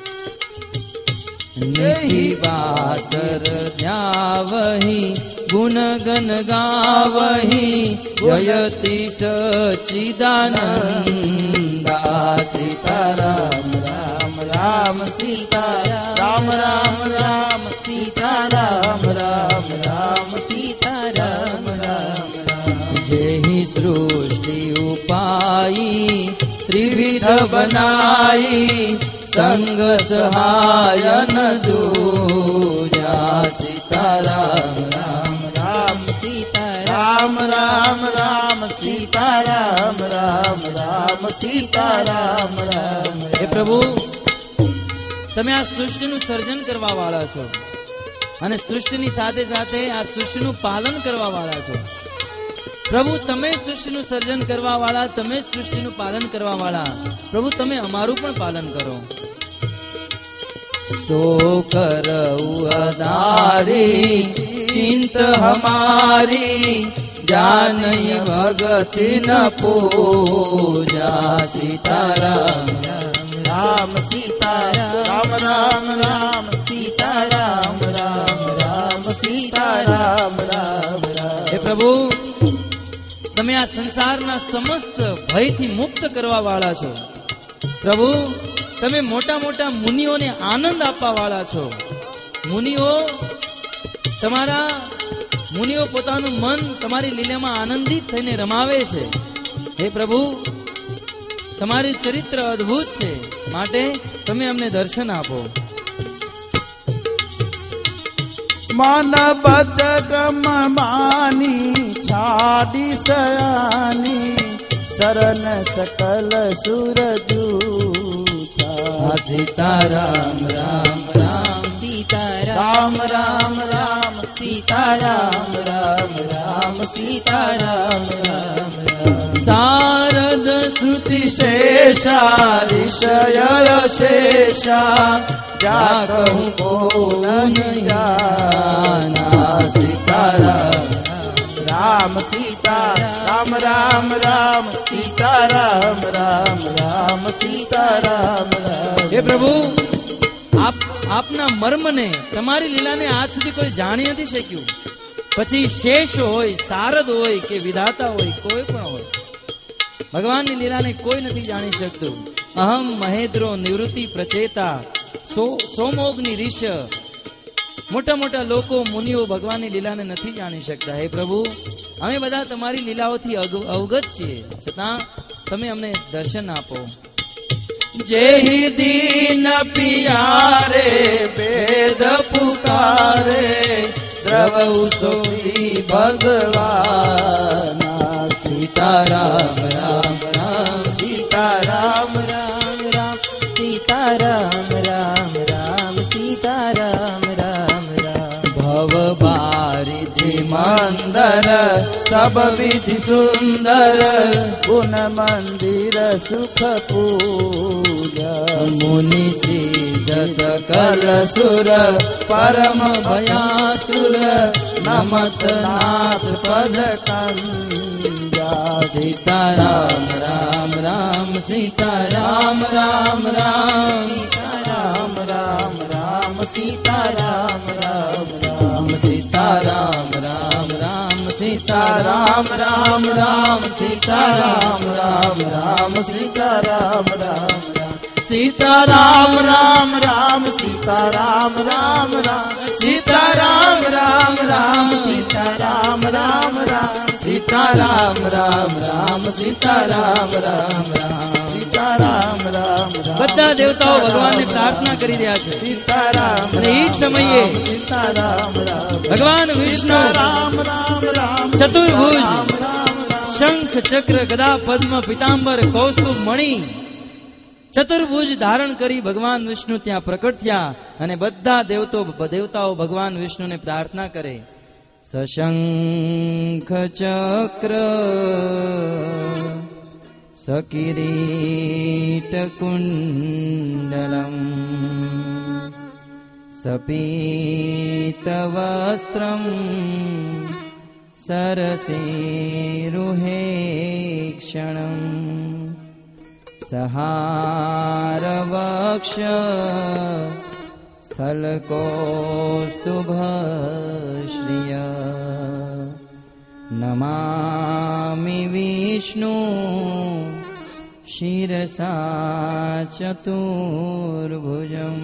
નહીં વાસર ધ્યાવહી ગુણ ગન ગાવહી જયતિ સચ્ચિદાનંદા સીતારામ રામ રામ સીતારામ રામ રામ સીતારામ રામ રામ સીતારામ રામ રામ. જેહી सृष्टि उपाई त्रिविध बनाई संग सहायन दूजा सीताराम राम राम राम राम राम सीताराम राम राम सीताराम राम हे प्रभु તમે આ સૃષ્ટિનું સર્જન કરવા વાળા છો અને સૃષ્ટિની સાથે સાથે આ સૃષ્ટિનું પાલન કરવા વાળા છો. પ્રભુ તમે સૃષ્ટિનું સર્જન કરવા વાળા, તમે સૃષ્ટિનું પાલન કરવા વાળા, પ્રભુ તમે અમારું પણ પાલન કરો. સો કરઉ અદારી ચિંત હમારી જાનઈ ભગતિ ન પૂજા સીતારામ રામ સીતારામ રામ રામ સીતારામ રામ રામ સીતારામ રામ રામ. હે પ્રભુ તમે આ સંસારના સમસ્ત ભયથી મુક્ત કરવા વાળા છો. પ્રભુ તમે મોટા મોટા મુનિઓને આનંદ આપવા વાળા છો. મુનિઓ તમારા મુનિઓ પોતાનું મન તમારી લીલામાં આનંદિત થઈને રમાવે છે. હે પ્રભુ તમારું ચરિત્ર અદ્ભુત છે, માટે તમે અમને દર્શન આપો. મન બચગમ માની છાડી સયાની શરણ સકલ સુરજૂતા સીતારામ રામ રામ સીતારામ રામ રામ સીતારામ રામ રામ સીતારામ રામ રામ. શારદ શ્રુતિ શેષા રિષય શેષા જાગું બોલન જાના સીતારામ રામ સીતારામ રામ રામ સીતારામ રામ રામ સીતારામ રામ. હે પ્રભુ આપ આપના મર્મને, તમારી લીલાને આજ સુધી કોઈ જાણી નથી શક્યું. પછી શેષ હોય, શારદ હોય કે વિધાતા હોય, કોઈ પણ હોય, ભગવાનની લીલાને કોઈ નથી જાણી શકતું. અહમ મહેદ્રો નિવૃત્તિ પ્રચેતા સો સોમોગની રીશ, મોટા મોટા લોકો મુનિઓ ભગવાનની લીલાને નથી જાણી શકતા. હે પ્રભુ અમે બધા તમારી લીલાઓથી અવગત છીએ, છતાં તમે અમને દર્શન આપો. જેહી દીન પિયારે વેદ પુકારે દ્રવ સોઈ ભગવાન સીતારામ રામ રામ સીતારામ રામ રામ સીતારામ રામ રામ સીતારામ રામ રામ. ભવ બારિધિ મંદર સબ વિધિ સુંદર ગુણ મંદિર સુખ પૂજા મુનિ સિદ્ધ સકલ સુર પરમ ભયાતુર નમત નાથ પદ કંજા સીતારામ રામ રામ સીતારામ રામ રામ સીતારામ રામ રામ સીતારામ રામ રામ સીતારામ રામ રામ સીતારામ રામ રામ સીતારામ રામ રામ સીતારામ રામ સીતારામ રામ રામ સીતારામ રામ રામ સીતારામ રામ રામ સીતારામ રામ રામ સીતારામ રામ રામ સીતારામ રામ રામ સીતારામ રામ રામ. બધા દેવતાઓ ભગવાનને પ્રાર્થના કરી રહ્યા છે. સીતારામ અને એ જ સમયે સીતારામ રામ ભગવાન વિષ્ણુ રામ રામ રામ ચતુર્ભુજ રામ રામ શંખ ચક્ર ગદા પદ્મ પિતાંબર કૌસ્તુભ મણિ ચતુર્ભુજ ધારણ કરી ભગવાન વિષ્ણુ ત્યાં પ્રકટ થયા અને બધા દેવતો દેવતાઓ ભગવાન વિષ્ણુને પ્રાર્થના કરે. સશંખ ચક્ર સકિરીટ કુંડલમ સપીત વસ્ત્રમ સરસેરુહે ક્ષણમ સહારવક્ષ સ્થલકૌસ્તુભશ્રિય નમામિ વિષ્ણુ શિરસા ચતુર્ભુજમ.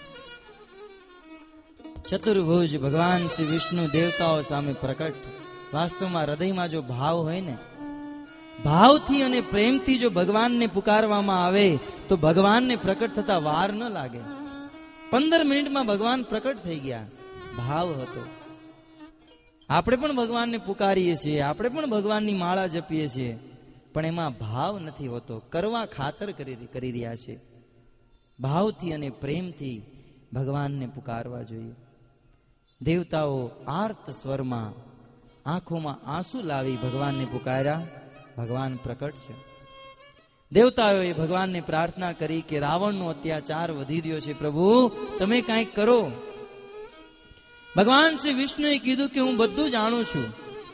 ચતુર્ભુજ ભગવાન શ્રી વિષ્ણુ દેવતાઓ સામે પ્રકટ વાસ્તવમાં હૃદયમાં જો ભાવ હોય ને, ભાવથી અને પ્રેમથી જો ભગવાનને પુકારવામાં આવે તો ભગવાનને પ્રકટ થતા વાર ન લાગે. પંદર મિનિટમાં ભગવાન પ્રકટ થઈ ગયા. ભાવ હતો. આપણે પણ ભગવાનને પુકારીએ છીએ, આપણે પણ ભગવાનની માળા જપીએ છીએ, પણ એમાં ભાવ નથી હોતો. કરવા ખાતર કરી કરી રહ્યા છે. ભાવથી અને પ્રેમથી ભગવાનને પુકારવા જોઈએ. દેવતાઓ આર્ત સ્વરમાં આંખોમાં આંસુ લાવી ભગવાનને પુકાર્યા. ભગવાન પ્રકટ છે. દેવતાઓએ ભગવાનને પ્રાર્થના કરી કે રાવણનો અત્યાચાર વધી રહ્યો છે, પ્રભુ તમે કંઈક કરો. ભગવાન શ્રી વિષ્ણુએ કીધું કે હું બધું જાણું છું.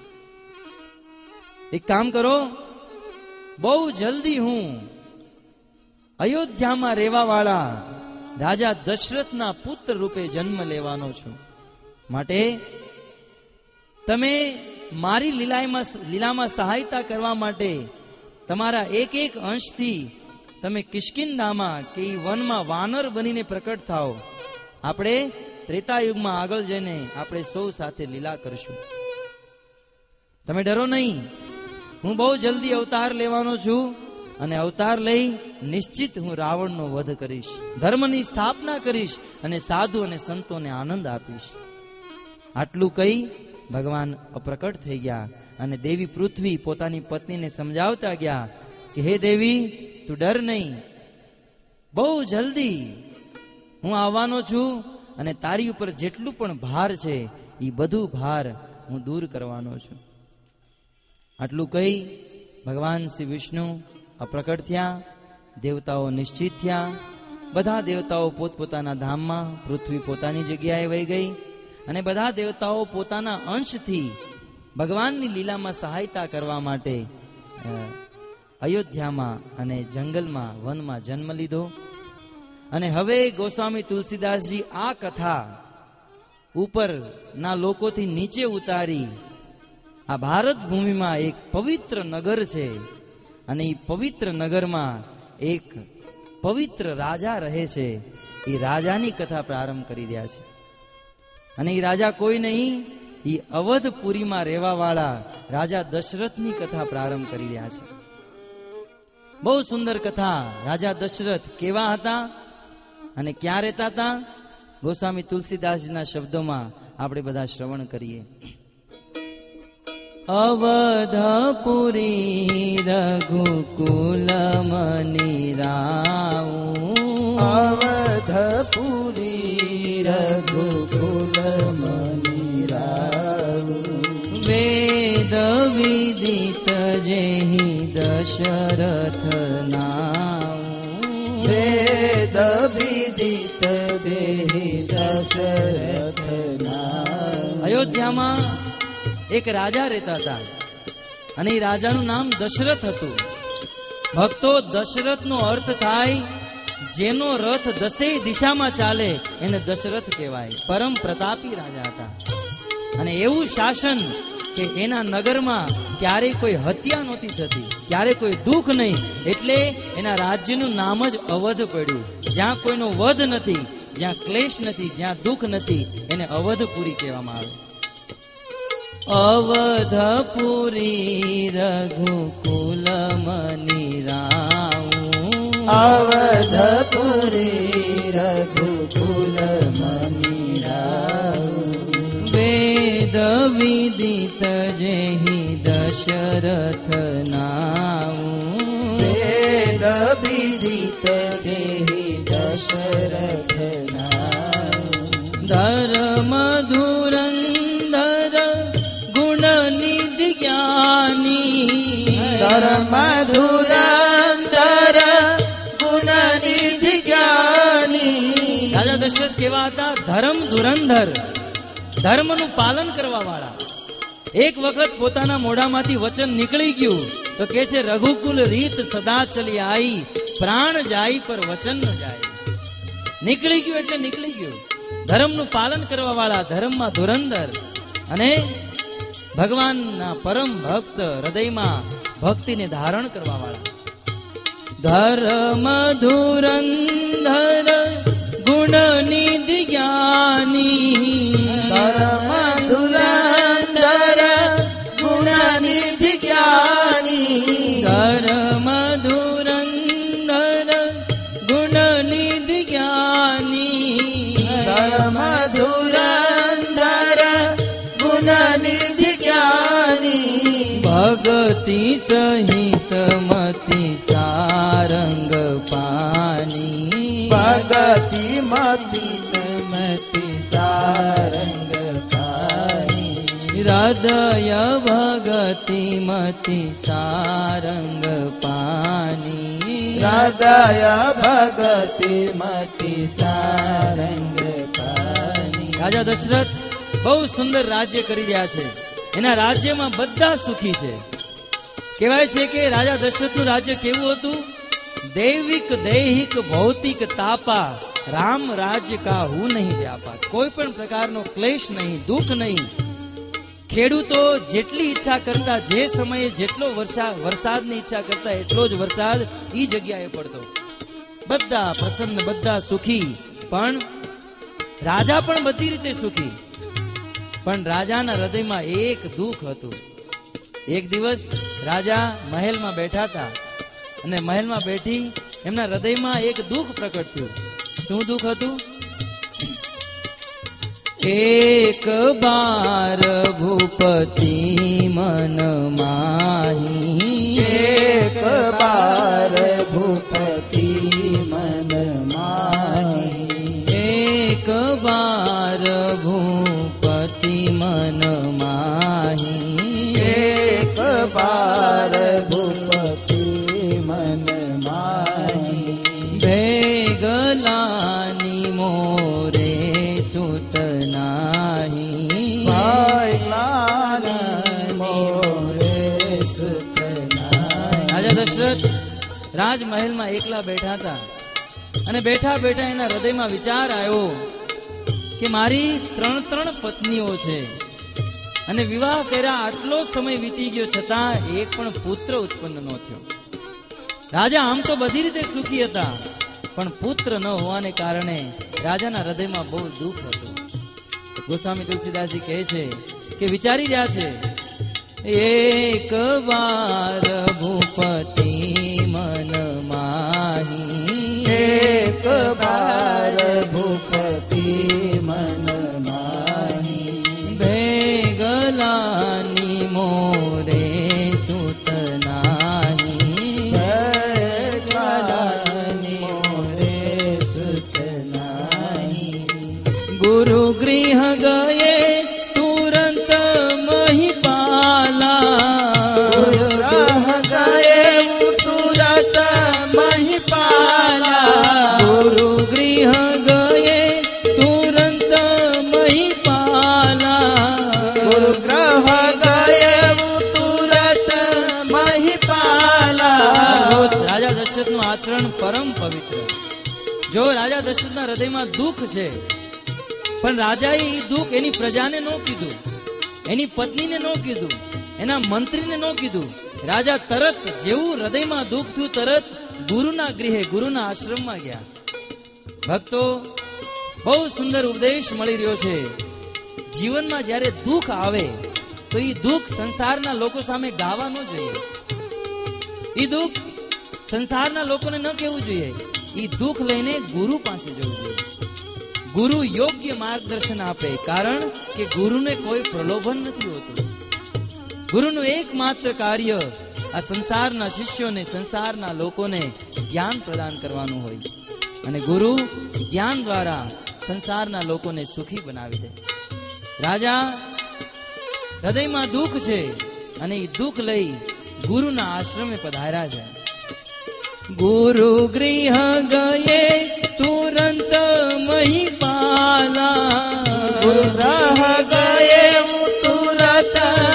એક કામ કરો, બહુ જલ્દી હું અયોધ્યામાં રહેવા વાળા રાજા દશરથના પુત્ર રૂપે જન્મ લેવાનો છું. માટે તમે મારી લીલામાં લીલામાં સહાયતા કરવા માટે તમારા એક એક અંશથી તમે કિષ્કિંધામાં કે વનમાં વાનર બનીને પ્રકટ થાઓ. આપણે ત્રેતાયુગમાં આગળ જઈને આપણે સૌ સાથે લીલા કરશું. તમે ડરો નહીં, હું બહુ જલ્દી અવતાર લેવાનો છું અને અવતાર લઈ નિશ્ચિત હું રાવણનો વધ કરીશ, ધર્મની સ્થાપના કરીશ અને સાધુ અને સંતોને આનંદ આપીશ. આટલું કહી ભગવાન અપ્રકટ થઈ ગયા અને દેવી પૃથ્વી પોતાની પત્નીને સમજાવતા ગયા કે હે દેવી, તું ડર નહીં, બહુ જલ્દી હું આવવાનો છું અને તારી ઉપર જેટલું પણ ભાર છે એ બધું ભાર હું દૂર કરવાનો છું. આટલું કહી ભગવાન શ્રી વિષ્ણુ અપ્રકટ થયા. દેવતાઓ નિશ્ચિત થયા. બધા દેવતાઓ પોતપોતાના ધામમાં, પૃથ્વી પોતાની જગ્યાએ વહી ગઈ અને બધા દેવતાઓ પોતાના અંશથી ભગવાનની લીલામાં સહાયતા કરવા માટે અયોધ્યામાં અને જંગલમાં વનમાં જન્મ લીધો. અને હવે ગોસ્વામી તુલસીદાસજી આ કથા ઉપરના લોકોથી નીચે ઉતારી આ ભારત ભૂમિમાં એક પવિત્ર નગર છે અને એ પવિત્ર નગરમાં એક પવિત્ર રાજા રહે છે. એ રાજાની કથા પ્રારંભ કરી રહ્યા છે. અને એ રાજા કોઈ નહીં, એ અવધપુરીમાં રહેવા વાળા રાજા દશરથની કથા પ્રારંભ કરી રહ્યા છે. બહુ સુંદર કથા. રાજા દશરથ કેવા હતા અને ક્યાં રહેતા હતા, ગોસ્વામી તુલસીદાસજીના શબ્દોમાં આપણે બધા શ્રવણ કરીએ. અવધપુરી રઘુકુલ મની રાઉ, અવધપુરી રઘુકુલ મની રાઉ, વેદ વિદિત જેહી દશરથ નાઉ, વેદ વિદિત જેહી દશરથ નાઉ. અયોધ્યામાં એક રાજા રહેતા હતા અને એ રાજાનું નામ દશરથ હતું. ભક્તો, દશરથનો અર્થ થાય જેનો રથ દસેય દિશામાં ચાલે એને દશરથ કહેવાય. પરમ પ્રતાપી રાજા હતા અને એવું શાસન કે એના નગરમાં ક્યારેય કોઈ હત્યા નહોતી થતી, ક્યારે કોઈ દુઃખ નહીં, એટલે એના રાજ્યનું નામ જ અવધ પડ્યું. જ્યાં કોઈનો વધ નથી, જ્યાં ક્લેશ નથી, જ્યાં દુઃખ નથી, એને અવધપુરી કહેવામાં આવે. અવધપુરી રઘુકુલ મની રાઉ, અવધપુરી રઘુકુલ મની રાઉ, વેદ વિદિત જેહી દશરથ નાઉ, વેદ વિદિત જેહી દશરથ નાઉ, ધર્મ ધુરંધર ગુણ નિધિ જ્ઞાની, ધર્મ ધુરંધર ગુણ નિધિ જ્ઞાની. રાજા દશરથ કેવા હતા? ધર્મ ધુરંધર, ધર્મનું પાલન કરવા વાળા. એક વખત પોતાના મોઢામાંથી વચન નીકળી ગયું તો કે છે રઘુકુલ રીત સદા ચલી આઈ, પ્રાણ જાય પર વચન ન જાય. નીકળી ગયું એટલે નીકળી ગયું. ધર્મનું પાલન કરવા વાળા, ધર્મમાં ધુરંધર અને ભગવાનના પરમ ભક્ત, હૃદયમાં ભક્તિને ધારણ કરવા વાળા. ધર્મ ધુરંધર ગુણ નિધિ જ્ઞાની, ધર્મ ધુરંધર सहित मति सारंग पानी भगति मति मति सारंग पानी हृदय भगति मति सारंग पानी हृदय भगति मति सारंग पानी। રાજા દશરથ બહુ સુંદર રાજ્ય કરી રહ્યા છે. એના રાજ્યમાં બધા સુખી છે. કહેવાય છે કે રાજા દશરથનું રાજ્ય કેવું હતું? દૈવિક દૈહિક ભૌતિક તાપા રામ રાજ્ય કા હું નહીં વ્યાપા. કોઈ પણ પ્રકારનો ક્લેશ નહીં, દુઃખ નહીં. ખેડૂતો જેટલી ઈચ્છા કરતા, જે સમયે જેટલો વરસાદની ઈચ્છા કરતા એટલો જ વરસાદ ઈ જગ્યાએ પડતો. બધા પ્રસન્ન, બધા સુખી. પણ રાજા પણ બધી રીતે સુખી. પણ રાજાના હૃદયમાં એક દુઃખ હતું. એક દિવસ રાજા મહેલમાં બેઠા હતા અને મહેલમાં બેઠી એમના હૃદયમાં એક દુઃખ પ્રકટ થયું. શું દુઃખ હતું? એક બાર ભૂપતિ મન માહી, એક બાર ભૂપતિ મન માહી, એક બાર ભૂપતિ મન માહી, એક બાર ભૂપતિ મન માહી, ભેગલાની મોરે સુત નાહી, ભગલાની મોરે સુત નાહી. રાજા દશરથ રાજમહેલમાં એકલા બેઠા હતા અને બેઠા બેઠા એના હૃદયમાં વિચાર આવ્યો કે મારી ત્રણ ત્રણ પત્નીઓ છે અને વિવાહ કર્યા આટલો સમય વીતી ગયો છતાં એક પણ પુત્ર ઉત્પન્ન ન થયો. રાજા આમ તો બધી રીતે સુખી હતા, પણ પુત્ર ન હોવાને કારણે રાજાના હૃદયમાં બહુ દુઃખ હતું. ગોસ્વામી તુલસીદાસજી કહે છે કે વિચારી રહ્યા છે, એક વાર ભૂપતિ મન માહી, એક બાર ભૂપતિ મન માહી, ભેગલાની મોરે સુત નાહી, ભગલાની મોરે સુત નાહી. ગુરુ ગૃહ ગયે તુરંત મહિપાલા, ગુરુ ગયે તુરંત મહિપાલા, ગુરુ ગૃહ ગયે તુરંત મહિપાલા, ગુરુ ગ્રહ ગયે તુરંત મહિપાલા. રાજા દશરથનું આચરણ પરમ પવિત્ર. જો રાજા દશરથના હૃદયમાં દુઃખ છે, પણ રાજાએ એ દુઃખ એની પ્રજાને ન કીધું, એની પત્નીને ન કીધું, એના મંત્રીને ન કીધું. રાજા તરત જેવું હૃદયમાં દુઃખ થયું તરત ગુરુના ગૃહે, ગુરુના આશ્રમમાં ગયા. ભક્તો, બહુ સુંદર ઉપદેશ મળી રહ્યો છે. જીવનમાં જ્યારે દુઃખ આવે તો એ દુઃખ સંસારના લોકો સામે ગાવા ન જોઈએ. એ દુઃખ સંસારના લોકોને ન કહેવું જોઈએ. એ દુઃખ લઈને ગુરુ પાસે જવું જોઈએ. ગુરુ યોગ્ય માર્ગદર્શન આપે, કારણ કે ગુરુને કોઈ પ્રલોભન નથી હોતું. ગુરુનું એકમાત્ર કાર્ય આ સંસારના શિષ્યોને, સંસારના લોકોને જ્ઞાન પ્રદાન કરવાનું હોય. અને ગુરુ જ્ઞાન દ્વારા સંસારના લોકોને સુખી બનાવી દે. રાજા હૃદયમાં દુઃખ છે અને એ દુઃખ લઈ ગુરુના આશ્રમે પધાર્યા છે. ગુરુ ગૃહ ગયે તુરંત મહિપાલા, ગુરુ ગ્રહ ગયે તુરંત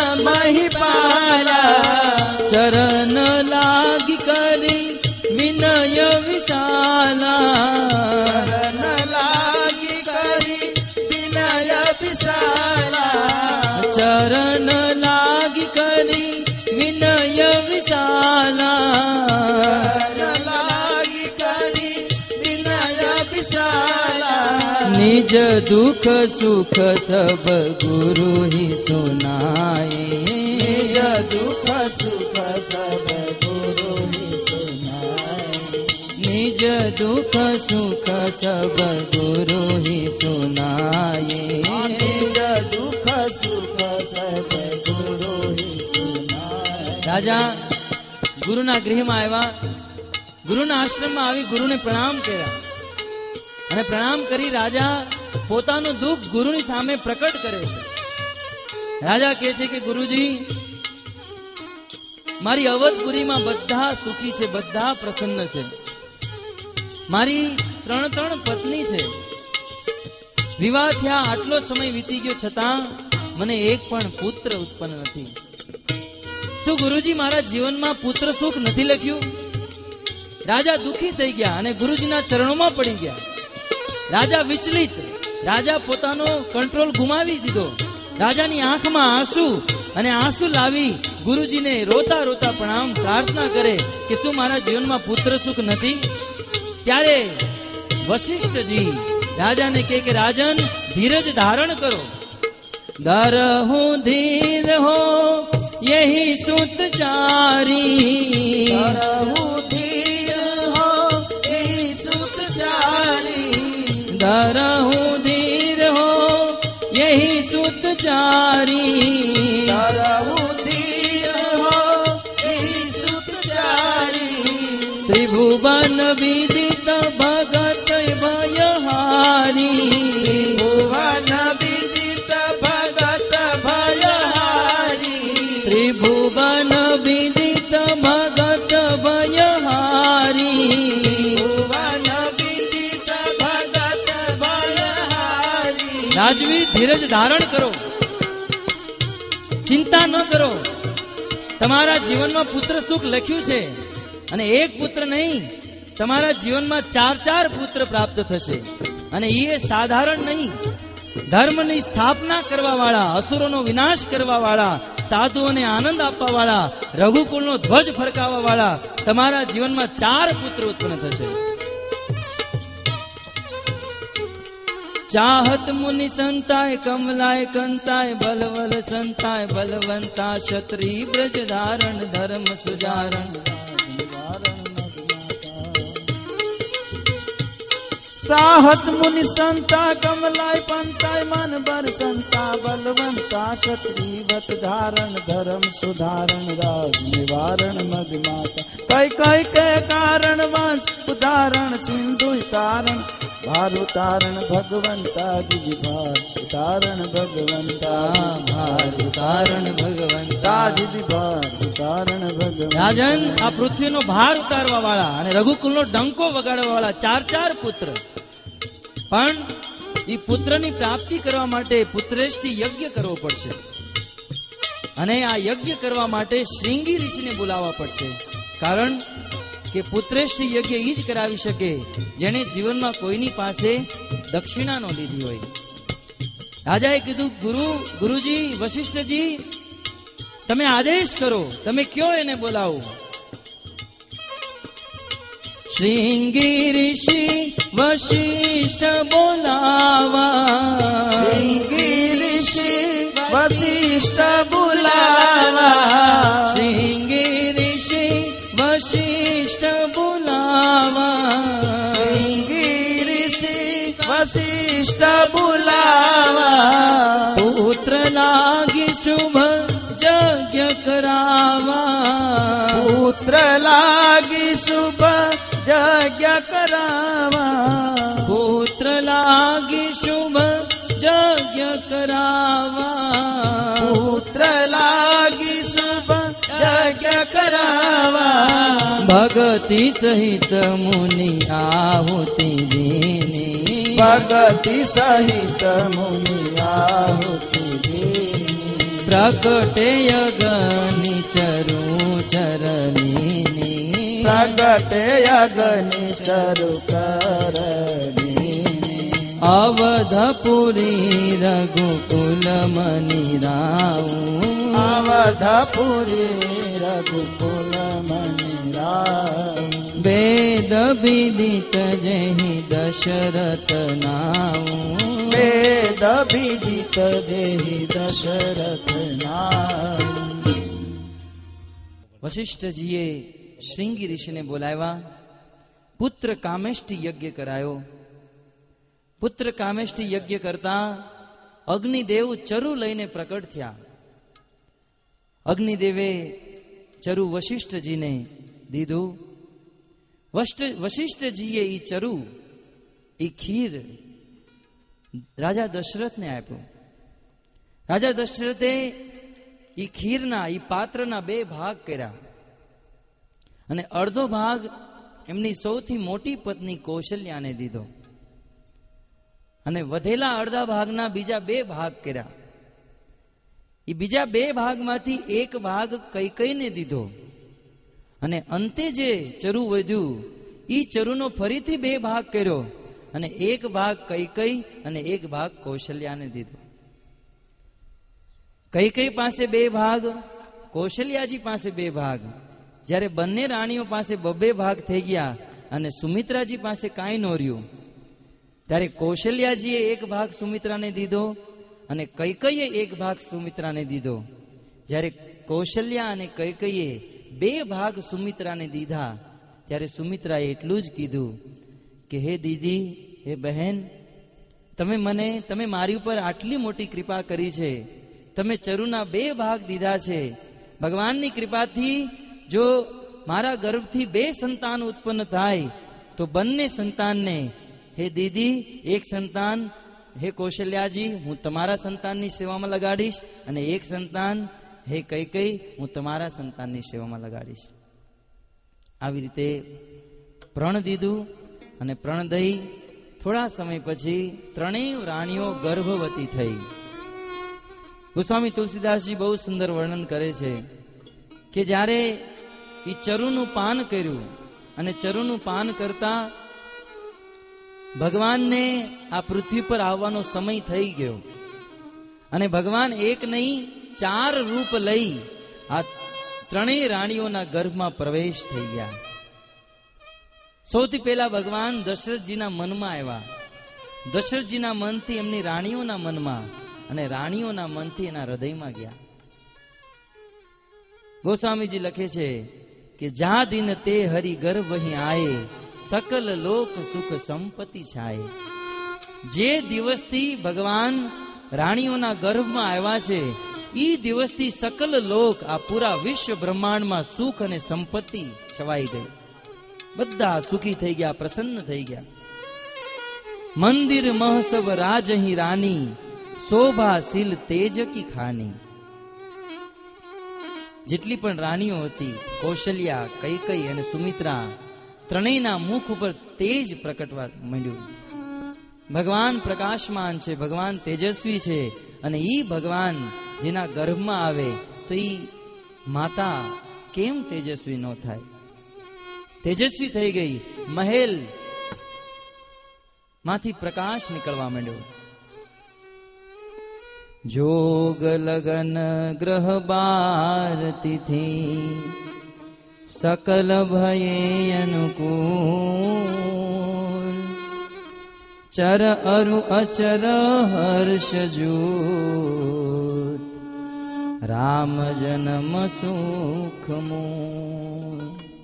મહિપાલા, ચરણ લાગી કરી વિનય વિશાલા, ચરણ લાગી કરી વિનય વિશાલા, ચરણ લાગી કરી વિનય વિશાલા, ચરણ લાગી કરી વિનય વિશાલા. નિજ દુઃખ સુખ સબ ગુરુ હી સુનાએ, નિજ દુઃખ સુખ સબ ગુરુ હી સુનાય, નિજ દુઃખ સુખ સબ ગુરુ હી સુનાએ. નિજ દુઃખ સુખ સબ ગુરુ હી સુનાય. રાજા ગુરુના ગૃહમાં આવ્યા, ગુરુના આશ્રમમાં આવી ગુરુને પ્રણામ કર્યા અને પ્રણામ કરી રાજા પોતાનું દુઃખ ગુરુની સામે પ્રકટ કરે છે. રાજા કહે છે કે ગુરુજી, મારી અવધપુરીમાં બધા સુખી છે, બધા પ્રસન્ન છે. મારી ત્રણ ત્રણ પત્ની છે. વિવાહ થયા આટલો સમય વીતી ગયો છતાં મને એક પણ પુત્ર ઉત્પન્ન નથી. શું ગુરુજી મારા જીવનમાં પુત્ર સુખ નથી લખ્યું? રાજા દુઃખી થઈ ગયા અને ગુરુજીના ચરણોમાં પડી ગયા. રાજા વિચલિત, રાજા પોતાનો કંટ્રોલ ગુમાવી દીધો. રાજાની આંખમાં આંસુ અને આંસુ લાવી ગુરુજીને રોતા રોતા પ્રણામ પ્રાર્થના કરે કે શું મારા જીવનમાં પુત્ર સુખ નથી? ત્યારે વશિષ્ઠજી રાજાને કહે કે રાજન, ધીરજ ધારણ કરો. ધરહુ ધીર હો યહી સુત ચારી, ધરહુ ધીર હો યહી સુત ચારી, ધરહુ ધીર હો યહી સુત ચારી, ધરહુ ધીર હો યહી સુત ચારી. ત્રિભુવન વિદિત ભગત ભયહારી, ભુવન વિદિત ભગત ભયહારી, ત્રિભુવન વિદિત ભગત ભયહારી, ભુવન વિદિત ભગત ભયહારી. રાજવી, ધીરજ ધારણ કરો, ચિંતા ન કરો. તમારા જીવનમાં પુત્ર સુખ લખ્યું છે અને એક પુત્ર નહીં, તમારા જીવનમાં ચાર ચાર પુત્ર પ્રાપ્ત થશે. અને એ સાધારણ નહીં, ધર્મની સ્થાપના કરવા વાળા, અસુરોનો વિનાશ કરવા વાળા, સાધુઓને આનંદ આપવા વાળા, રઘુકુળનો ધ્વજ ફરકાવવા વાળા તમારા જીવનમાં ચાર પુત્ર ઉત્પન્ન થશે. ચાહત મુનિ સંતાય કમલાય કંતાય, બલવલ સંતાય બલવંતા, ક્ષત્રિય બ્રજ ધારણ ધર્મ સુજારણ. સાહત મુનિ સંતા કમલાય પંતાય, મન બર સંતા બલવંતા, ક્ષત્રિવત ધારણ ધર્મ સુધારણ, રાજ નિવારણ મગ માતા. કઈ કઈ કે કારણ વંશ ઉદાહરણ, સિંધુ તારણ ભાર ઉતારણ, ભગવંતા જીજી ભાર ઉતારણ, ભગવંતા ભાર ઉતારણ ભગવંતા, જીજી ભાર ઉતારણ ભગવંતા. રાજન, આ પૃથ્વીનો ભાર ઉતારવા વાળા અને રઘુકુલનો ડંકો વગાડવા વાળા ચાર ચાર પુત્ર. પણ એ પુત્રની પ્રાપ્તિ કરવા માટે પુત્રેષ્ઠી યજ્ઞ કરવો પડશે અને આ યજ્ઞ કરવા માટે શ્રીંગી ઋષિને બોલાવવા પડશે. કારણ કે પુત્રેષ્ઠી યજ્ઞ એ જ કરાવી શકે જેને જીવનમાં કોઈની પાસે દક્ષિણા ન લીધી હોય. રાજાએ કીધું, ગુરુ ગુરુજી વશિષ્ઠજી, તમે આદેશ કરો, તમે કયો એને બોલાવો. શ્રીંગી ઋષિ વશિષ્ઠ બોલાવા, શ્રીંગી ઋષિ વશિષ્ઠ બોલાવા, શ્રીંગી ઋષિ વશિષ્ઠ બોલાવા, શ્રીંગી ઋષિ વશિષ્ઠ બોલાવા. પુત્ર લાગી શુભ યજ્ઞ કરાવા, પુત્ર લાગી શુભ યજ્ઞ કરાવા, પુત્ર લાગી શુભ યજ્ઞ કરાવા, પુત્ર લાગી શુભ યજ્ઞ કરાવા. ભગતિ સહિત મુનિ આહુતિ દેની, ભગતિ સહિત મુનિ આહુતિ દેની, પ્રગટે અગની ચરુ ચરલીની, પ્રગટે અગની ચરુ કરલીની. અવધપુરી રઘુકુલ મનિ રાઉ, અવધપુરી રઘુકુલ મનિ રાઉ. વેદ વિદિત જેહી દશરથ નાઉ, વેદ વિદિત જેહી દશરથ નાઉ. વશિષ્ઠજીએ શ્રીંગી ઋષિને બોલાવ્યા, પુત્ર કામેષ્ટી યજ્ઞ કરાયો. પુત્ર કામેષ્ટી યજ્ઞ કરતા અગ્નિદેવ ચરુ લઈને પ્રકટ થયા. અગ્નિદેવે ચરુ વશિષ્ઠજીને દીધું. વશિષ્ઠજીએ ઈ ચરુ ઈ ખીર રાજા દશરથને આપ્યું. રાજા દશરથે ઈ ખીરના ઈ પાત્રના બે ભાગ કર્યા અને અડધો ભાગ એમની સૌથી મોટી પત્ની કૌશલ્યાને દીધો અને વધેલા અડધા ભાગના બીજા બે ભાગ કર્યા. એ બીજા બે ભાગમાંથી એક ભાગ કૈકેયીને દીધો અને અંતે જે ચરુ વધ્યું એ ચરુનો ફરીથી બે ભાગ કર્યો અને એક ભાગ કૈકેયી અને એક ભાગ કૌશલ્યાને દીધો. કૈકેયી પાસે બે ભાગ, કૌશલ્યાજી પાસે બે ભાગ. જ્યારે બંને રાણીઓ પાસે બબ્બે ભાગ થઈ ગયા અને સુમિત્રાજી પાસે કાંઈ ન રહ્યું ત્યારે કૌશલ્યાજીએ એક ભાગ સુમિત્રાને દીધો અને કૈકેયીએ એક ભાગ સુમિત્રાને દીધો. જ્યારે કૌશલ્યા અને કૈકેયીએ બે ભાગ સુમિત્રાને દીધા ત્યારે સુમિત્રાએ એટલું જ કીધું કે હે દીદી, હે બહેન, તમે મને તમે મારી ઉપર આટલી મોટી કૃપા કરી છે, તમે ચરુના બે ભાગ દીધા છે. ભગવાનની કૃપાથી જો મારા ગર્ભથી બે સંતાન ઉત્પન્ન થાય તો બંને સંતાનને હે દીદી, એક સંતાન હે કૌશલ્યાજી હું તમારા સંતાનની સેવામાં લગાડીશ અને એક સંતાન હે કૈકેયી હું તમારા સંતાનની સેવામાં લગાડીશ. આવી રીતે પ્રણ દીધું અને પ્રણ દઈ થોડા સમય પછી ત્રણેય રાણીઓ ગર્ભવતી થઈ. ગોસ્વામી તુલસીદાસજી બહુ સુંદર વર્ણન કરે છે કે જ્યારે એ ચરુનું પાન કર્યું અને ચરુનું પાન કરતા ભગવાનને આ પૃથ્વી પર આવવાનો સમય થઈ ગયો અને ભગવાન એક નહીં ચાર રૂપ લઈ આ ત્રણેય રાણીઓના ગર્ભમાં પ્રવેશ થઈ ગયા. સૌથી પહેલા ભગવાન દશરથજીના મનમાં આવ્યા, દશરથજીના મનથી એમની રાણીઓના મનમાં અને રાણીઓના મનથી એના હૃદયમાં ગયા. ગોસ્વામીજી લખે છે કે જા દિન તે હરિ ગર્ભ વહી આયે, સકલ લોક સુખ સંપત્તિ છાયે. જે દિવસથી ભગવાન રાણીઓના ગર્ભમાં આવ્યા છે એ દિવસથી સકલ લોક આ પૂરા વિશ્વ બ્રહ્માંડમાં સુખ અને સંપત્તિ છવાઈ ગઈ. બધા સુખી થઈ ગયા, પ્રસન્ન થઈ ગયા. મંદિર મહસબ રાજહી રાની, શોભાશીલ તેજ કી ખાની. જેટલી પણ રાણીઓ હતી, કૌશલ્યા, કૈકેયી અને સુમિત્રા, ત્રણેયના મુખ ઉપર તેજ પ્રકટવા માંડ્યું. ભગવાન પ્રકાશમાન છે, ભગવાન તેજસ્વી છે અને ઈ ભગવાન જેના ગર્ભમાં આવે તો ઈ માતા કેમ તેજસ્વી ન થાય? તેજસ્વી થઈ ગઈ. મહેલ માંથી પ્રકાશ નીકળવા માંડ્યો. જોગ લગન ગ્રહ બાર તિથિ, સકલ ભયે અનુકૂળ. ચર અરુ અચર હર્ષ જૂત, રામ જન્મ સુખ મૂળ.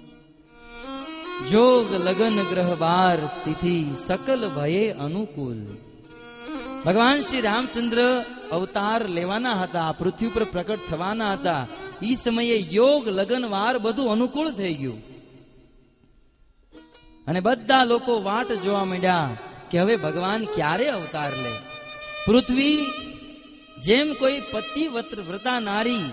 જોગ લગન ગ્રહ બાર તિથિ, સકલ ભયે અનુકૂળ. ભગવાન શ્રી રામચંદ્ર અવતાર લેવાના હતા, આ પૃથ્વી પર પ્રકટ થવાના હતા. ઈ સમયે યોગ લગન વાર બધું અનુકૂળ થઈ ગયું અને બધા લોકો વાટ જોવા માંડ્યા કે હવે ભગવાન ક્યારે અવતાર લે. પૃથ્વી જેમ કોઈ પતિ વ્રતા નારી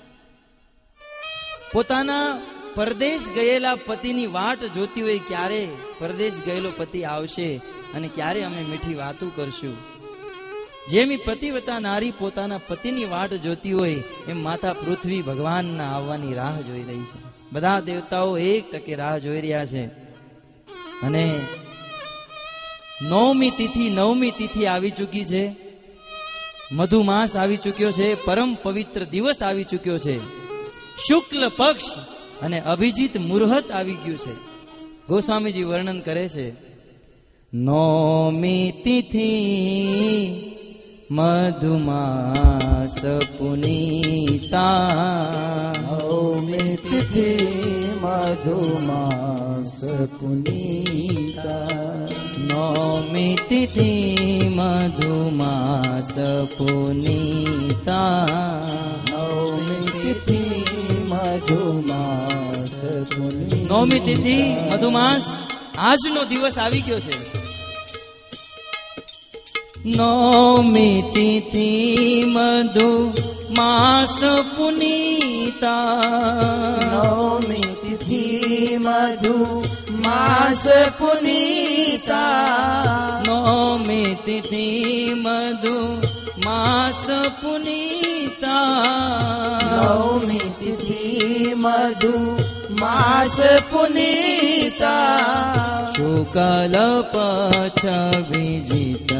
પોતાના પરદેશ ગયેલા પતિની વાટ જોતી હોય, ક્યારે પરદેશ ગયેલો પતિ આવશે અને ક્યારે અમે મીઠી વાતો કરશું. જેમ પતિવ્રતા નારી પોતાના પતિની વાટ જોતી હોય એમ માતા પૃથ્વી ભગવાનના આવવાની રાહ જોઈ રહી છે. બધા દેવતાઓ એક ટકે રાહ જોઈ રહ્યા છે અને નવમી તિથિ નવમી તિથિ આવી ચૂકી છે, મધુમાસ આવી ચૂક્યો છે, પરમ પવિત્ર દિવસ આવી ચૂક્યો છે, શુક્લ પક્ષ અને અભિજીત મુહૂર્ત આવી ગયું છે. ગોસ્વામીજી વર્ણન કરે છે, નવમી તિથિ મધુમાસ પુનીતા, નવમી તિથિ મધુમાસ પુનીતા, નવમી તિથિ મધુમાસ પુનીતા, નવમી તિથિ મધુમાસ પુનીતા. નવમી તિથિ મધુમાસ આજનો દિવસ આવી ગયો છે. નવમી તિથિ મધુ માસ પુનીતા. નવમી તિથિ મધુ માસ પુનીતા. નવમી તિથિ મધુ માસ પુનીતા. નવમી તિથિ મધુ માસ પુનીતા. શુકલ પક્ષ વિજિત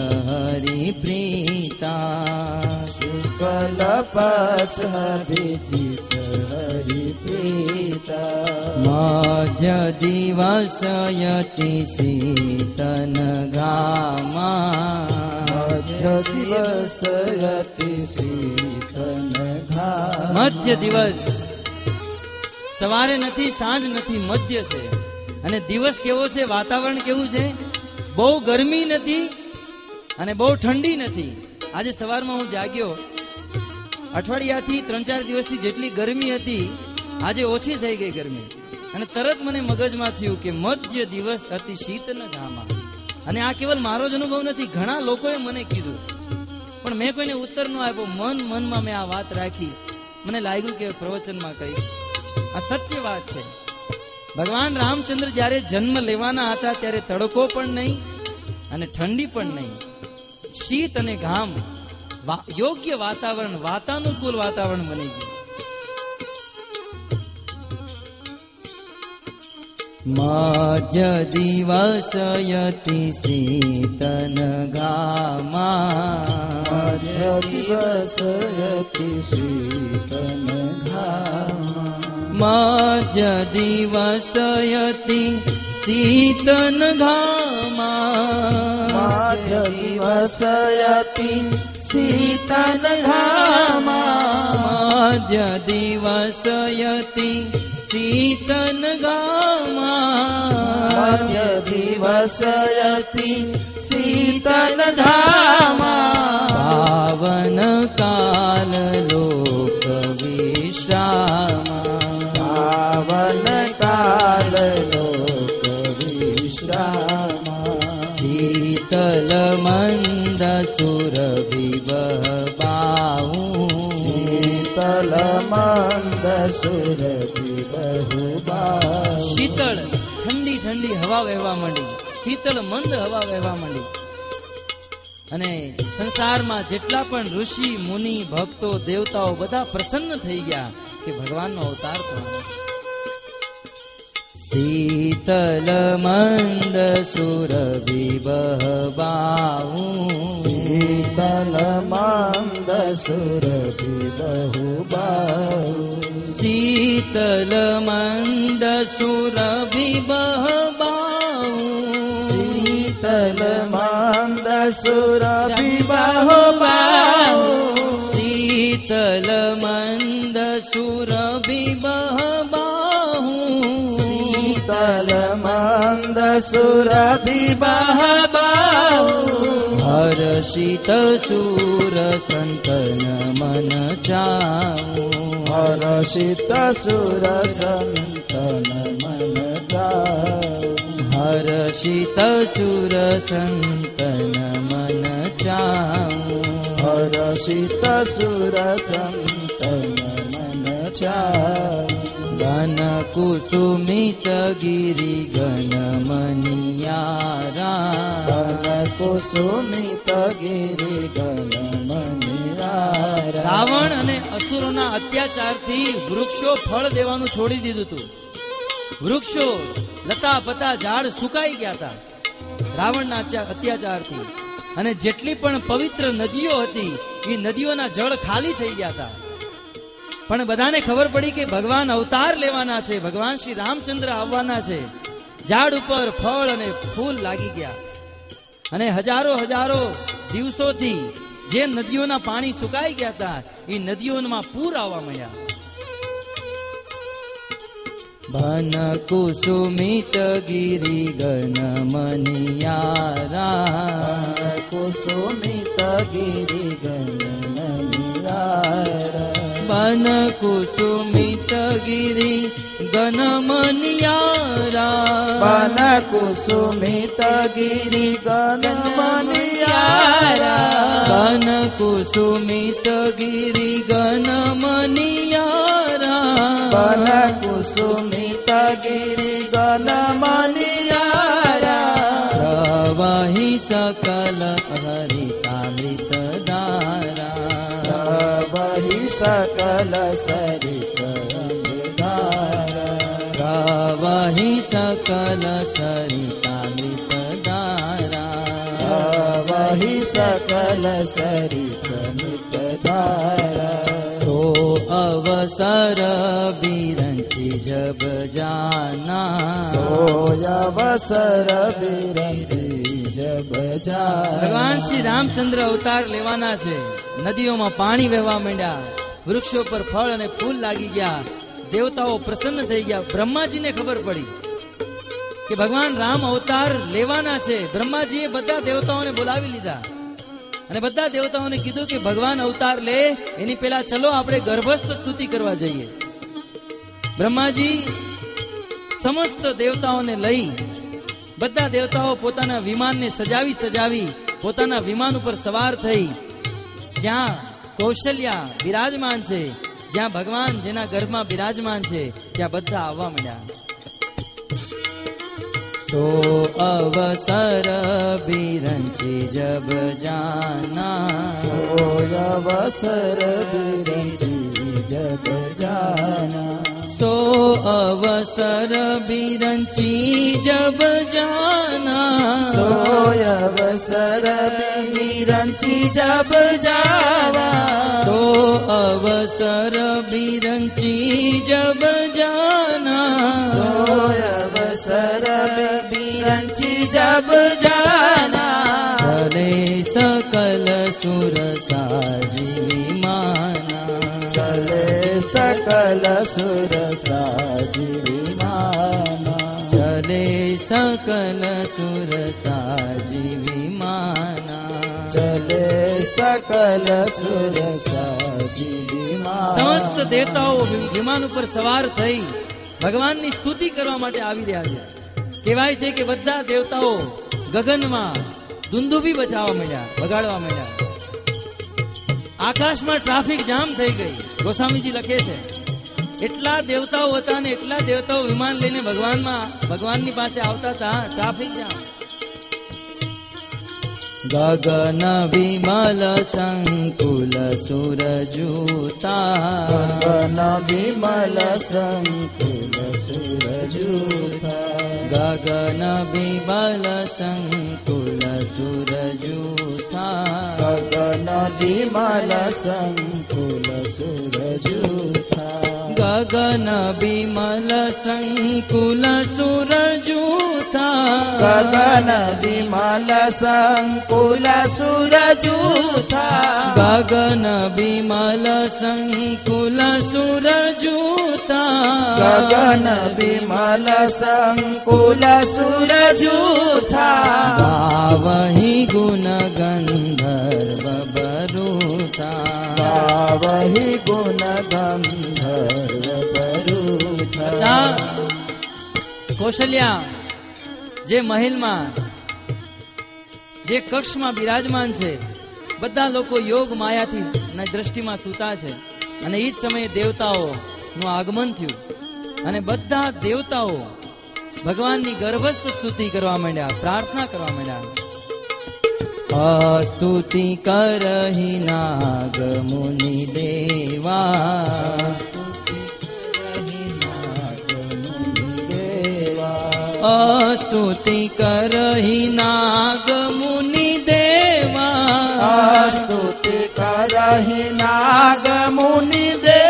હરિપ્રીતા. શુક્લ પક્ષ અભિજીત હરિપ્રીતા. મધ્ય દિવસ યતિ શીતન ગામા. મધ્ય દિવસ યતિ શીતન ઘા. મધ્ય દિવસ સવારે નથી, સાંજ નથી, મધ્ય છે. અને દિવસ કેવો છે, વાતાવરણ કેવું છે, બહુ ગરમી નથી અને બહુ ઠંડી નથી. આજે સવારમાં હું જાગ્યો, અઠવાડિયાથી ત્રણ ચાર દિવસથી જેટલી ગરમી હતી આજે ઓછી થઈ ગઈ ગરમી. અને તરત મને મગજમાં થયું કે મધ્ય દિવસ અતિ શીતન ગામા. અને આ કેવલ મારો જ અનુભવ નથી, ઘણા લોકોએ મને કીધું, પણ મેં કોઈને ઉત્તર ન આપ્યો. મન મનમાં મેં આ વાત રાખી. મને લાગ્યું કે પ્રવચનમાં કહીશ. આ સત્ય વાત છે. ભગવાન રામચંદ્ર જ્યારે જન્મ લેવાના હતા ત્યારે તડકો પણ નહીં અને ઠંડી પણ નહીં, શીત અને ઘામ, યોગ્ય વાતાવરણ, વાતાનુકૂળ વાતાવરણ બની ગયું. મધ્ય દિવસ યતિ શીતન ગામા. મધ્ય દિવસ યતિ શીતન ઘા. મધ્ય દિવસ યતિ શીતન ઘામા. મધ્ય દિવસ યતિ શીતન ઘામા. મધ્ય દિવસ યતિ શીતન ઘામા. મધ્ય દિવસ યતિ શીતન ઘામા. પાવન કાલ લોક વિશ્રામા. પાવન કાલ લોક વિશ્રામા. શીતલ મંદ સુર વિબહબાહુ. શીતલ મંદ સુર વિબહબાહુ. શીતળ ઠંડી ઠંડી હવા વહેવા માંડી, શીતળ મંદ હવા વહેવા માંડી. અને સંસારમાં જેટલા પણ ઋષિ મુનિ ભક્તો દેવતાઓ બધા પ્રસન્ન થઈ ગયા કે ભગવાનનો અવતાર થવાનો. શીતલ મંદ સુર વિબહબાહુ. શીતલ મંદ સુર વિબહબાહુ. શીતલ મંદ સુર વિબહબાહુ. શીતલ મંદ સુર વિબહબાહુ. શીતલ મંદ સુર વિબહબાહુ. શીતલ મંદ સુર વિબહબાહુ. હર્ષિત સુર સંતન મન ચાઉ. હર્ષિત સુર સંતન મન ચાઉ. હર્ષિત સુર સંતન મન ચાઉ. હર્ષિત સુર સંતન મન ચાઉ. ગન કુસુમિત ગિરિ ગન મનિયારા. ગન કુસુમિત ગિરિ ગન મનિયારા. રાવણ અને અસુરોના અત્યાચારથી વૃક્ષો ફળ દેવાનું છોડી દીધું હતું. વૃક્ષો, લતા પતા, ઝાડ સુકાઈ ગયા હતા રાવણના અત્યાચારથી. અને જેટલી પણ પવિત્ર નદીઓ હતી એ નદીઓના જળ ખાલી થઈ ગયા હતા. પણ બધાને ખબર પડી કે ભગવાન અવતાર લેવાના છે, ભગવાન શ્રી રામચંદ્ર આવવાના છે. ઝાડ ઉપર ફળ અને ફૂલ લાગી ગયા. અને હજારો હજારો દિવસોથી જે નદીઓના પાણી સુકાઈ ગયા હતા એ નદીઓમાં પૂર આવવા મળ્યા. ભન કુસુમિત ગિરિ ગન મનિયારા. કુસુમિત ગિરિ ગન મનિયારા. बन कुसुमित गिरी गणमनियारा बन कुसुमित गिरी गणमनियारा बन कुसुमित गिरी गणमनियारा बन कुसुमित गिरी गणमनियारा प्रवाहि सकल हरितामृत धारा प्रवाहि सकल सरित धारा प्रवाहि सकल सरितामृत धारा प्रवाहि सकल सरित धारा सो अवसर बिरंची जब जाना सोय अवसर बिरंची जब जाना ભગવાન શ્રી રામચંદ્ર અવતાર લેવાના છે. નદીઓમાં પાણી વહેવા માંડ્યા, વૃક્ષો પર ફળ અને ફૂલ લાગી ગયા, દેવતાઓ પ્રસન્ન થઈ ગયા. બ્રહ્માજીને ખબર પડી કે ભગવાન રામ અવતાર લેવાના છે. બ્રહ્માજીએ બધા દેવતાઓને બોલાવી લીધા અને બધા દેવતાઓને કીધું કે ભગવાન અવતાર લે એની પહેલા ચલો આપણે ગર્ભસ્થ સ્તુતિ કરવા જઈએ. બ્રહ્માજી સમસ્ત દેવતાઓને લઈ બધા દેવતાઓ પોતાના વિમાનને સજાવી સજાવી પોતાના વિમાન ઉપર સવાર થઈ જ્યાં કૌશલ્યા બિરાજમાન છે, જ્યાં ભગવાન જેના ગર્ભમાં બિરાજમાન છે ત્યાં બધા આવવા માંડ્યા. સો અવસર બિરંચી જબ જાના સોય અવસર બિરંચી જબ જાના સો અવસર બિરંચી જબ જાના સોય અવસર બિરંચી જબ જાવા સો અવસર બિરંચી જબ જાના સોય અવસર બિરંચી જબ જાના ચલે સકલ સુર સાજી વિમાના ચલે સકલ સુર સાજી વિમાના ચલે સકલ સુર સાજી વિમાના ચલે સકલ સુર સાજી વિમાના સમસ્ત દેવતાઓ વિમાન ઉપર સવાર થઈ ભગવાનની સ્તુતિ કરવા માટે આવી રહ્યા છે. કહેવાય છે કે બધા દેવતાઓ ગગનમાં દુંદુભી બજાવવા માંડ્યા, વગાડવા માંડ્યા. આકાશમાં ટ્રાફિક જામ થઈ ગઈ. ગોસ્વામીજી લખે છે એટલા દેવતાઓ હતા ને એટલા દેવતાઓ વિમાન લઈને ભગવાનમાં ભગવાનની પાસે આવતા હતા, ટ્રાફિક જામ. ગગન વિમલ સંકુલ સુરજૂતા ગગન વિમલ સંકુલ સુરજૂતા ગગન વિમલ સંકુલ સુરજૂતા ગગન વિમલ સંકુલ સુરજૂતા ગગન વિમલ સંકુલ સુરજૂતા ગગન વિમલ સંકુલ સુરજૂતા ગગન વિમલ સંકુલ સુરજૂતા ગગન વિમલ સંકુલ સુરજૂતા ગાવહી ગુણ ગંધર્વ બરૂતા ગાવહી ગુણ ગંધર્વ બરૂતા કૌશલ્યા જે મહેલમાં જે કક્ષમાં બિરાજમાન છે બધા લોકો યોગ માયાથી દ્રષ્ટિમાં સૂતા છે અને એ જ સમયે દેવતાઓનું આગમન થયું અને બધા દેવતાઓ ભગવાનની ગર્ભસ્થ સ્તુતિ કરવા માંડ્યા, પ્રાર્થના કરવા માંડ્યા. અસ્તુતિ કરહિ નાગ મુનિ દેવા અસ્તુતિ કરહિ નાગ મુનિ દેવા સ્તુતિ કરહિ નાગ મુનિ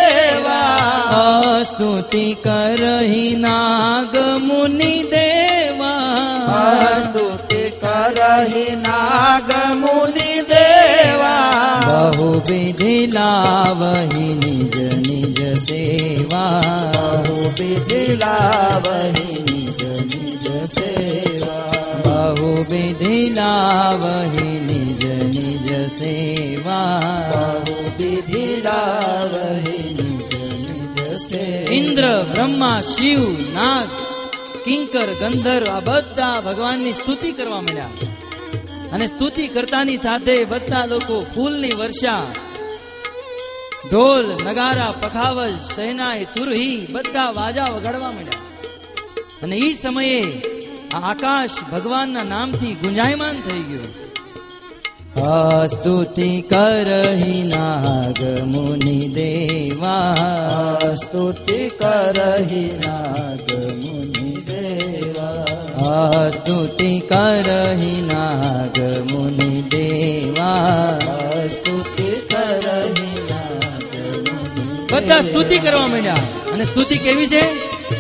દેવા સ્તુતિ કરહિ નાગ મુનિ દેવા સ્તુતિ કરહિ નાગ મુનિ દેવા બહુ વિધિ લાવહિ નિજ નિજ સેવા બહુ વિધિ લાવહિ નિજ નિજ સેવા બહુ વિધિ લાવહિ નિજ નિજ સેવા બહુ વિધિ લાવહિ ઇન્દ્ર, બ્રહ્મા, શિવ, નાગ, કિંકર, ગંધર્વ આ બધા ભગવાનની સ્તુતિ કરવા માંડ્યા. અને સ્તુતિ કરતાની સાથે બધા લોકો ફૂલની વર્ષા, ઢોલ, નગારા, પખાવજ, શહેનાઈ, તુરહી બધા વાજા વગાડવા માંડ્યા. અને એ સમયે આ આકાશ ભગવાનના નામથી ગુંજાયમાન થઈ ગયું. સ્તુતિ કરહી નાગ મુનિ દેવા, સ્તુતિ કરહી નાગ મુનિ દેવા, સ્તુતિ કરહી નાગ મુનિ દેવા, સ્તુતિ કરહી નાગ મુનિ. બધા સ્તુતિ કરવા માંડ્યા. અને સ્તુતિ કેવી છે?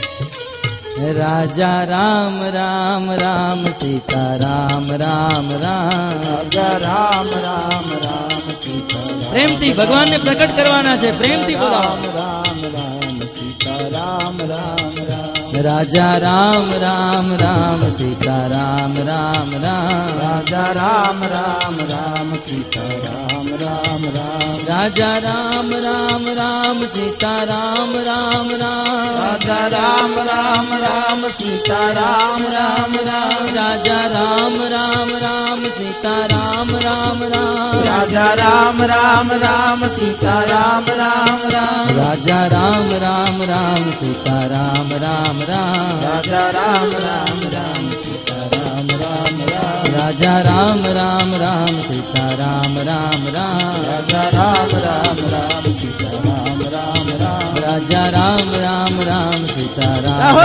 રાજા રામ રામ રામ સીતા રામ રામ રામ, રાજા રામ રામ રામ સીતા રામ. પ્રેમથી ભગવાનને પ્રકટ કરવાના છે. પ્રેમથી બોલાવો. રામ રામ સીતા રામ રામ રામ, રાજા રામ રામ રામ સીતા રામ રામ રામ, રાજા રામ રામ રામ સીતા રામ રામ રામ, રાજા રામ રામ રામ સીતા રામ રામ રામ, રાજા રામ રામ રામ સીતા રામ રામ રામ, રાજા રામ રામ રામ સીતા રામ રામ રામ, રાજા રામ રામ રામ સીતા રામ રામ રામ, રાજા રામ રામ રામ સીતા રામ રામ રામ, રાજા રામ રામ રામ સીતા રામ રામ રામ, રાજા રામ રામ રામ સીતા રામ રામ રામ, રાજા રામ રામ રામ સીતા રામ રામ રામ, રાજા રામ રામ રામ સીતા રામ રામ,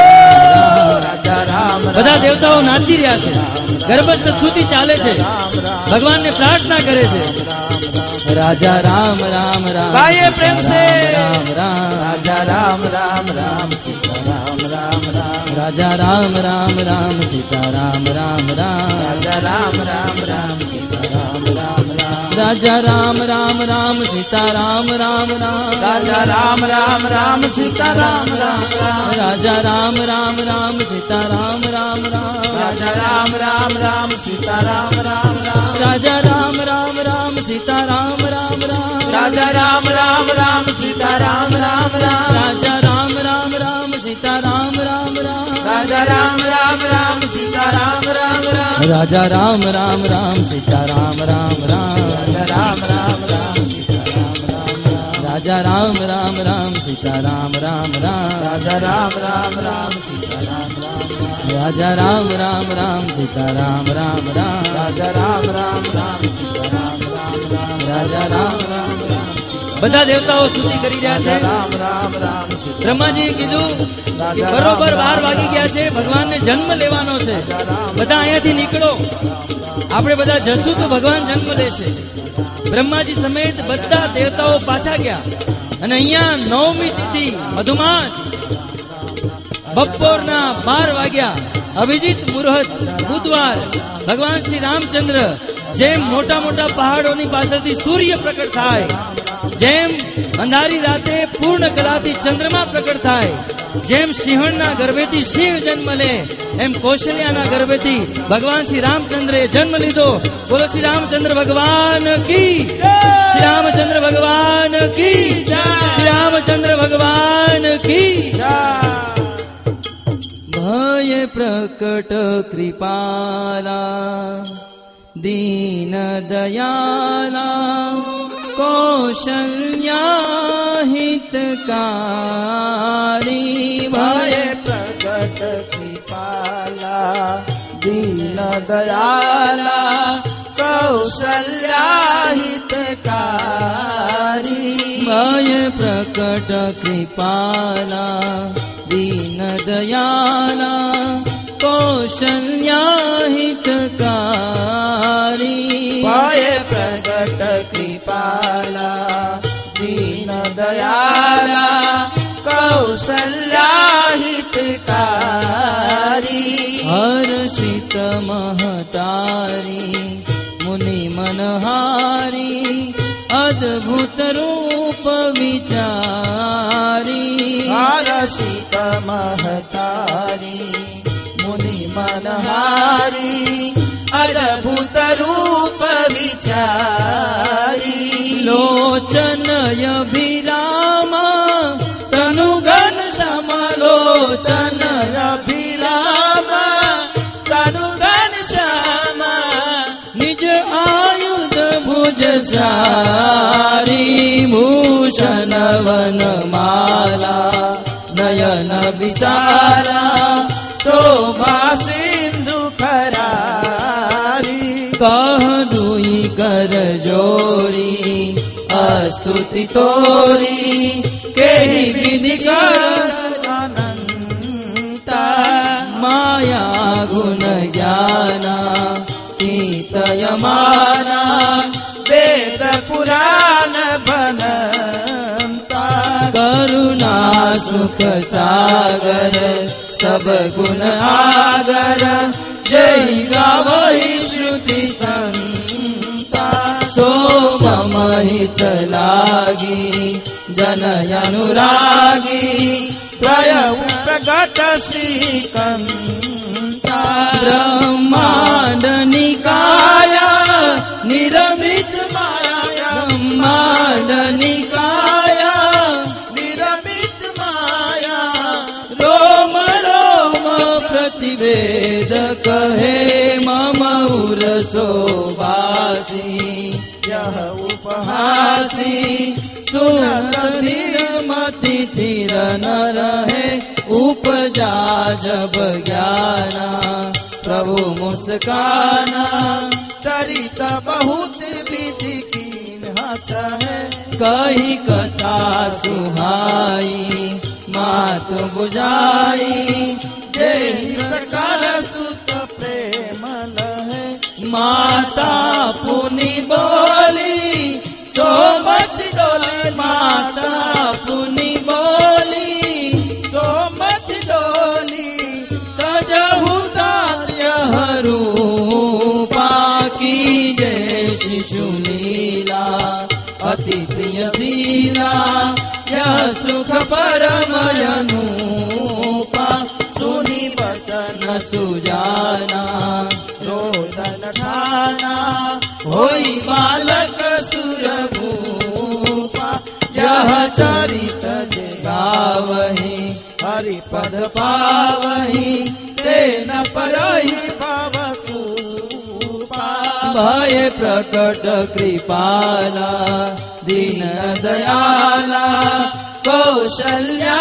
રાજા રામ. બધા દેવતાઓ નાચી રહ્યા છે. ગર્ભસ્થ સ્તુતિ ચાલે છે. ભગવાનને પ્રાર્થના કરે છે. રાજા રામ રામ રામ, ગાયે પ્રેમ સે. રામ રામ, રાજા રામ રામ રામ સીતા રામ રામ રામ, રાજા રામ રામ રામ સીતા રામ રામ રામ, રાજા રામ રામ રામ સીતા રામ રામ રામ, રાજા રામ રામ રામ સીતા રામ રામ રામ, રાજા રામ રામ રામ સીતા રામ રામ રામ, રાજા રામ રામ રામ સીતા રામ રામ રામ, રાજા રામ રામ રામ સીતા રામ રામ રામ, રાજા રામ રામ રામ સીતા રામ રામ રામ, રાજા રામ રામ રામ સીતા રામ રામ રામ, રાજા રામ રામ રામ સીતા રામ રામ રામ, રાજા રામ રામ રામ સીતા રામ રામ રામ, રાજા રામ રામ રામ સીતા રામ રામ રામ, રાજા રામ રામ રામ સીતા રામ રામ રામ, રાજા રામ રામ રામ સીતા રામ રામ રામ, રાજા રામ રામ રામ સીતા રામ રામ રામ, રાજા રામ રામ રામ સીતા રામ રામ રામ, રાજા રામ રામ રામ સીતા રામ રામ રામ, રાજા રામ રામ રામ. બધા દેવતાઓ સ્તુતિ કરી રહ્યા છે. રામ રામ રામ બ્રહ્માજીએ કીધું કે બરોબર બાર વાગી ગયા છે, ભગવાનને જન્મ લેવાનો છે. બધા અહીંયાથી નીકળો, આપણે બધા જશું તો ભગવાન જન્મ લેશે. બ્રહ્માજી સમેત બધા દેવતાઓ પાછા ગયા. અને અહીંયા નવમી તિથિ મધુમાસ બપોરના બાર વાગ્યા, અભિજીત મુહૂર્ત, બુધવાર. ભગવાન શ્રી રામચંદ્ર જેમ મોટા મોટા પહાડોની પાછળથી સૂર્ય પ્રકટ થાય, જેમ અંધારી રાતે પૂર્ણ કલાથી ચંદ્રમા પ્રકટ થાય, જેમ સિંહણના ગર્ભેથી સિંહ જન્મ લે, એમ કૌશલ્યાના ગર્ભેથી ભગવાન શ્રી રામચંદ્રે જન્મ લીધો. બોલો શ્રી રામચંદ્ર ભગવાન કી, શ્રી રામચંદ્ર ભગવાન કી, શ્રી રામચંદ્ર ભગવાન કી. ભય પ્રકટ કૃપાલા દીન દયાલા કૌશલ્યા હિતકારી. ભય પ્રકટ કૃપાલા દીન દયાલા કૌશલ્યા હિતકારી. ભય પ્રકટ કૃપાલા દીન દયાલા કૌશલ્યા હિતકારી. ભય પ્રગટ કૃપાલા દીન દયાલા કૌશલ્યા હિતકારી. હર્ષિત મહતારી મુનિ મનહારી અદ્ભુત રૂપ વિચારી. હર્ષિત મહતારી મુનિ મનહારી અદ્ભુત રૂપ વિચારી. લોચનય ભિરામા તનુ ઘન भूषण वनमाला नयन विसारा शोभा सिंधु खरारी कह दुई कर जोरी स्तुति तोरी केहि विधि अनंता माया गुण ज्ञाना तीतयमाना वेद पुराण बनंता करुणा सुख सागर सब गुण आगर जय गावहि श्रुति संता सो मम हित लागी जनय अनुरागी स्वयं प्रगट श्रीकंता ब्रह्मांड निकाया निरमित माया ब्रह्मांड निकाया निरमित माया रोम रोम प्रतिवेद कहे मम उरसो बासी यह उपहासी सुनत मति थिर न रहे उपजा जब ज्ञाना प्रभु मुस्काना चरित बहुत विधि कीन चाहे कही कथा सुहाई मातु बुझाई जय प्रकार सुत प्रेम लहे माता पुनि बोली सो मत डोली माता पुनि बोली सो मत डोली तजहु दास्य रूपा की जय शिशु लीला अति प्रिय शीला यह सुख परम अनूपा सुनी बचन सुजाना रोदन ठाना होई बालक सुरभूपा यह चरित गावहि हरि पद पावहि तेन परहि भवकूपा भय प्रकट कृपाला दीन दयाला कौशल्या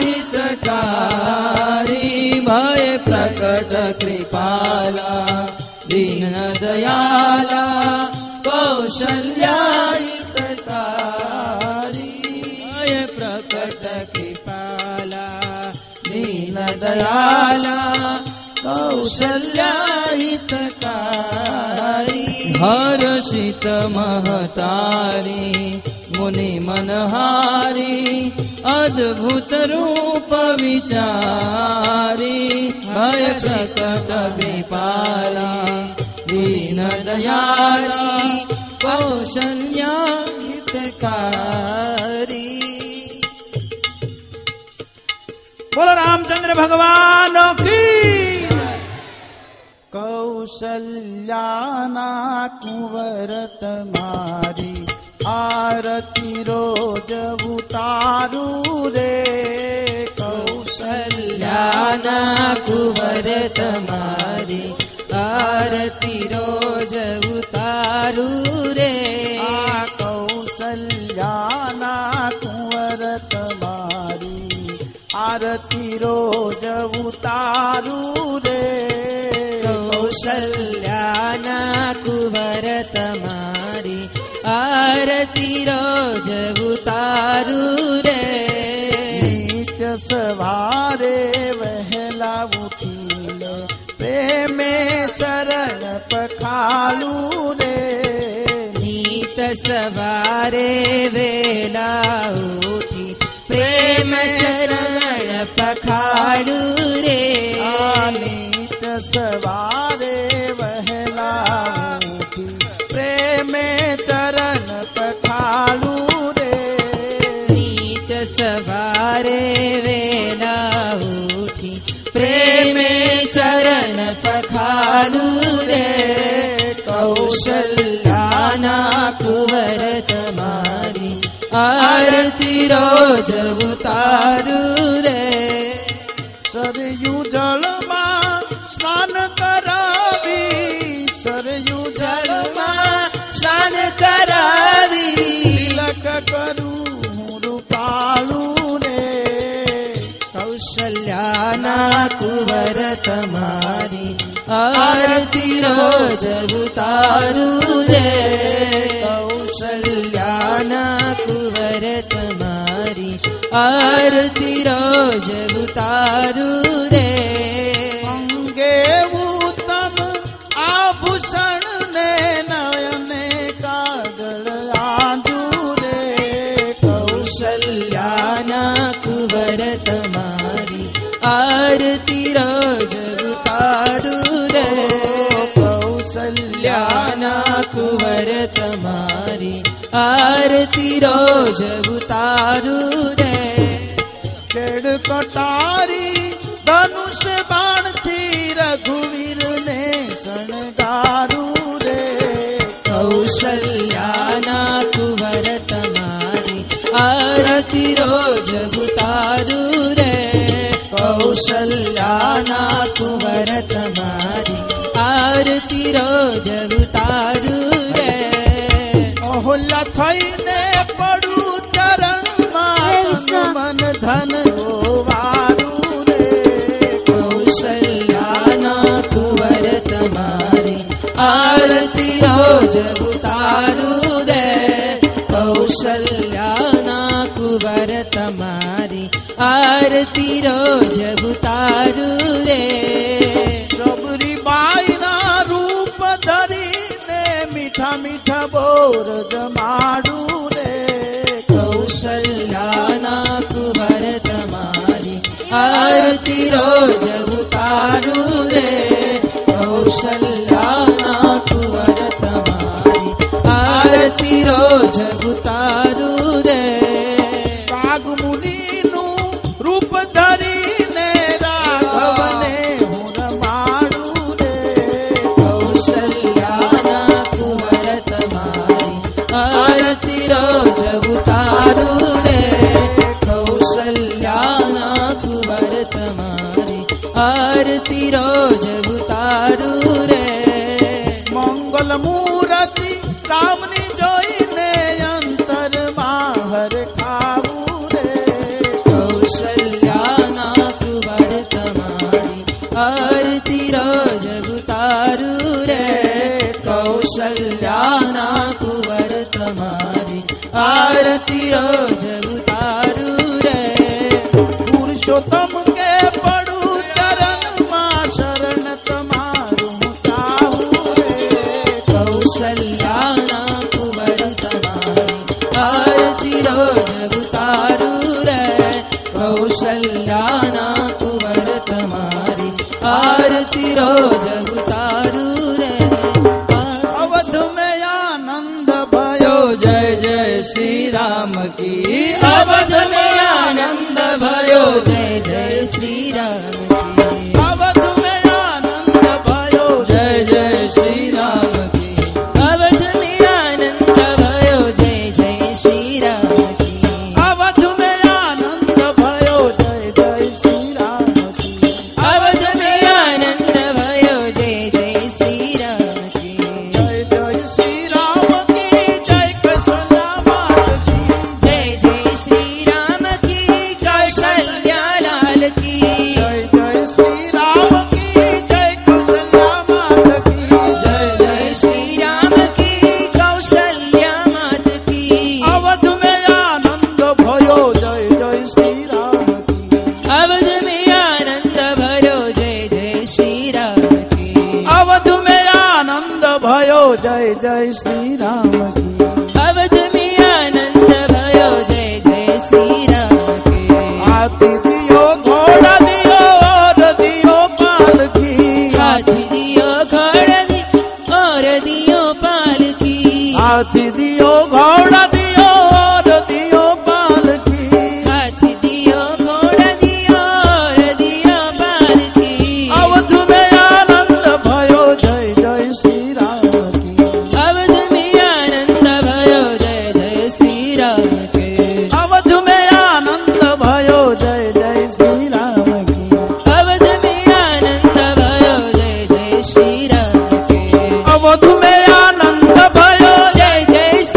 हितकारी भय प्रकट कृपाला दीन दयाला कौशल्या हितकारी भय प्रकट कृपाला दीन दयाला कौशल्या हितकारी हर्षित महतारी मुनि मनहारी अद्भुत रूप विचारी भय प्रकट विपाला दीन दयाली कौशल्या हितकारी। बोलो रामचंद्र भगवान की। कौशल्याना कुंवर तुम्हारी आरती रोज उतारू रे। कौशल्याना कुंवर तुम्हारी आरती रोज उतारू रे। आ कौशल्याना कुंवर तुम्हारी आरती रोज उतारू रे। कौशल्याना कुंवर तुम्हारी आरती रोज उतारू रे। नित्य सवारे वहला उठीले प्रेमे शरण पखालू रे। नीत सवारे वेला उठी प्रेम चरण पखाड़ू रे। नित सवारे वहला उठी प्रेमे चरण पखालू रे। नीत सवारे वेला उठी प्रेमे चरण पखाड़ू रे। कौशल्याना कुंवर तुम्हारी आरती रोज उतारू रे। सरयू जल मां स्नान करावी। सरयू जल जलमा स्नान करावी। तिलक करू કૌશલ્યાના કુંવર તમારી આરતી રોજ ઉતારું રે કૌશલ્યાના કુંવર તમારી આરતી રોજ ઉતારું રે અંગે ઉત્તમ આભૂષણ ને નયને કાજળ આંજુરે કૌશલ્યાના કુંવર તમારી આરતી રોજ ઉતારું રે કૌશલ્યાના કુંવર તમારી આરતી રોજ ઉતારું રે ખેડ કટારી ધનુષ બાણથી રઘુવીર ને શણગારું રે કૌશલ્યાના કુંવર તમારી આરતી રોજ ઉતારું રે કૌશલ્યાના કુંવર તમારી આરતી રોજ ઉતારું રે ઓહલા થઈને પડું ચરણમાં મન ધન હોવારું રે કૌશલ્યાના કુંવર તમારી આરતી રોજ ઉતારું રે કૌશલ્યાના કુંવર તમારી આરતી રોજ ઉતારું રે સબરી બાઈના રૂપ ધરીને મીઠા મીઠા બોર જમાડું રે કૌશલ્યાના કુંવર તમારી આરતી રોજ ઉતારું રે કૌશલ્યાના કુંવર તમારી આરતી રોજ ઉતારું રે કાગ મુનિનું રૂપ ધરીને રાઘવને હું રમાડું રે કૌશલ્યાના કુંવર તમારી આરતી રોજ ઉતારું રે કૌશલ્યાના કુંવર તમારી આરતી રોજ ઉતારું રે મંગલ મૂર્તિ રામની જોઈને અંતરમાં હર ખાવું રે કૌશલ્યાના કુંવર તમારી આરતી રોજ ઉતારું રે કૌશલ્યાના કુંવર તમારી આરતી રોજ ઉતારું રે પુરુષોત્તમ કે પડું ચરણમાં શરણ તમારું ચાહું રે કૌશલ્યાના કુંવર તમારી આરતી રોજ ઉતારું રે કૌશલ્યાના કુંવર તમારી આરતી રોજ ઉતારું રે અવધ में आनंद भयो जय जय श्री राम की અવધ મેં આનંદ ભયો જય જય શ્રી રામ કી અવધ में आनंद भयो जय जय श्री राम की અવધ મેં આનંદ ભયો જય જય શ્રી રામ કી અવધ में आनंद भयो जय जय श्री राम की અવધ મેં આનંદ ભયો જય જય શ્રી રામ કી जय जय श्री राम की जय कौशल्या मात की જય જય શ્રી રામ કી કૌશલ્યા લાલ કી जय जय श्री राम की जय कौशल्या मात की જય જય શ્રી રામ કી કૌશલ્યા માત કી अवध में आनंद भयो जय जय श्री राम की અવધ મેં આનંદ ભર્યો જય જય શ્રી રામ કી अवध में आनंद भयो जय जय श्री राम की અવધ મેં આનંદ ભયો જય જય શ્રી રામ કી हाथी दियो घोड़ा दियो और दियो पालकी હાથી દિયો ઘોડ દી ઓર દિયો પાલકી हाथी दियो घोड़ा दियो और दियो पालकी હાથી દિયો ઘોડ દિયો ઓર દિયો પાલકી अवध में आनंद भयो जय जय श्री राम की અવધ મેં આનંદ ભયો જય જય શ્રી રામ કી अवध में आनंद भयो जय जय श्री राम की અવધ મેં આનંદ ભયો જય જય શ્રી રામ કી अवध में आनंद भयो જય જય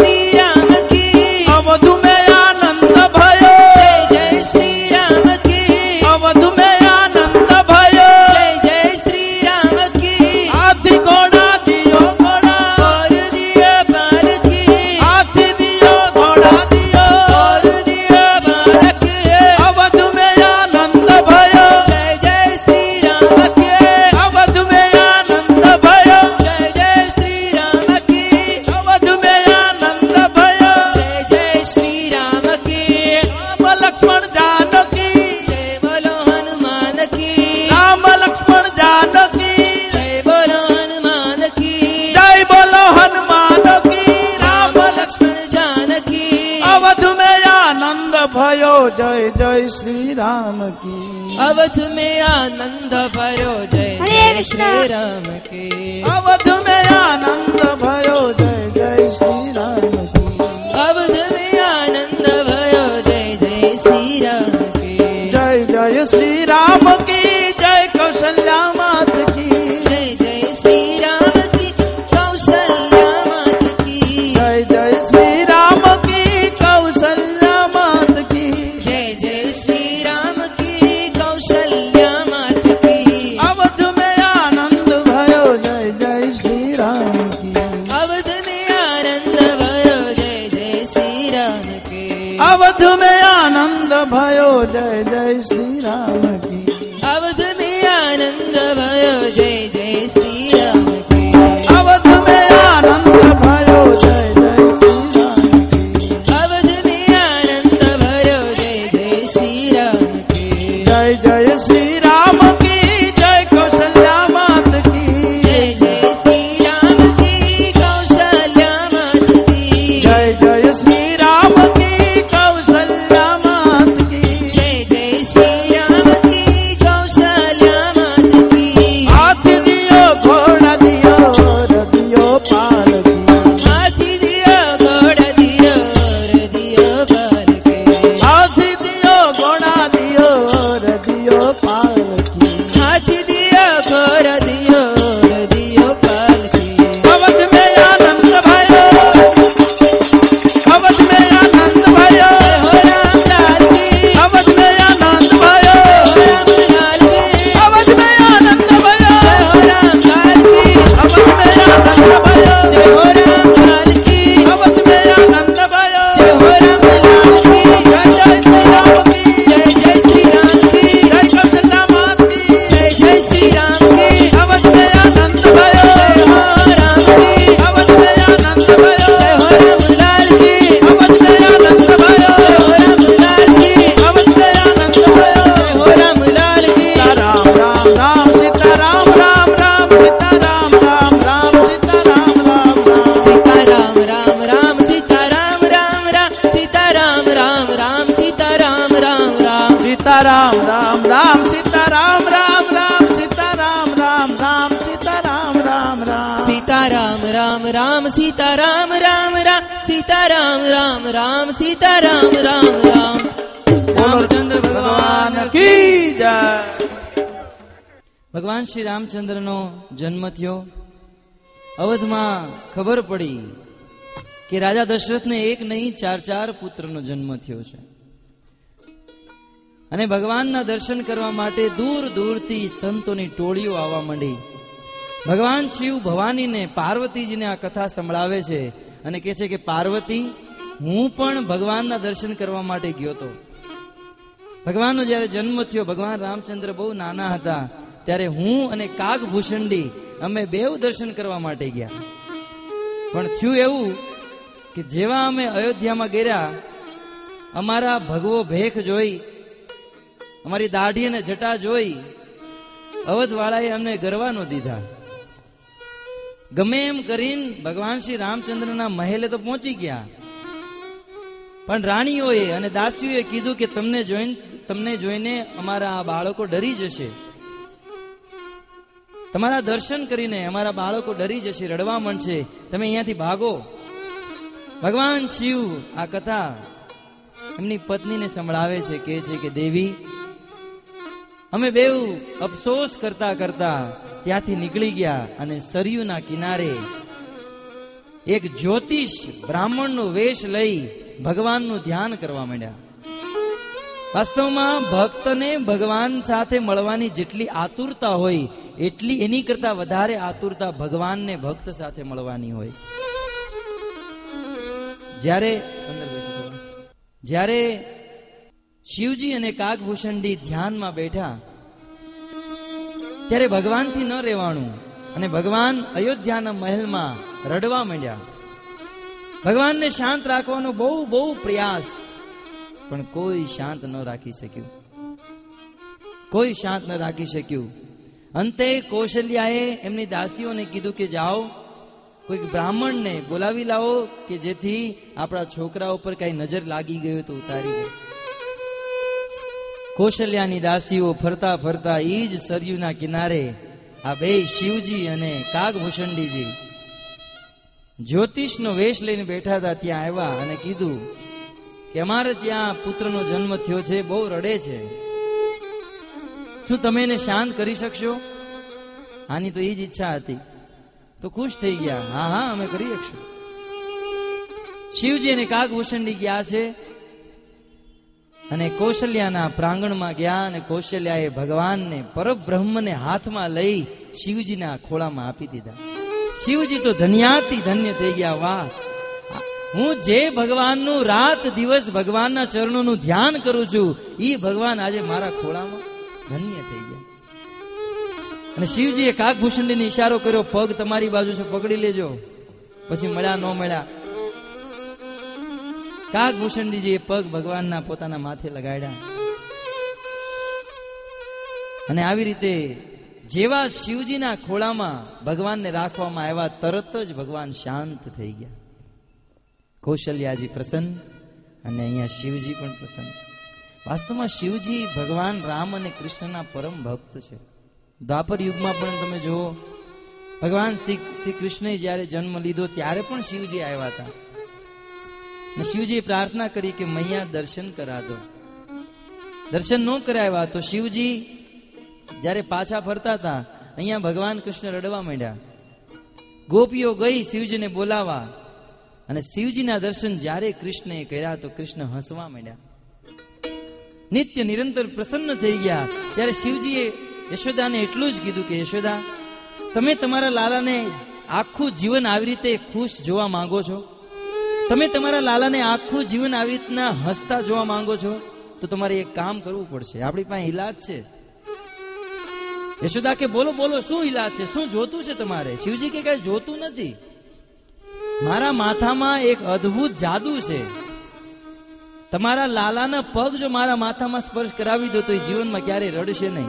भयो जय जय श्री राम की। अवध में आनंद भयो जय जय श्री राम की। अवध में आनंद भयो जय जय श्री राम की। अवध में आनंद भयो जय जय श्री राम की। जय जय श्री राम की जय कौशल्या मात की। जय जय श्री राम की कौशल्या मात की। जय जय श्री राम की कौशल्या मात की। जय जय श्री राम की कौशल्या मात की। अवध में आनंद भयो जय जय श्री राम की। अवध में आनंद भयो जय जय श्री राम की। अवध में आनंद भयो जय जय श्री राम की। अवध में आनंद भयो जय जय श्री राम की। अवध में आनंद भयो जय जय श्री राम की। अवध में आनंद भयो जय जय श्री राम की। जय जय श्री राम की जय कौशल्या मात की। जय जय श्री राम की कौशल्या मात की। जय जय श्री राम की कौशल्या मात की। जय जय श्री राम की कौशल्या मात की। हाथी दियो घोड़ा दियो रदियो पालकी। हाथी दियो घोड़ा दियो रदियो पालकी। हाथी दियो घोड़ा दियो रदियो पालकी। हाथी दियो घोड़ा दियो रदियो पालकी। अवध में आनंद भयो अवध में आनंद भयो जय हो राम लाल की। अवध में आनंद भयो जय हो राम लाल की। अवध में आनंद भयो जय हो राम लाल की। अवध में आनंद भयो जय हो राम लाल की। अवध में आनंद भयो जय हो राम लाल की। जय जय श्री राम की। जय जय श्री राम की। जय कौशल्या मात की। जय जय श्री राम की। अवध में आनंद भयो जय हो राम की। अवध में आनंद भयो जय हो राम लाल की। अवध में आनंद भयो जय हो राम लाल की। अवध में आनंद भयो जय हो राम लाल की। राम राम राम सीता राम राम राम सीता राम राम राम सीता राम राम राम सीता राम राम राम सीता राम राम राम सीता राम राम राम सीता राम राम राम सीता राम राम राम सीता राम राम राम सीता राम राम राम सीता राम राम राम सीता राम राम राम सीता राम राम राम सीता राम राम राम सीता राम राम राम। रामचंद्र भगवान की जय। ભગવાન શ્રી રામચંદ્રનો જન્મ થયો. અવધમાં ખબર પડી કે રાજા દશરથને એક નહીં ચાર ચાર પુત્રનો જન્મ થયો છે અને ભગવાનના દર્શન કરવા માટે દૂર દૂરથી સંતોની ટોળીઓ આવવા માંડી. ભગવાન શિવ ભવાનીને પાર્વતીજીને આ કથા સંભળાવે છે અને કહે છે કે પાર્વતી, હું પણ ભગવાનના દર્શન કરવા માટે ગયો હતો. ભગવાનનો જયારે જન્મ થયો, ભગવાન રામચંદ્ર બહુ નાના હતા, ત્યારે હું અને કાગભૂષણડી અમે બેવ દર્શન કરવા માટે ગયા. પણ થયું એવું કે જેવા અમે અયોધ્યામાં ગયા, અમારા ભગવો ભેખ જોઈ, અમારી દાઢી અને જટા જોઈ અવધવાળાએ અમને ગરવા ન દીધા. ગમે એમ કરીને ભગવાન શ્રી રામચંદ્રના મહેલે તો પહોંચી ગયા, પણ રાણીઓએ અને દાસીઓએ કીધું કે તમને જોઈને તમને જોઈને અમારા આ બાળકો ડરી જશે, તમારા દર્શન કરીને અમારા બાળકો ડરી જશે, રડવા માંડશે, તમે અહીંયાથી ભાગો. ભગવાન શિવ આ કથા એમની પત્નીને સંભળાવે છે, કહે છે કે દેવી, અમે બેઉ અફસોસ કરતા કરતા ત્યાંથી નીકળી ગયા અને સરયુના કિનારે એક જ્યોતિષ બ્રાહ્મણનો વેશ લઈ ભગવાનનું ધ્યાન કરવા માંડ્યા. વાસ્તવમાં ભક્તને ભગવાન સાથે મળવાની જેટલી આતુરતા હોય, એટલી એની કરતા વધારે આતુરતા ભગવાનને ભક્ત સાથે મળવાની હોય. જ્યારે જ્યારે શિવજી અને કાગભૂષણજી ધ્યાનમાં બેઠા, ત્યારે ભગવાનથી ન રહેવાનું અને ભગવાન અયોધ્યાના મહેલમાં રડવા માંડ્યા. ભગવાનને શાંત રાખવાનો બહુ બહુ પ્રયાસ, પણ કોઈ શાંત ન રાખી શક્યું, કોઈ શાંત ન રાખી શક્યું. અંતે કૌશલ્યાએ એમની દાસીઓને કીધું કે જાઓ, કોઈક બ્રાહ્મણને બોલાવી લાવો કે જેથી આપણા છોકરા ઉપર કઈ નજર લાગી ગઈ તો ઉતારી દે. કૌશલ્યાની દાસીઓ ફરતા ફરતા ઈ જ સરયુના કિનારે આ બે શિવજી અને કાગભૂષણજીજી જ્યોતિષનો વેશ લઈને બેઠા હતા. ત્યાં આવ્યા અને કીધું કે અમારે ત્યાં પુત્રનો જન્મ થયો છે, બહુ રડે છે, શું તમે એને શાંત કરી શકશો? આની તો એ જ ઈચ્છા હતી. તો ખુશ થઈ ગયા. હા હા અમે કરી શકશું. શિવજી અને કાગભૂષણજી ગયા છે અને કૌશલ્યાના પ્રાંગણમાં ગયા અને કૌશલ્યાએ ભગવાનને પરબ્રહ્મને હાથમાં લઈ શિવજીના ખોળામાં આપી દીધા. શિવજી તો ધન્યાતિ ધન્ય થઈ ગયા. વાહ, હું જે ભગવાનનું રાત દિવસ ભગવાનના ચરણોનું ધ્યાન કરું છું, એ ભગવાન આજે મારા ખોળામાં ધન્ય થઈ ગયા. અને શિવજીએ કાગભૂષણજીને ઈશારો કર્યો, પગ તમારી બાજુ છે, પકડી લેજો. પછી મળ્યા ન મળ્યા, કાગભૂષણજીએ પગ ભગવાનના પોતાના માથે લગાડ્યા. અને આવી રીતે જેવા શિવજીના ખોળામાં ભગવાનને રાખવામાં આવ્યા, તરત જ ભગવાન શાંત થઈ ગયા. કૌશલ્યાજી પ્રસન્ન અને અહીંયા શિવજી પણ પ્રસન્ન. વાસ્તવમાં શિવજી ભગવાન રામ અને કૃષ્ણના પરમ ભક્ત છે. દ્વાપર યુગમાં પણ તમે જુઓ, ભગવાન શ્રી શ્રી કૃષ્ણે જયારે જન્મ લીધો ત્યારે પણ શિવજી આવ્યા હતા. અને શિવજીએ પ્રાર્થના કરી કે મૈયા દર્શન કરા દો. દર્શન ન કરાવ્યા તો શિવજી જયારે પાછા ફરતા હતા, અહીંયા ભગવાન કૃષ્ણ રડવા માંડ્યા. ગોપીઓ ગઈ શિવજીને બોલાવા, અને શિવજીના દર્શન જ્યારે કૃષ્ણએ કર્યા તો કૃષ્ણ હસવા માંડ્યા, નિત્ય નિરંતર પ્રસન્ન થઈ ગયા. ત્યારે શિવજીએ યશોદાને એટલું જ કીધું કે યશોદા, તમે તમારા લાલાને આખું જીવન આવી રીતે ખુશ જોવા માંગો છો? તમે તમારા લાલાને આખું જીવન આવી રીતના હસતા જોવા માંગો છો? તો તમારે એક કામ કરવું પડશે. આપણી પાસે ઈલાજ છે. યશોદા કે બોલો બોલો, શું ઈલાજ છે? શું જોતું છે તમારે? શિવજી કે કઈ જોતું નથી. મારા માથામાં એક અદ્ભુત જાદુ છે. તમારા લાલાના પગ જો મારા માથામાં સ્પર્શ કરાવી દો તો એ જીવનમાં ક્યારેય રડશે નહીં.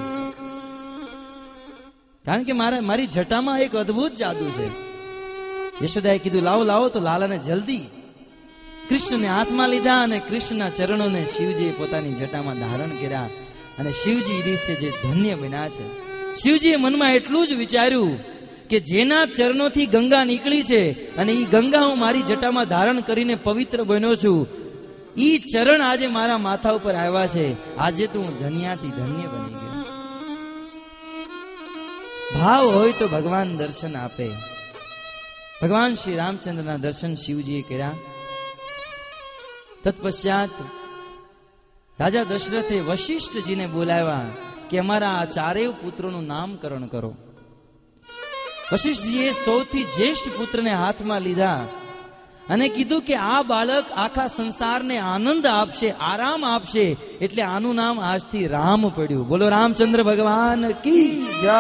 કારણ કે મારા મારી જટામાં એક અદ્ભુત જાદુ છે. યશોદાએ કીધું લાવો લાવો. તો લાલાને જલ્દી કૃષ્ણને હાથમાં લીધા અને કૃષ્ણના ચરણોને શિવજીએ પોતાની જટામાં ધારણ કર્યા. અને શિવજી એ દિવસે જે ધન્ય બન્યા છે. શિવજીએ મનમાં એટલું જ વિચાર્યું કે જેના ચરણોથી ગંગા નીકળી છે અને એ ગંગા હું મારી જટામાં ધારણ કરીને પવિત્ર બન્યો છું, ઈ ચરણ આજે મારા માથા ઉપર આવ્યા છે. આજે તો હું ધન્યાથી ધન્ય બની ગયો. ભાવ હોય તો ભગવાન દર્શન આપે. ભગવાન શ્રી રામચંદ્રના દર્શન શિવજીએ કર્યા. તત્પશ્ચાત રાજા દશરથે વશિષ્ઠજીને બોલાવ્યા કે અમારા આ ચારેય પુત્રોનું નામકરણ કરો. વશિષ્ઠજીએ સૌથી જ્યેષ્ઠ પુત્રને હાથમાં લીધા અને કીધું કે આ બાળક આખા સંસારને આનંદ આપશે, આરામ આપશે, એટલે આનું નામ આજથી રામ પડ્યું. બોલો રામચંદ્ર ભગવાન કી જય.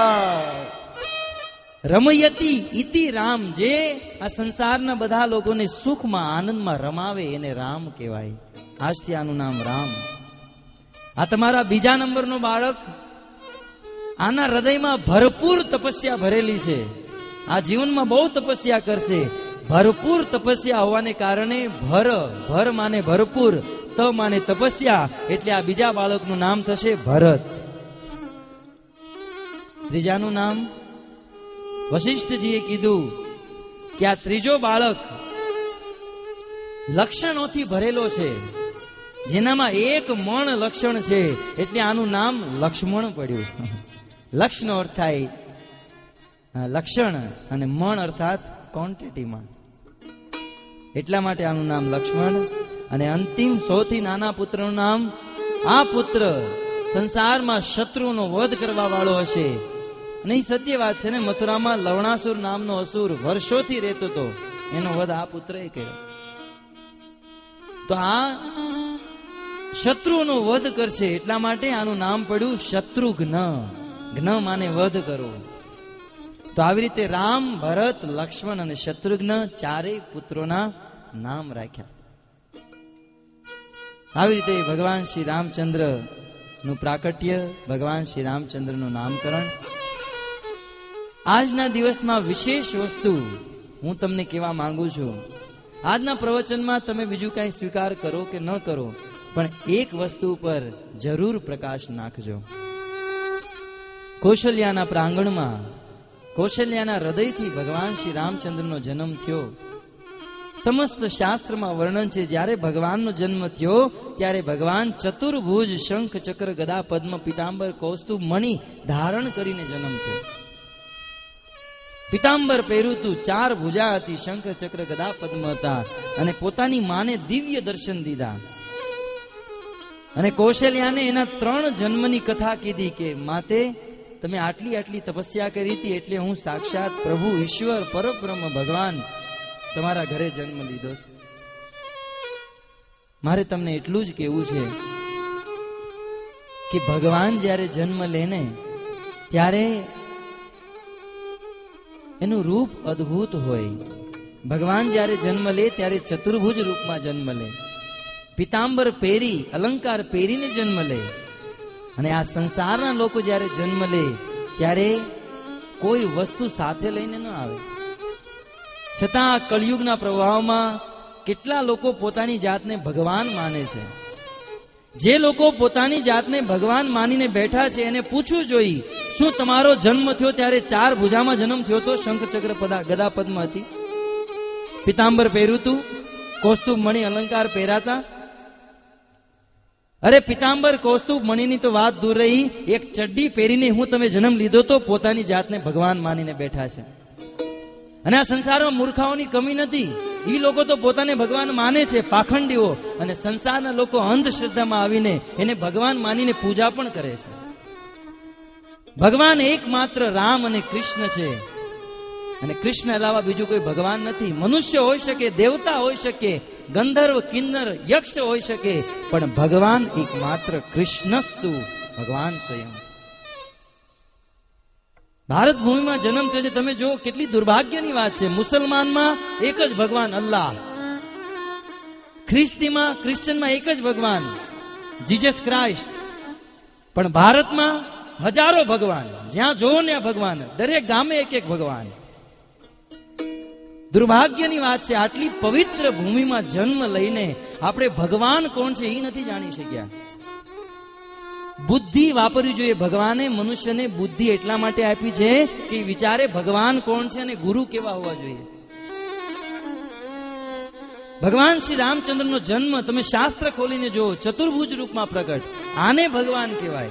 રમયતી ઇતિ રામ, જે આ સંસારના બધા લોકોને સુખમાં આનંદમાં રમાવે એને રામ કહેવાય. આજથી આનું નામ રામ. આ તમારા બીજા નંબરનો બાળક, આના હૃદયમાં ભરપૂર તપસ્યા ભરેલી છે. આ જીવનમાં બહુ તપસ્યા કરશે. ભરપૂર તપસ્યા હોવાને કારણે ભર ભર માને ભરપૂર, ત માને તપસ્યા, એટલે આ બીજા બાળકનું નામ થશે ભરત. ત્રીજાનું નામ વશિષ્ઠજીએ કીધું કે આ ત્રીજો બાળક લક્ષણોથી ભરેલો છે, જેનામાં એક મણ લક્ષણ છે, એટલે આનું નામ લક્ષ્મણ પડ્યું. લક્ષનો અર્થ થાય લક્ષણ અને મણ અર્થાત ક્વોન્ટિટીમાં, એટલા માટે આનું નામ લક્ષ્મણ. અને અંતિમ સૌથી નાના પુત્રનું નામ, આ પુત્ર સંસારમાં શત્રુનો વધ કરવા વાળો હશે. અને એ સત્ય વાત છે ને, મથુરામાં લવણાસુર નામનો અસુર વર્ષોથી રહેતો હતો, એનો વધ આ પુત્રએ કર્યો. તો આ શત્રુનો વધ કરશે, એટલા માટે આનું નામ પડ્યું શત્રુઘ્ન. ઘ્ન માને વધ કરો. તો આવી રીતે રામ, ભરત, લક્ષ્મણ અને શત્રુઘ્ન ચારેય પુત્રોના નામ રાખ્યા. આવી રીતે ભગવાન શ્રી રામચંદ્ર નું પ્રાકટ્ય, ભગવાન શ્રી રામચંદ્રનું નામકરણ. આજના દિવસમાં વિશેષ વસ્તુ હું તમને કહેવા માંગુ છું. આજના પ્રવચનમાં તમે બીજું કઈ સ્વીકાર કરો કે ન કરો, પણ એક વસ્તુ પર જરૂર પ્રકાશ નાખજો. કૌશલ્યાના પ્રાંગણમાં કૌશલ્યાના હૃદયથી ભગવાન શ્રી રામચંદ્રનો જન્મ થયો. સમસ્ત શાસ્ત્રમાં વર્ણન છે, જ્યારે ભગવાનનો જન્મ થયો ત્યારે ભગવાન ચતુર્ભુજ શંખ ચક્ર ગદા પદ્મ પીતાંબર કૌસ્તુભ મણિ ધારણ કરીને જન્મ થયો. પીતાંબર પહેર્યું તું, ચાર ભુજા હતી, શંખ ચક્ર ગદા પદ્મ હતા, અને પોતાની માને દિવ્ય દર્શન દીધા. અને કૌશલ્યાને એના ત્રણ જન્મની કથા કીધી કે માતે તમે આટલી આટલી તપસ્યા કરી હતી એટલે હું સાક્ષાત પ્રભુ ઈશ્વર પરબ્રહ્મ ભગવાન તમારા ઘરે જન્મ લીધો છે. મારે તમને એટલું જ કહેવું છે કે ભગવાન જ્યારે જન્મ લે ને ત્યારે એનું રૂપ અદ્ભુત હોય. ભગવાન જ્યારે જન્મ લે ત્યારે ચતુર્ભુજ રૂપમાં જન્મ લે, પીતાંબર પહેરી અલંકાર પહેરીને જન્મ લે. અને આ સંસારના લોકો જ્યારે જન્મ લે ત્યારે કોઈ વસ્તુ સાથે લઈને ન આવે. છતાં આ કળિયુગના પ્રવાહમાં કેટલા લોકો પોતાની જાતને ભગવાન માને છે. જે લોકો પોતાની જાતને ભગવાન માનીને બેઠા છે એને પૂછવું જોઈએ, શું તમારો જન્મ થયો ત્યારે ચાર ભુજામાં જન્મ થયો તો? શંખ ચક્ર ગદા પદ્મ હતી, પીતાંબર પહેર્યું તું, કૌસ્તુભ મણિ અલંકાર પહેરાતા. અરે પિતાંબર કૌસ્તુભ મણિની તો વાત દૂર રહી, એક ચડ્ડી પહેરીને હું તમે જન્મ લીધો તો પોતાની જાતને ભગવાન માનીને બેઠા છે. અને આ સંસારમાં મૂર્ખાઓની કમી નથી. એ લોકો તો પોતાને ભગવાન માને છે, પાખંડીઓ. અને સંસારના લોકો અંધશ્રદ્ધામાં આવીને એને ભગવાન માનીને પૂજા પણ કરે છે. ભગવાન એકમાત્ર રામ અને કૃષ્ણ છે, અને કૃષ્ણ અલાવા બીજું કોઈ ભગવાન નથી. મનુષ્ય હોઈ શકે, દેવતા હોઈ શકે, ગંધર્વ કિન્નર યક્ષ હોઈ શકે, પણ ભગવાન એકમાત્ર કૃષ્ણસ્તુ, ભગવાન સ્વયં. ભારત ભૂમિમાં જન્મ થયો છે. તમે જો કેટલી દુર્ભાગ્યની વાત છે. મુસલમાનમાં એક જ ભગવાન અલ્લાહ, ખ્રિસ્તીમાં ક્રિશ્ચનમાં એક જ ભગવાન જીસસ ક્રાઇસ્ટ. પણ ભારતમાં હજારો ભગવાન, જ્યાં જોવો ને ભગવાન, દરેક ગામે એક એક ભગવાન. દુર્ભાગ્યની વાત છે, આટલી પવિત્ર ભૂમિમાં જન્મ લઈને આપણે ભગવાન કોણ છે એ નથી જાણી શક્યા. બુદ્ધિ વાપરવી જોઈએ. ભગવાને મનુષ્યને બુદ્ધિ એટલા માટે આપી છે કે વિચારે ભગવાન કોણ છે અને ગુરુ કેવા હોવા જોઈએ. ભગવાન શ્રી રામચંદ્રનો જન્મ તમે શાસ્ત્ર ખોલીને જુઓ, ચતુર્ભુજ રૂપમાં પ્રગટ. આને ભગવાન કહેવાય.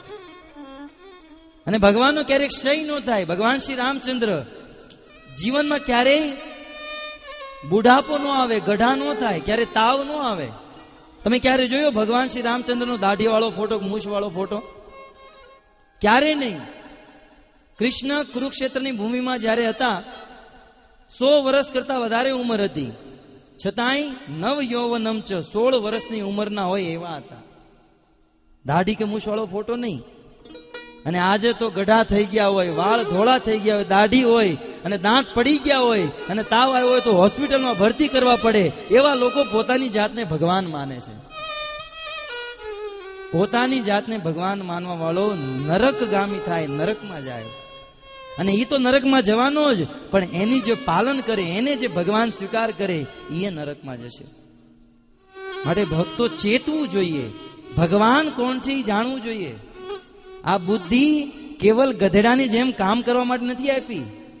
અને ભગવાનનો ક્યારેક ક્ષય ન થાય. ભગવાન શ્રી રામચંદ્ર જીવનમાં ક્યારેય બુઢાપો ન આવે, ગઢા ન થાય, ક્યારે તાવ ન આવે. તમે ક્યારે જોયો ભગવાન શ્રી રામચંદ્રનો દાઢી વાળો ફોટો, મૂછ વાળો ફોટો? ક્યારે નહીં. કૃષ્ણ કુરુક્ષેત્રની ભૂમિમાં જ્યારે હતા, સો વર્ષ કરતા વધારે ઉંમર હતી, છતાંય નવ યૌવનમ ચ, સોળ વર્ષની ઉંમરના હોય એવા હતા. દાઢી કે મૂછ વાળો ફોટો નહીં. અને આજે તો ગઢા થઈ ગયા હોય, વાળ ધોળા થઈ ગયા હોય, દાઢી હોય અને દાંત પડી ગયા હોય અને તાવ આવ્યો હોય તો હોસ્પિટલમાં ભરતી કરવા પડે. એવા લોકો પોતાની જાતને ભગવાન માને છે. પોતાની જાતને ભગવાન માનવા વાળો નરકગામી થાય, નરકમાં જાય. અને એ તો નરકમાં જવાનો જ, પણ એની જે પાલન કરે, એને જે ભગવાન સ્વીકાર કરે, એ નરકમાં જશે. માટે ભક્તો ચેતવું જોઈએ. ભગવાન કોણ છે એ જાણવું જોઈએ. આ બુદ્ધિ કેવલ ગધેડાની જેમ કામ કરવા માટે નથી આપી.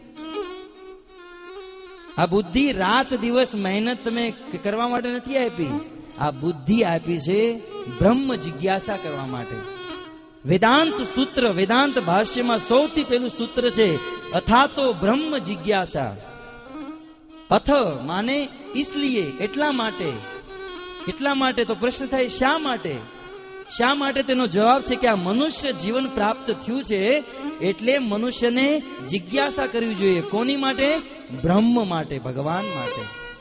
આ બુદ્ધિ રાત દિવસ મહેનત તમે કરવા માટે નથી આપી. આ બુદ્ધિ આપી છે બ્રહ્મ જિજ્ઞાસા કરવા માટે. વેદાંત સૂત્ર, વેદાંત ભાષ્યમાં સૌથી પહેલું સૂત્ર છે અથાતો બ્રહ્મ જિજ્ઞાસા. અથ માને ઇસલિએ, એટલા માટે. એટલા માટે તો પ્રશ્ન થાય, શા માટે? શા માટે? તેનો જવાબ છે કે આ મનુષ્ય જીવન પ્રાપ્ત થયું છે એટલે મનુષ્યને જિજ્ઞાસા કરવી જોઈએ. કોની માટે? બ્રહ્મ માટે, ભગવાન માટે.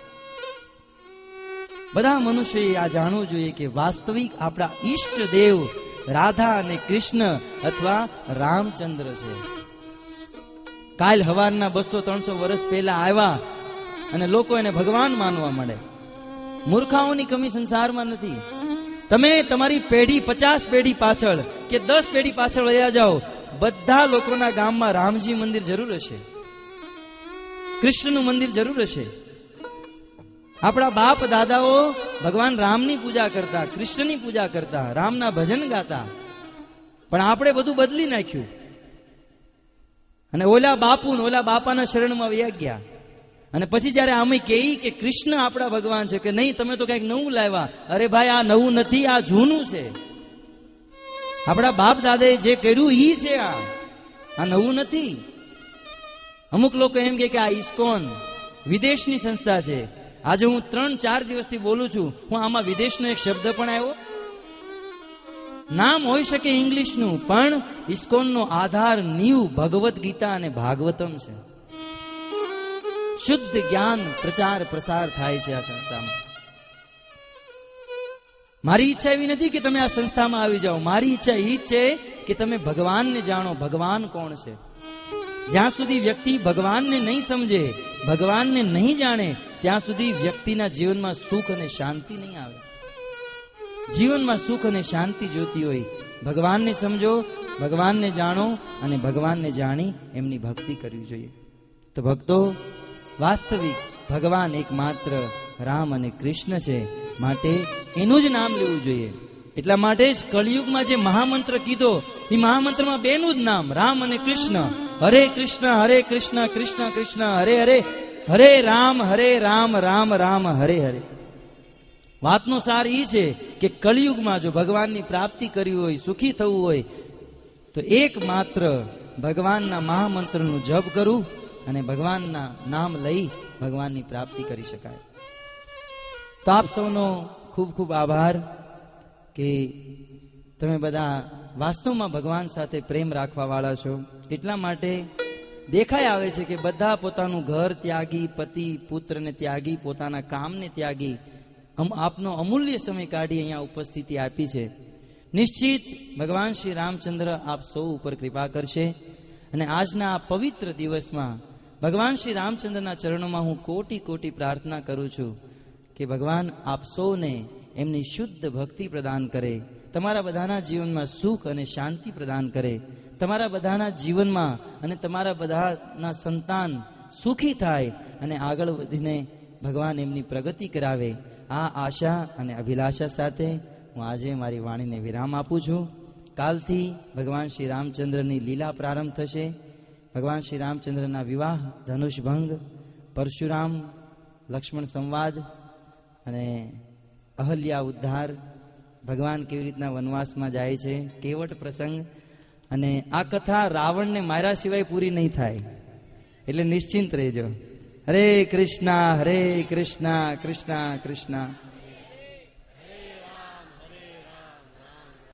બધા મનુષ્યોએ આ જાણવું જોઈએ કે વાસ્તવિક આપણા ઈષ્ટ દેવ રાધા અને કૃષ્ણ અથવા રામચંદ્ર છે. કાલ હવારના બસો ત્રણસો વર્ષ પહેલા આવ્યા અને લોકો એને ભગવાન માનવા મળે. મૂર્ખાઓની કમી સંસારમાં નથી. તમે તમારી પેઢી પચાસ પેઢી પાછળ કે દસ પેઢી પાછળ વયા જાઓ, બધા લોકોના ગામમાં રામજી મંદિર જરૂર હશે, કૃષ્ણનું મંદિર જરૂર હશે. આપણા બાપ દાદાઓ ભગવાન રામની પૂજા કરતા, કૃષ્ણની પૂજા કરતા, રામના ભજન ગાતા, પણ આપણે બધું બદલી નાખ્યું અને ઓલા બાપુ ને ઓલા બાપાના શરણમાં વયા ગયા. અને પછી જયારે અમે કહી કે કૃષ્ણ આપણા ભગવાન છે, કે નહીં તમે તો કઈક નવું લાવ્યા. અરે ભાઈ, આ નવું નથી, આ જૂનું છે. આપણા બાપ દાદાએ જે કર્યું ઈ છે, આ આ નવું નથી. અમુક લોકો એમ કે આ ઇસ્કોન વિદેશની સંસ્થા છે. આજે હું ત્રણ ચાર દિવસથી બોલું છું, હું આમાં વિદેશનો એક શબ્દ પણ આવ્યો. નામ હોઈ શકે ઇંગ્લિશનું, પણ ઇસ્કોનનો આધાર નીવ ભગવદ્ ગીતા અને ભાગવતમ છે. શુદ્ધ જ્ઞાન પ્રચાર પ્રસાર થાય છે આ સંસ્થામાં. મારી ઈચ્છા એવી નથી કે તમે આ સંસ્થામાં આવી જાઓ. મારી ઈચ્છા એ છે કે તમે ભગવાનને જાણો. ભગવાન કોણ છે? જ્યાં સુધી વ્યક્તિ ભગવાનને નહીં સમજે, ભગવાનને નહીં જાણે, ત્યાં સુધી વ્યક્તિના જીવનમાં સુખ અને શાંતિ નહીં આવે. જીવનમાં સુખ અને શાંતિ જોતી હોય, ભગવાનને સમજો, ભગવાનને જાણો અને ભગવાનને જાણી એમની ભક્તિ કરવી જોઈએ. તો ભક્તો, વાસ્તવિક ભગવાન એકમાત્ર રામ અને કૃષ્ણ છે, માટે એનું જ નામ લેવું જોઈએ. એટલા માટે જ કળિયુગમાં જે મહામંત્ર કીધો, એ મહામંત્રમાં બેનું જ નામ, રામ અને કૃષ્ણ. હરે કૃષ્ણ હરે કૃષ્ણ કૃષ્ણ કૃષ્ણ હરે હરે, હરે રામ હરે રામ રામ રામ હરે હરે. વાતનો સાર એ છે કે કળિયુગમાં જો ભગવાનની પ્રાપ્તિ કરવી હોય, સુખી થવું હોય, તો એકમાત્ર ભગવાનના મહામંત્રનું જપ કરવું અને ભગવાનના નામ લઈ ભગવાનની પ્રાપ્તિ કરી શકાય. તો આપ સૌનો ખૂબ ખૂબ આભાર કે તમે બધા વાસ્તવમાં ભગવાન સાથે પ્રેમ રાખવા વાળા છો. એટલા માટે દેખાય આવે છે કે બધા પોતાનું ઘર ત્યાગી, પતિ પુત્રને ત્યાગી, પોતાના કામને ત્યાગી આપનો અમૂલ્ય સમય કાઢી અહીંયા ઉપસ્થિતિ આપી છે. નિશ્ચિત ભગવાન શ્રી રામચંદ્ર આપ સૌ ઉપર કૃપા કરશે. અને આજના આ પવિત્ર દિવસમાં ભગવાન શ્રી રામચંદ્રના ચરણોમાં હું કોટી કોટી પ્રાર્થના કરું છું કે ભગવાન આપ સૌને એમની શુદ્ધ ભક્તિ પ્રદાન કરે, તમારા બધાના જીવનમાં સુખ અને શાંતિ પ્રદાન કરે, તમારા બધાના જીવનમાં અને તમારા બધાના સંતાન સુખી થાય અને આગળ વધીને ભગવાન એમની પ્રગતિ કરાવે. આ આશા અને અભિલાષા સાથે હું આજે મારી વાણીને વિરામ આપું છું. કાલથી ભગવાન શ્રી રામચંદ્રની લીલા પ્રારંભ થશે. ભગવાન શ્રી રામચંદ્રના વિવાહ, ધનુષભંગ, પરશુરામ લક્ષ્મણ સંવાદ અને અહલ્યા ઉદ્ધાર, ભગવાન કેવી રીતના વનવાસમાં જાય છે, કેવટ પ્રસંગ. અને આ કથા રાવણને માર્યા સિવાય પૂરી નહીં થાય, એટલે નિશ્ચિંત રહેજો. હરે કૃષ્ણ હરે કૃષ્ણ કૃષ્ણ કૃષ્ણ